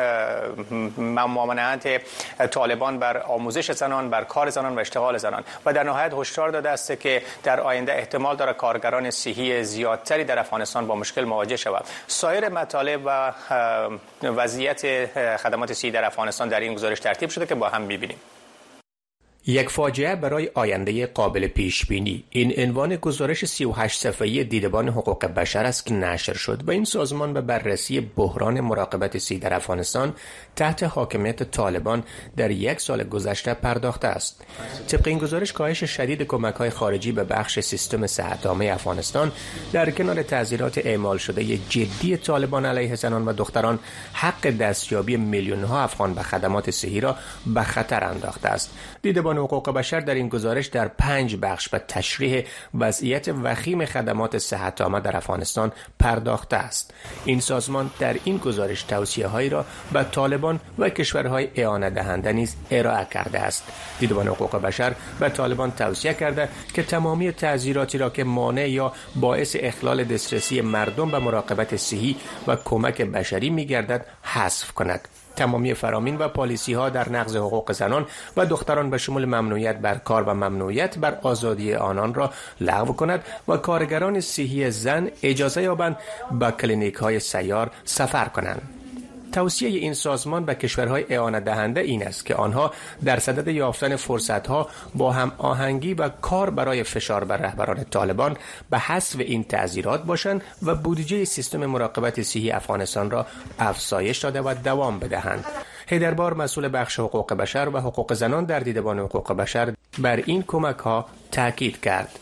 ممانعت طالبان بر آموزش زنان، بر کار زنان و اشتغال زنان و در نهایت هشدار داده است که در آینده احتمال داره کارگران صحی زیادتری در افغانستان با مشکل مواجه شود. سایر مطالب و وضعیت خدمات صحی در افغانستان در این گزارش ترتیب شده که با هم می‌بینیم. یک فاجعه برای آینده قابل پیش بینی، این عنوان گزارش سی و هشت صفحه‌ای دیدبان حقوق بشر است که نشر شد و این سازمان به بررسی بحران مراقبت صحی در افغانستان تحت حاکمیت طالبان در یک سال گذشته پرداخته است. طبق این گزارش کاهش شدید کمک‌های خارجی به بخش سیستم صحت عامه افغانستان در کنار تعزیرات اعمال شده جدی طالبان علیه زنان و دختران حق دستیابی میلیون‌ها افغان به خدمات صحی را به خطر انداخته است. دیدبان دیدبان حقوق بشر در این گزارش در پنج بخش به تشریح وضعیت وخیم خدمات صحت‌عامه در افغانستان پرداخته است. این سازمان در این گزارش توصیه‌هایی را به طالبان و کشورهای اعانه دهنده نیز ارائه کرده است. دیدبان حقوق بشر به طالبان توصیه کرده که تمامی تعزیراتی را که مانع یا باعث اخلال دسترسی مردم به مراقبت صحی و کمک بشری می‌گردد حذف کند. تمامی فرامین و پالیسی ها در نقض حقوق زنان و دختران به شمول ممنوعیت بر کار و ممنوعیت بر آزادی آنان را لغو کند و کارگران صحی زن اجازه یابند به کلینیک های سیار سفر کنند. توصیه این سازمان به کشورهای اعانه دهنده این است که آنها در صدد یافتن فرصتها با هم آهنگی و کار برای فشار بر رهبران طالبان به حذف این تعزیرات باشند و بودجه سیستم مراقبت صحی افغانستان را افزایش داده و دوام بدهند. حیدربار مسئول بخش حقوق بشر و حقوق زنان در دیدبان حقوق بشر بر این کمک ها تاکید کرد.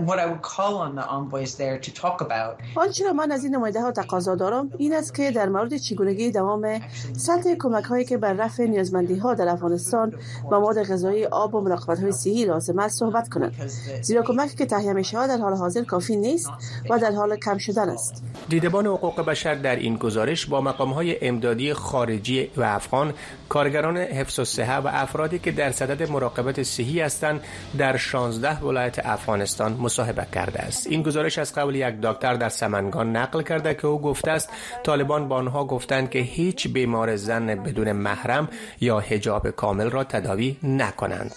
آنچه را من از این نماینده ها تقاضا دارم این است که در مورد چگونگی دوام سطح کمک هایی که بر رفع نیازمندی ها در افغانستان و مواد غذایی، آب و مراقبت های صحی لازم است صحبت کنند، زیرا کمکی که تهیه می شود در حال حاضر کافی نیست و در حال کم شدن است. دیدبان حقوق بشر در این گزارش با مقام های امدادی خارجی و افغان، کارگران حفظ الصحه و افرادی که در صدد مراقبت صحی هستند در شانزده ولایت افغانستان مصاحبه کرده است. این گزارش از قول یک دکتر در سمنگان نقل کرده که او گفته است طالبان با آنها گفتند که هیچ بیمار زن بدون محرم یا حجاب کامل را تداوی نکنند.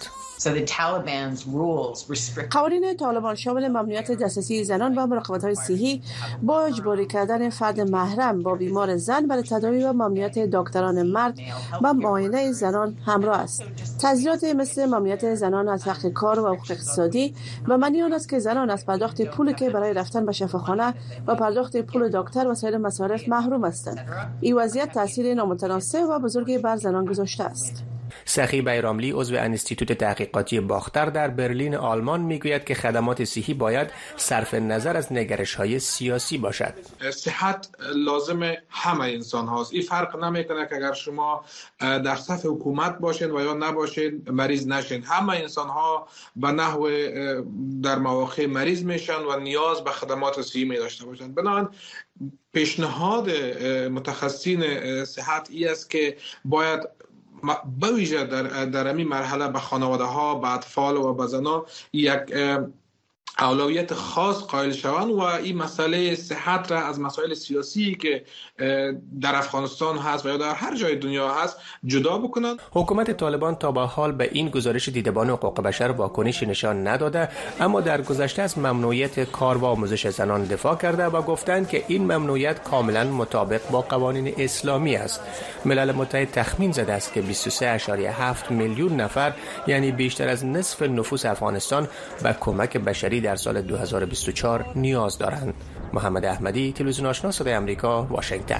قوانین طالبان شامل ممنوعیت دسترسی زنان و مراقبت‌های صحی با اجباری کردن فرد محرم با بیمار زن برای تداوی و ممنوعیت دکتران مرد و معاینه زنان همراه است. تعزیرات مثل ممنوعیت زنان از حق کار و حقوق اقتصادی و معنی آن است که زنان از پرداخت پولی که برای رفتن به شفاخانه و پرداخت پول دکتر و سایر مصارف محروم هستند. این وضعیت تاثیر نامتناسب و بزرگی بر زنان گذاشته است. سخی بیراملی عضو انستیتوت تحقیقاتی باختر در برلین آلمان میگوید که خدمات صحی باید صرف نظر از نگرش‌های سیاسی باشد. صحت لازم همه انسان هاست. این فرق نمیکنه که اگر شما در صف حکومت باشین و یا نباشین مریض نشین. همه انسان ها به نحو در مواقع مریض میشن و نیاز به خدمات صحی می داشته باشند. بنابراین پیشنهاد متخصصین صحت ای است که باید به ویژه در در این مرحله به خانواده ها، به اطفال و به زنان یک اولویت خاص قائل شوند و این مسئله صحت را از مسائل سیاسی که در افغانستان هست و یا در هر جای دنیا هست جدا بکنند. حکومت طالبان تا به حال به این گزارش دیدبان حقوق بشر واکنشی نشان نداده، اما در گذشته از ممنوعیت کار و آموزش زنان دفاع کرده و گفتند که این ممنوعیت کاملا مطابق با قوانین اسلامی است. ملل متحد تخمین زده است که بیست و سه ممیز هفت میلیون نفر یعنی بیشتر از نصف نفوس افغانستان به کمک بشری در سال دو هزار و بیست و چهار نیاز دارند. محمد احمدی، تلویزیون آشنا صدای امریکا، واشنگتن.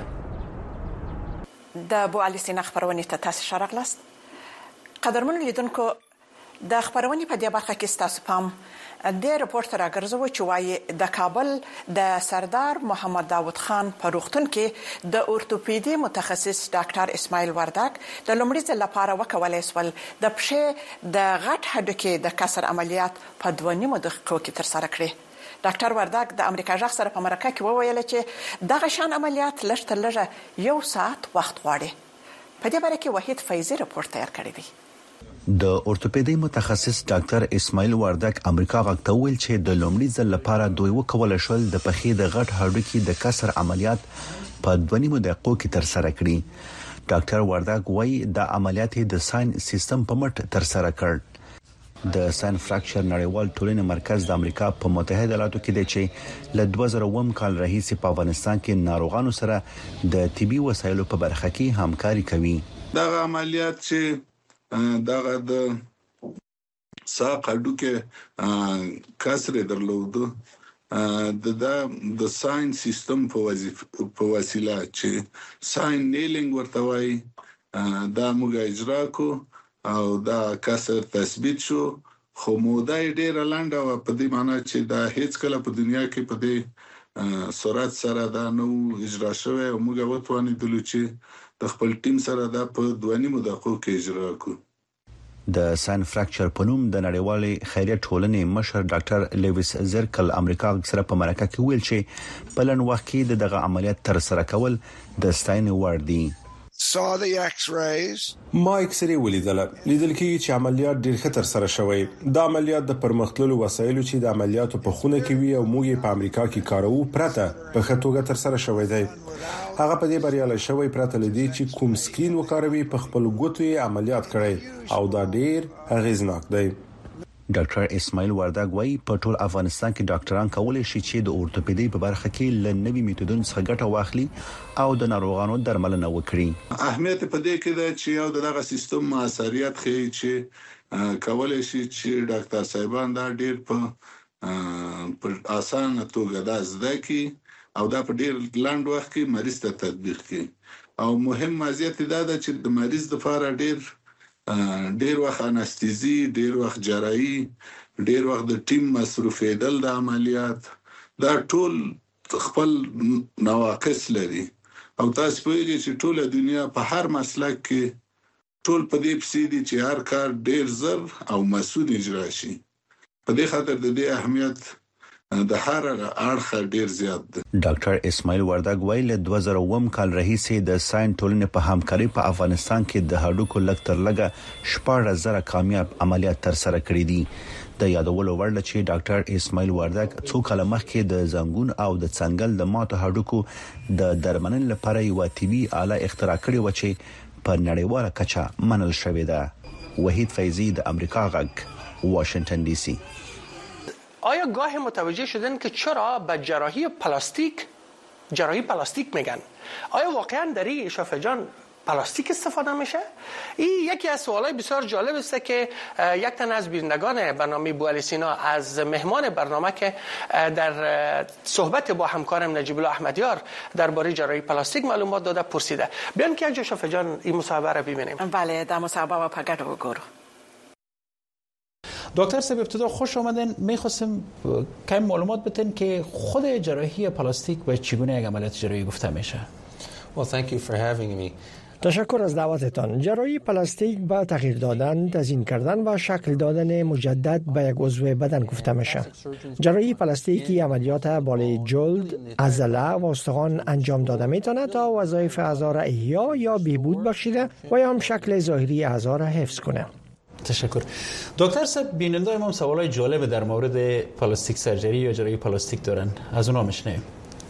د بو علي سینه خبرونه ته تاسو شارغلاست. قدرمن لیدونکو د خبرونه په دې برخه کې تاسو پام د رپورت راګرځو چې وايي د کابل د سردار محمد داود خان په روغتون کې د اورتوپیدي متخصص ډاکټر اسماعیل وردک د لومړي ځل لپاره وکولای سول د پښې د غټ هډوکي د کسر عملیات په دوه نیمو دقیقو کې ترسره کړی. ډاکټر وردک د امریکا ژغ سره په مرکه کې وویل چې دغه شان عملیات لږ تر لږه یو ساعت وخت غواړي. په دې باره کې وحید فیضی رپورت تیار کړی دی. د اورتوپیدي متخصص ډاکټر اسماعیل وردک امریکا غږ ته ویل چې د لومړي ځل لپاره دوی وکول شول د پښې د غټ هډوکي د کسر عملیات په دوه نیمو دقیقو کې ترسره کړي. ډاکټر وردک وايي د عملیات د ساين سیستم په مټ ترسره کړ. د سان فراکچر نړیوال ټولنې مرکز د امریکا په متحده ایالاتو کې د چې ل دوه زره اووه کال راهیسې په افغانستان کې ناروغانو سره د طبي وسایلو په برخه کې همکاري کوي. دا عملیات چې دغه د ساق هډوکي کسر درلود د د ساين سیستم په وظیفه په وسیله چې ساين نیلینګ ورته وایي دا موږ اجرا کو او دا کسر تثبیت شو، خو موده ډیره لنډه و په دې معنی چې دا هیڅ کله په دنیا کې په دې سرعت سره دا نو اجرا شوی او موږ وتوانیدلو چې د خپل ټیم سره دا په دوه نیمو دقیقو کې اجرا کړو. د سان فراکچر په نوم د نړیوالې خیریه ټولنې مشر ډاکټر لیویس زرکل امریکا سره په مرکه کې ویل چې په لن وخت کې دغه عملیات تر سره کول د ستاینې وړ دي. saw the x-rays ما اکسرې ولیدله لیدل کېږي چې عملیات ډېر خطر سره شوی. دا عملیات د پرمختللو وسایلو چې د عملیاتو په خونه کې وي او موږ په امریکا کې کارو پرته په خطوګه تر سره شوی دی. هغه په دې بریالي شوی پرته لدی چې کوم سکرین وکاروي په خپل ګوتو عملیات کړي او دا ډېر اغیزناک دی. ډاکټر اسماعیل وردګ وايي په ټول افغانستان کې ډاکټران کولای شي چې د اورتوپیدي په برخه کې لنوي میتودونو څخه ګټه واخلي او د ناروغانو درملنه وکړي. اهمیت په دې کې ده چې یو دغه سیستم موثریت ښيي چې کولای شي چې ډاکټر صاحبان دا ډیر په په اسانه توګه دا زده کی او دا په ډیر لاند وخت کې مریض ته تطبیق کړي او مهم مزیت دا ده چې د مریض لپاره ډیر ډیر وخت انستيزي ډیر وخت جراحي ډیر وخت د ټیم مصروفیدل د عملیات دا ټول خپل نواقص لري او تاسو پوهیږئ چې ټول دنیا په هر مسلک کې ټول په دې پسې دي چې هر کار ډیر زر او مسؤل اجرا شي. په دې خاطر د دې اهمیت د هر اړخ ډیر زیات دی. ډاکټر اسماعیل وردګ ویل دوه زره اووه کال راهیسې د ساين ټولنې په همکاري په افغانستان کې د هډوکو لکتر لګه شپږ زره کامیاب عملیات تر سره کړې دي. د یادولو وړ چې ډاکټر اسماعیل وردګ څو کال مخکې د زنګون او د څنګل د ماتو هډوکو د درملنې لپاره یو طبي آله اختراع کړې و چې په نړیواله کچه منل شوې ده. وحید فیضی د امریکا غږ واشنگتن ډي سي. آیا گاهی متوجه شدن که چرا به جراحی پلاستیک جراحی پلاستیک میگن؟ آیا واقعا در این اشرف جان پلاستیک استفاده میشه؟ این یکی از سوالای بسیار جالب است که یک تن از بینندگان برنامه بوالی سینا از مهمان برنامه که در صحبت با همکارم نجیب الله احمدیار درباره جراحی پلاستیک معلومات داده پرسیده. بیان که اجازه اشرف جان این مصاحبه را ببینیم. بله در مصاحبه و پگرد و گرو. دکتر صاحب ابتدا خوش آمدین. میخواستم کم معلومات بدین که خود جراحی پلاستیک به چگونه یک عملیات جراحی گفته میشه؟ Well, thank you for having me. تشکر از دعوتتان. جراحی پلاستیک با تغییر دادن، تزیین کردن و شکل دادن مجدد به یک عضو بدن گفته میشه. جراحی پلاستیکی عملیات بالای جلد، عضله و استخوان انجام داده میتونه تا وظایف اعضا را احیا یا بهبود بخشیده و یا هم شکل ظاهری اعضا را حفظ کنه. تشکر. دکتر صاحب بیننده ما سوالای جالب در مورد پلاستیک سرجری یا جراحی پلاستیک دارن. از اونها میشنویم.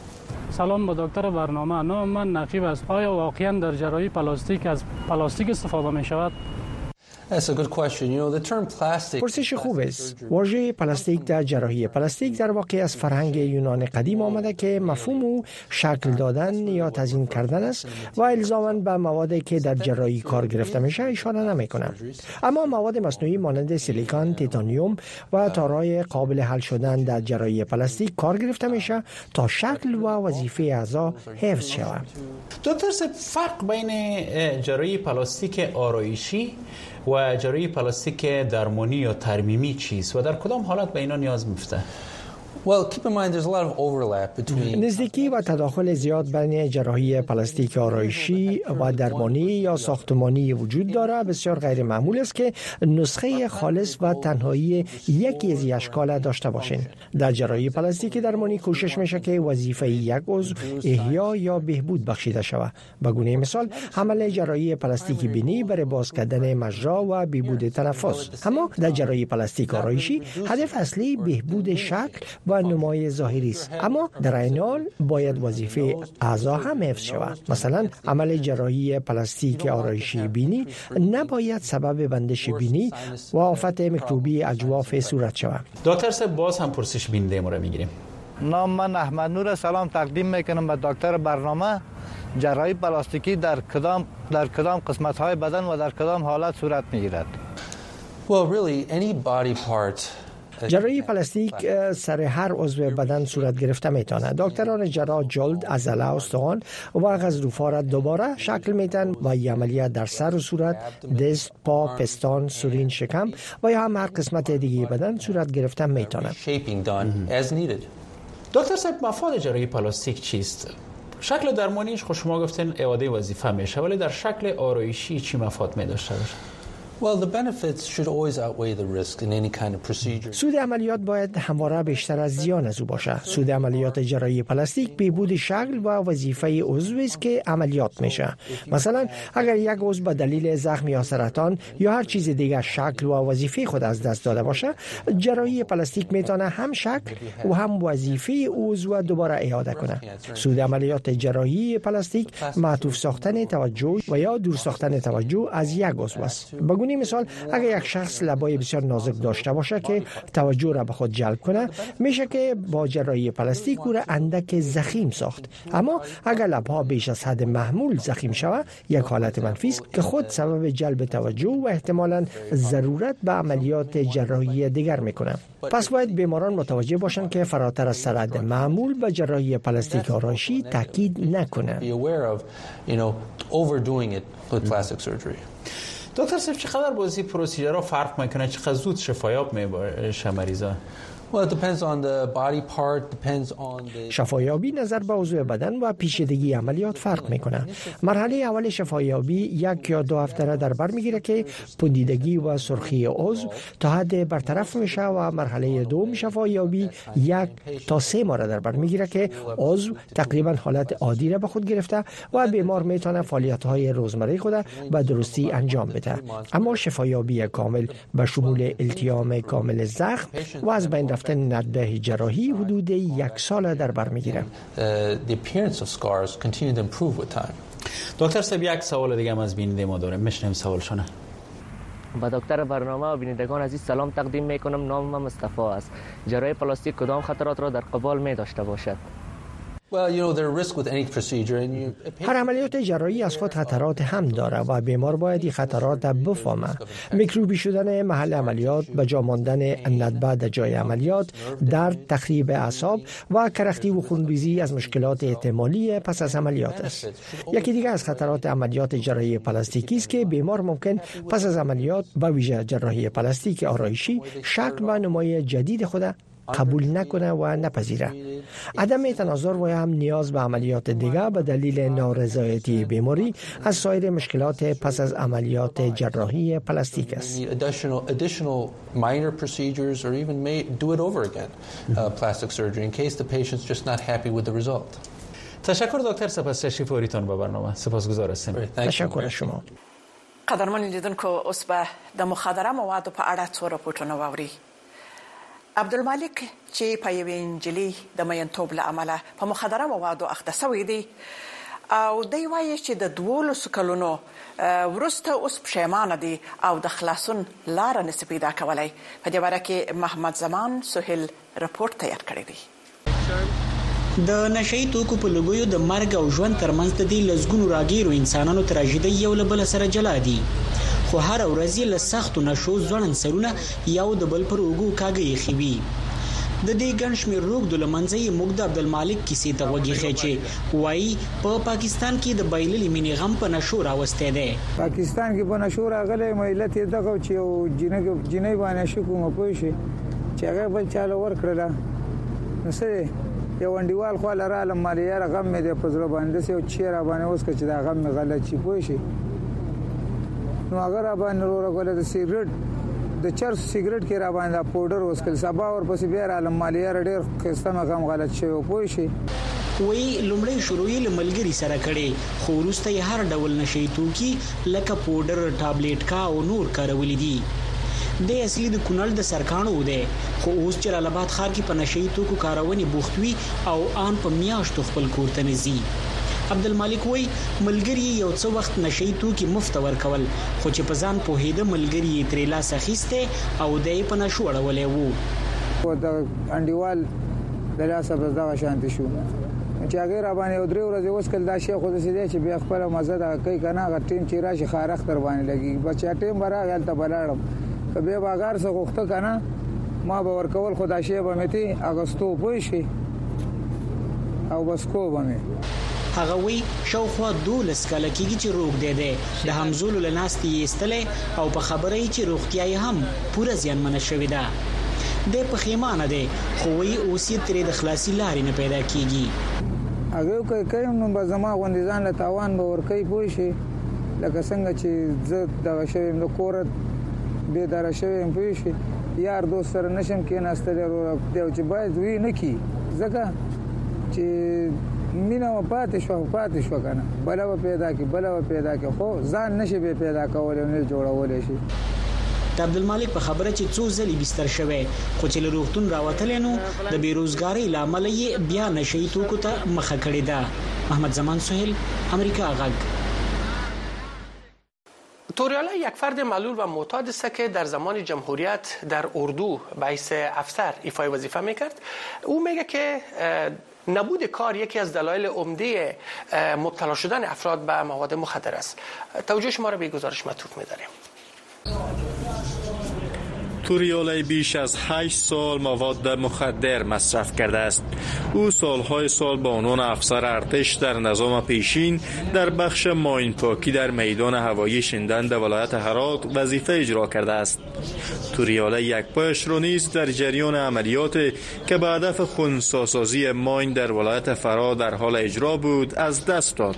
سلام با دکتر برنامه. نام من نقیب است. آیا واقعا در جراحی پلاستیک از پلاستیک استفاده می شود؟ That's a good question. You know, the term plastic. پرسش خوب است. واژه پلاستیک در جراحی پلاستیک در واقع از فرهنگ یونان قدیم آمده که مفهوم او شکل دادن یا تزیین کردن است و الزاما به موادی که در جراحی کار گرفته میشه اشاره نمیکنه. اما مواد مصنوعی مانند سیلیکون، تیتانیوم و تارای قابل حل شدن در جراحی پلاستیک کار گرفته میشه تا شکل و وظیفه اعضا حفظ شود. دکتر صاحب فرق بین جراحی پلاستیک آرایشی و جراحی پلاستیک درمانی یا ترمیمی چیست و در کدام حالت به اینا نیاز میفته؟ Well, keep in mind there's a lot of overlap between نزدیکی و تداخل زیاد بین جراحی پلاستیک آرایشی و درمانی یا ساختمانی وجود داره. بسیار غیر معمول است که نسخه خالص و تنهایی یکی از اشکال داشته باشین. در جراحی پلاستیک درمانی کوشش میشه که وظیفه یک عضو احیا یا بهبود بخشیده شود. به گونه مثال عمل جراحی پلاستیک بینی برای باز کردن مجرا و بهبود تنفس. اما در جراحی پلاستیک آرایشی هدف اصلی بهبود شکل و نمای ظاهری است، اما در این حال باید وظیفه اعضا هم حفظ شود. مثلا عمل جراحی پلاستیک آرایشی بینی نباید سبب بندش بینی و آفت میکروبی اجواف صورت شود. دکتر صاحب باز هم پرسش بیننده ما را میگیریم. نام من احمد نور، سلام تقدیم میکنم به دکتر برنامه. جراحی پلاستیکی در کدام در کدام قسمت های بدن و در کدام حالت صورت میگیرد؟ Well, really any body part. جراحی پلاستیک سر هر عضو بدن صورت گرفته میتونه. دکتران جراح جلد، عضله، استخوان و غضروف‌ها را دوباره شکل میدن و این عملیات در سر و صورت، دست، پا، پستان، سورین، شکم و یا هم هر قسمت دیگه بدن صورت گرفته میتونه. دکتر صاحب مفاد جراحی پلاستیک چیست؟ شکل درمانیش خود شما گفتین اعاده وظیفه میشه، ولی در شکل آرایشی چی مفاد می داشته باشه؟ Well, the benefits should always outweigh the risk in any kind of procedure. سود عملیات باید همواره بیشتر از زیان از او باشه. سود عملیات جراحی پلاستیک بهبود شکل و وظیفه عضوی است که عملیات میشه. مثلا اگر یک عضو به دلیل زخم یا سرطان یا هر چیز دیگر شکل و وظیفه خود از دست داده باشه، جراحی پلاستیک میتونه هم شکل و هم وظیفه عضو دوباره اعاده کنه. سود عملیات جراحی پلاستیک معطوف ساختن توجه و یا دور ساختن توجه از یک عضو است. بگونی مثال اگر یک شخص لبای بسیار نازک داشته باشه که توجه را به خود جلب کنه، میشه که با جراحی پلاستیک او را اندک ضخیم ساخت. اما اگر لبها بیش از حد محمول ضخیم شود، یک حالت منفی است که خود سبب جلب توجه و احتمالاً ضرورت به عملیات جراحی دیگر میکنه. پس باید بیماران متوجه باشند که فراتر از سرحد معمول به جراحی پلاستیک آرایشی تاکید نکنه. دکتر صاحب چقدر بازی پروسیجرها فرق میکنه، چقدر زود شفایاب میشه مریضا؟ Well, it depends on the body part, depends on the... شفایابی نظر به عضو بدن و پیچیدگی عملیات فرق میکنه. مرحله اول شفایابی یک یا دو هفته را در بر میگیره که پوندیدگی و سرخی عضو تا حد برطرف میشه و مرحله دوم شفایابی یک تا سه ماه را در بر میگیره که عضو تقریبا حالت عادی را به خود گرفته و بیمار میتونه فعالیت‌های روزمره خود به درستی انجام بده. اما شفایابی کامل به شمول التیام کامل زخم و از بین رفتن ندبه جراحی حدود یک سال در بر میگیره. دکتر صاحب یک سوال دیگه هم از بیننده ما داریم، میشنیم سوالشونه. با دکتر برنامه و بینندگان عزیز سلام تقدیم میکنم. نام من مصطفی است. جراحی پلاستیک کدام خطرات را در قبال می داشته باشد؟ Well, you know, there are risks with any procedure and you... هر عملیات جراحی از خود خطرات هم داره و بیمار باید این خطرات بفهمه. میکروبی شدن محل عملیات، به جا ماندن ندبه در جای عملیات، درد، تخریب اعصاب و کرختی و خونریزی از مشکلات احتمالی پس از عملیات است. یکی دیگر از خطرات عملیات جراحی پلاستیکی است که بیمار ممکن پس از عملیات به ویژه جراحی پلاستیک آرایشی شکل و نمای جدید خود قبول نکنه و نپذیره. عدم تناظر و هم نیاز به عملیات دیگر به دلیل نارضایتی بیماری از سایر مشکلات پس از عملیات جراحی پلاستیک است. Additional minor procedures or even may do it over again uh, plastic surgery in case the patient's just not happy with the result. تشکر دکتر، سپاس تشریف آوریدتان به برنامه. سپاسگزار هستیم. تشکر از شما. قدرمن لیدونکو، اوس به د مخدره موادو په اړه څو راپورټونه واوري. عبدالمالک چې په یوې انجلۍ د مینتوب له امله په مخدره موادو اخته شوی دی او دی وایي چې د دولسو کلونو وروسته اوس پښیمانه دی او د خلاصون لاره نشي پیدا کولی. په دې باره کې محمد زمان سهیل رپورټ تیار کړی دی. د نشئی توکو په لګیو د مرګ او ژوند ترمنځ د دې لزګونو راګیرو انسانانو تراژیدي یو له بل سره جلا دي، خو هر ورځ له سختو نشو ځوړن سرونه یو د بل پر اوګو کاږي خوي. د دې ګڼ شمېر روغدو له منځه یې موږ د عبدالمالک کیسې ته غوږ ایښی چې وایي په پاکستان کې د بایللې مینې غم په نشو راوستی دی. پاکستان کې په نشو راغلی ملت یې دغه چې یو جینۍ باندې شکو پوه شي چې هغه بل چاله ورکړله نو څه یو انډیوال خو لراله مال یې غم مې د پزړه باندې یو چیر باندې اوس چې دا غم مې غلط شي پوه شي نو هغه را باندې ورغله د سیګریټ د چرس سیګریټ کې را باندې پاوډر اوس کله سبا ور پسې بیا را مالیه ډېر قسمه غم غلط شي پوه شي. وی لومړی شروع یې ملګری سره کړي خو وروسته یې هر ډول نشئی توکي لکه پاوډر ټابلیټ کا او نور کارولې دي. د اصلي د کونړ د سرکانو دی خو اوس جلال آباد ښار کې په نشئی توکو کارونې بوخت وي او ان په میاشتو خپل کور ته نزي. عبدالمالک وی ملګری یو څو وخت نشئی توکي مفت ورکول خو چې په ځان په هیده ملګری ترې لاس اخیسته او دای په نشو اړولې وو. او د انډیوال د لاسه بس دا شانت شو چې هغه را باندې درې ورځې اوس کله دا شی خو د سې چې بیا خپل مزه دا کوي کنه هغه ټیم چې راشي خارخ تر باندې لګي بچا ټیم برا غلطه بلاړم کبه باګار څه غوښته کنه ما به ورکول خدای شی به متي اگستو پوي شي او بس کو به هغه وی شاوخوا دولس کاله کېږي چې روغ دی دی د همزولو له ناستې یې ایستلی او په خبره یې چې روغتیا یې هم پوره زیانمنه شوې ده. دی پښیمانه دی خو وی اوس یې ترې د خلاصي لارې نه پیدا کېږي. هغه کوي کوم نو به زما غوندې ځان له تاوان به ورکوي پوه شي لکه څنګه چې زه دغه شویم د کور به دار شویم په شي یار دوست سره نشم کې ناستل ورو چې باید وی نه کی ځکه چې مینا و پاتې شو پاتې شو کنه بل و پیدا کی بل و پیدا کی خو ځان نشي به پیدا کول نه جوړول شي. د عبدالمالک په خبره چې څو ځلې بستر شوی خو چې له روغتون راوتلی نو د بیروزګارۍ له امله یې بیا نشهیي توکو ته مخه کړې ده. محمد زمان سهیل، امریکا غږ. توریالا یک فرد معلول و معتاد است که در زمان جمهوریت در اردو به حیث افسر ایفای وظیفه میکرد. او میگه که نبود کار یکی از دلایل عمده مبتلا شدن افراد به مواد مخدر است. توجه شما را به گزارش متروک می‌داریم. توریالا بیش از هشت سال مواد مخدر مصرف کرده است. او سالهای سال به عنوان افسر ارتش در نظام پیشین در بخش ماین پاکی در میدان هوایی شندند ولایت هرات وظیفه اجرا کرده است. توریالا یک پایش را نیز در جریان عملیات که به هدف خنثی‌سازی ماین در ولایت فرا در حال اجرا بود از دست داد.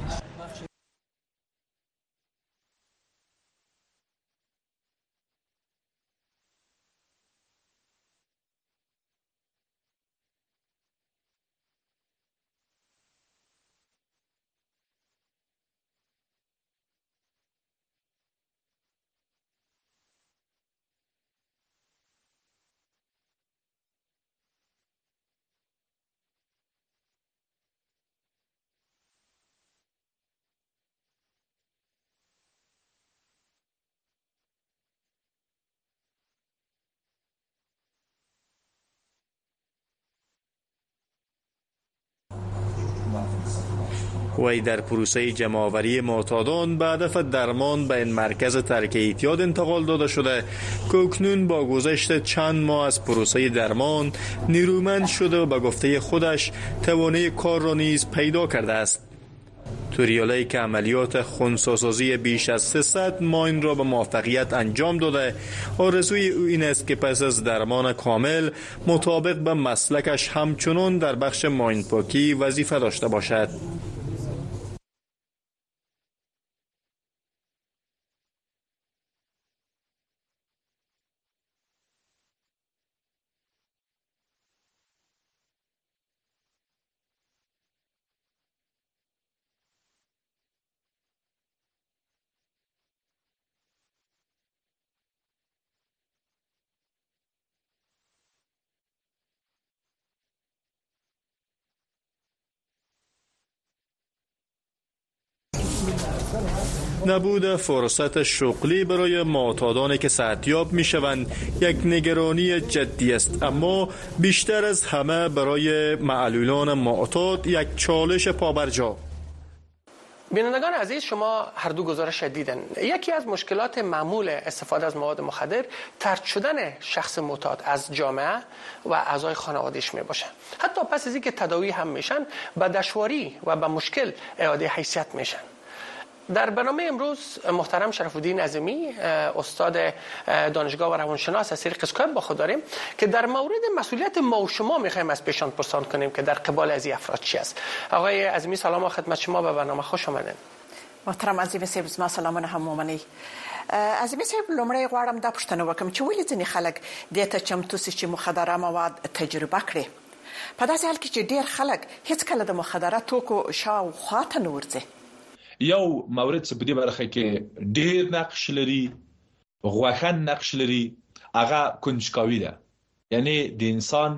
وی در پروسه جمع‌آوری معتادان به هدف درمان به این مرکز ترک اعتیاد انتقال داده شده که اکنون با گذشت چند ماه از پروسه درمان نیرومند شده و به گفته خودش توانه کار را نیز پیدا کرده است. توریالایی که عملیات خنثی‌سازی بیش از سیصد ماین را به موفقیت انجام داده، آرزوی او این است که پس از درمان کامل مطابق به مسلکش همچنان در بخش ماین پاکی وظیفه داشته باشد. نبود فرصت شغلی برای معتادانی که صحتیاب می شوند یک نگرانی جدی است، اما بیشتر از همه برای معلولان معتاد یک چالش پابرجا. بینندگان عزیز، شما هر دو گزارش دیدن. یکی از مشکلات معمول استفاده از مواد مخدر طرد شدن شخص معتاد از جامعه و اعضای خانواده‌اش می باشه. حتی پس از اینکه تداوی هم میشن به دشواری و به مشکل اعاده حیثیت میشن. در برنامه امروز محترم شرف الدین عظیمی، استاد دانشگاه و روانشناس از طریق اسکایپ با خود داریم که در مورد مسئولیت ما و شما میخوایم از پیشان پرسان کنیم که در قبال از این افراد چی است. آقای عظیمی سلام و خدمت شما، به برنامه خوش آمدید. محترم عظیمی صاحب، زما سلامونه هم ومنئ. عظیمی صاحب، لومړی غواړم دا پوښتنه وکړم چې ولې ځینې خلک دې ته چمتو سي چې مخدره مواد تجربه کړي، په داسې حال کې چې ډېر خلک هیڅکله د مخدره توکو شاوخوا ته نه ورځي. یو مورد چې په دې برخه کې ډېر نقش لري، غوښن نقش لري، هغه کنجکاوي ده. یعنی د انسان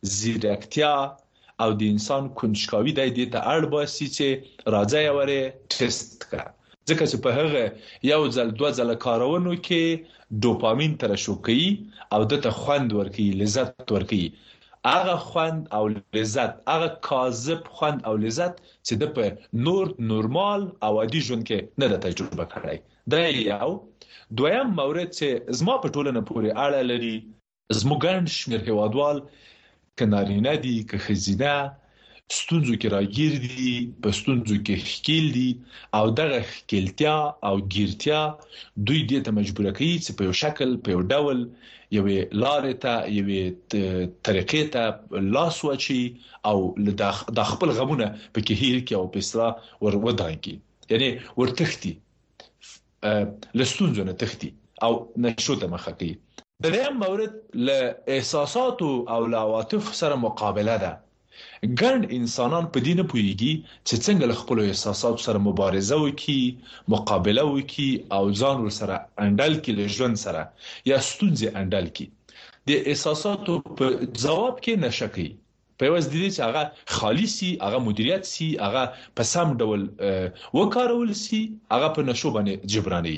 زیرکتیا او د انسان کنجکاوي د دې ته اړ باسي چې راځي وره ټیسټ کړه، ځکه چې په هغه یو ځل دوه ځله کارونو کې ډوپامین ترشح کوي او دته خوند ورکوي، لذت ورکوي. هغه خوند او لذت، هغه کاذب خوند او لذت چې د په نور نورمال او عادي ژوند کې نه د تجربه کړای. دا یو. دویم مورد چې زما په ټولنه پورې اړه لري، زموږ ګڼ شمېر هیوادوال که نارینه دي که ښځینه ستونزو کې راګیر دي، په ستونزو کې ښکیل دي او دغه ښکیلتیا او ګیرتیا دوی دې ته مجبوره کوي چې په یو شکل په یو ډول یوې لارې ته یوې طریقې ته لاس واچي او د خپل غمونه په کې هیر کې او په اصطلاح ور ودانګي، یعنی ورتښتي. لستونزونه تختی او نشو ته مخه کوي. د دې مورد له احساسات او له عواطف سره مقابله ده. ګڼ انسانان په دې نه پوهیږي چې څنګه له خپل احساسات سره مبارزه وکړي، مقابله وکړي او ځان سره انډل کې له ژوند سره یا ستونزې انډل کې. د احساساتو په جواب کې نشکی په وځ دي چې هغه خالصي، هغه مدیریت سي، هغه په سم ډول وکارول سي، هغه په نشو باندې جبراني.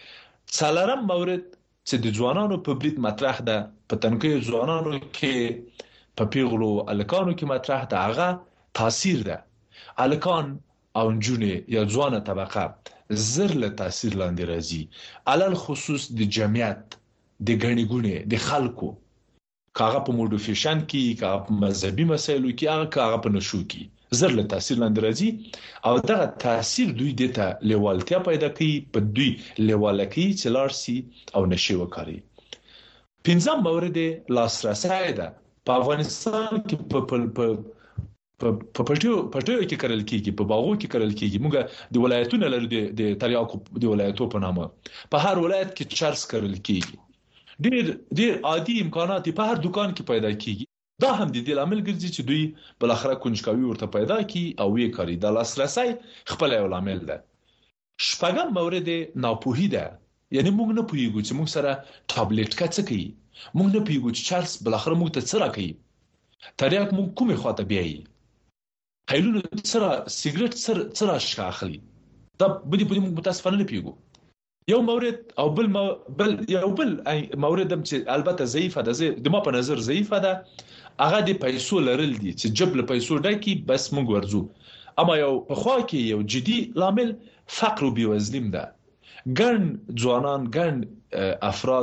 څلورم مورد چې د ځوانانو په برید مطرح ده، په تنکي ځوانانو کې په پیغلو الکانو کې مطرح ده، هغه تاثیر ده. الکان او نجونې یا ځوانه طبقه زر له تاثیر لاندې راځي، علل خصوص د جمعیت د غنی ګونه د خلکو، کاغه په موډیفیشن کې، کاغه په مذهبي مسایلو کې، کاغه په نشو کې زر له تاثیر لاندې راځي او دغه تاثیر دوی دته لیوالتیا پیدا کوي، په دوی لیوالکی چې لارسي او نشي وکړي. پنځم مورد لاسرسي ده. په افغانستان کې په په په پټیو پټیو کې کارل کیږي، په باغو کې کارل کیږي. موږ د ولایتونو لري د تریاکو د ولایتو په نامه په هر ولایت کې چرس کارل کیږي. ډېر ډېر عادي امکانات په هر دکان کې پیدا کیږي. دا هم د دې عامل ګرځي چې دوی بل اخره کنجکاوي ورته پیدا کی او وی کاری. د لاسرسي خپل یو عامل ده. شپږم مورد ناپوهي ده. یعنی موږ نه پوهیږو چې موږ سره ټابلیټ کڅ کوي، موږ نه پوهیږو چې چرس بل اخره موږ ته څه راکوي، تریاک موږ کومه خواته بیایي، هایلونه سره سیګریټ سره سره شاخلي. دا بدی بدی موږ متاسفانه نه پیږو. یو مورد او بل مو بل یو بل مورد هم چې البته ضعیفه ده، د ما په نظر ضعیفه ده، هغه د پیسو لرل دي چې جبل پیسو ډکی بس موږ ورزو. اما یو په خوا کې یو جدي لامل فقر او بیوزلیم ده. ګڼ ځوانان، ګڼ افراد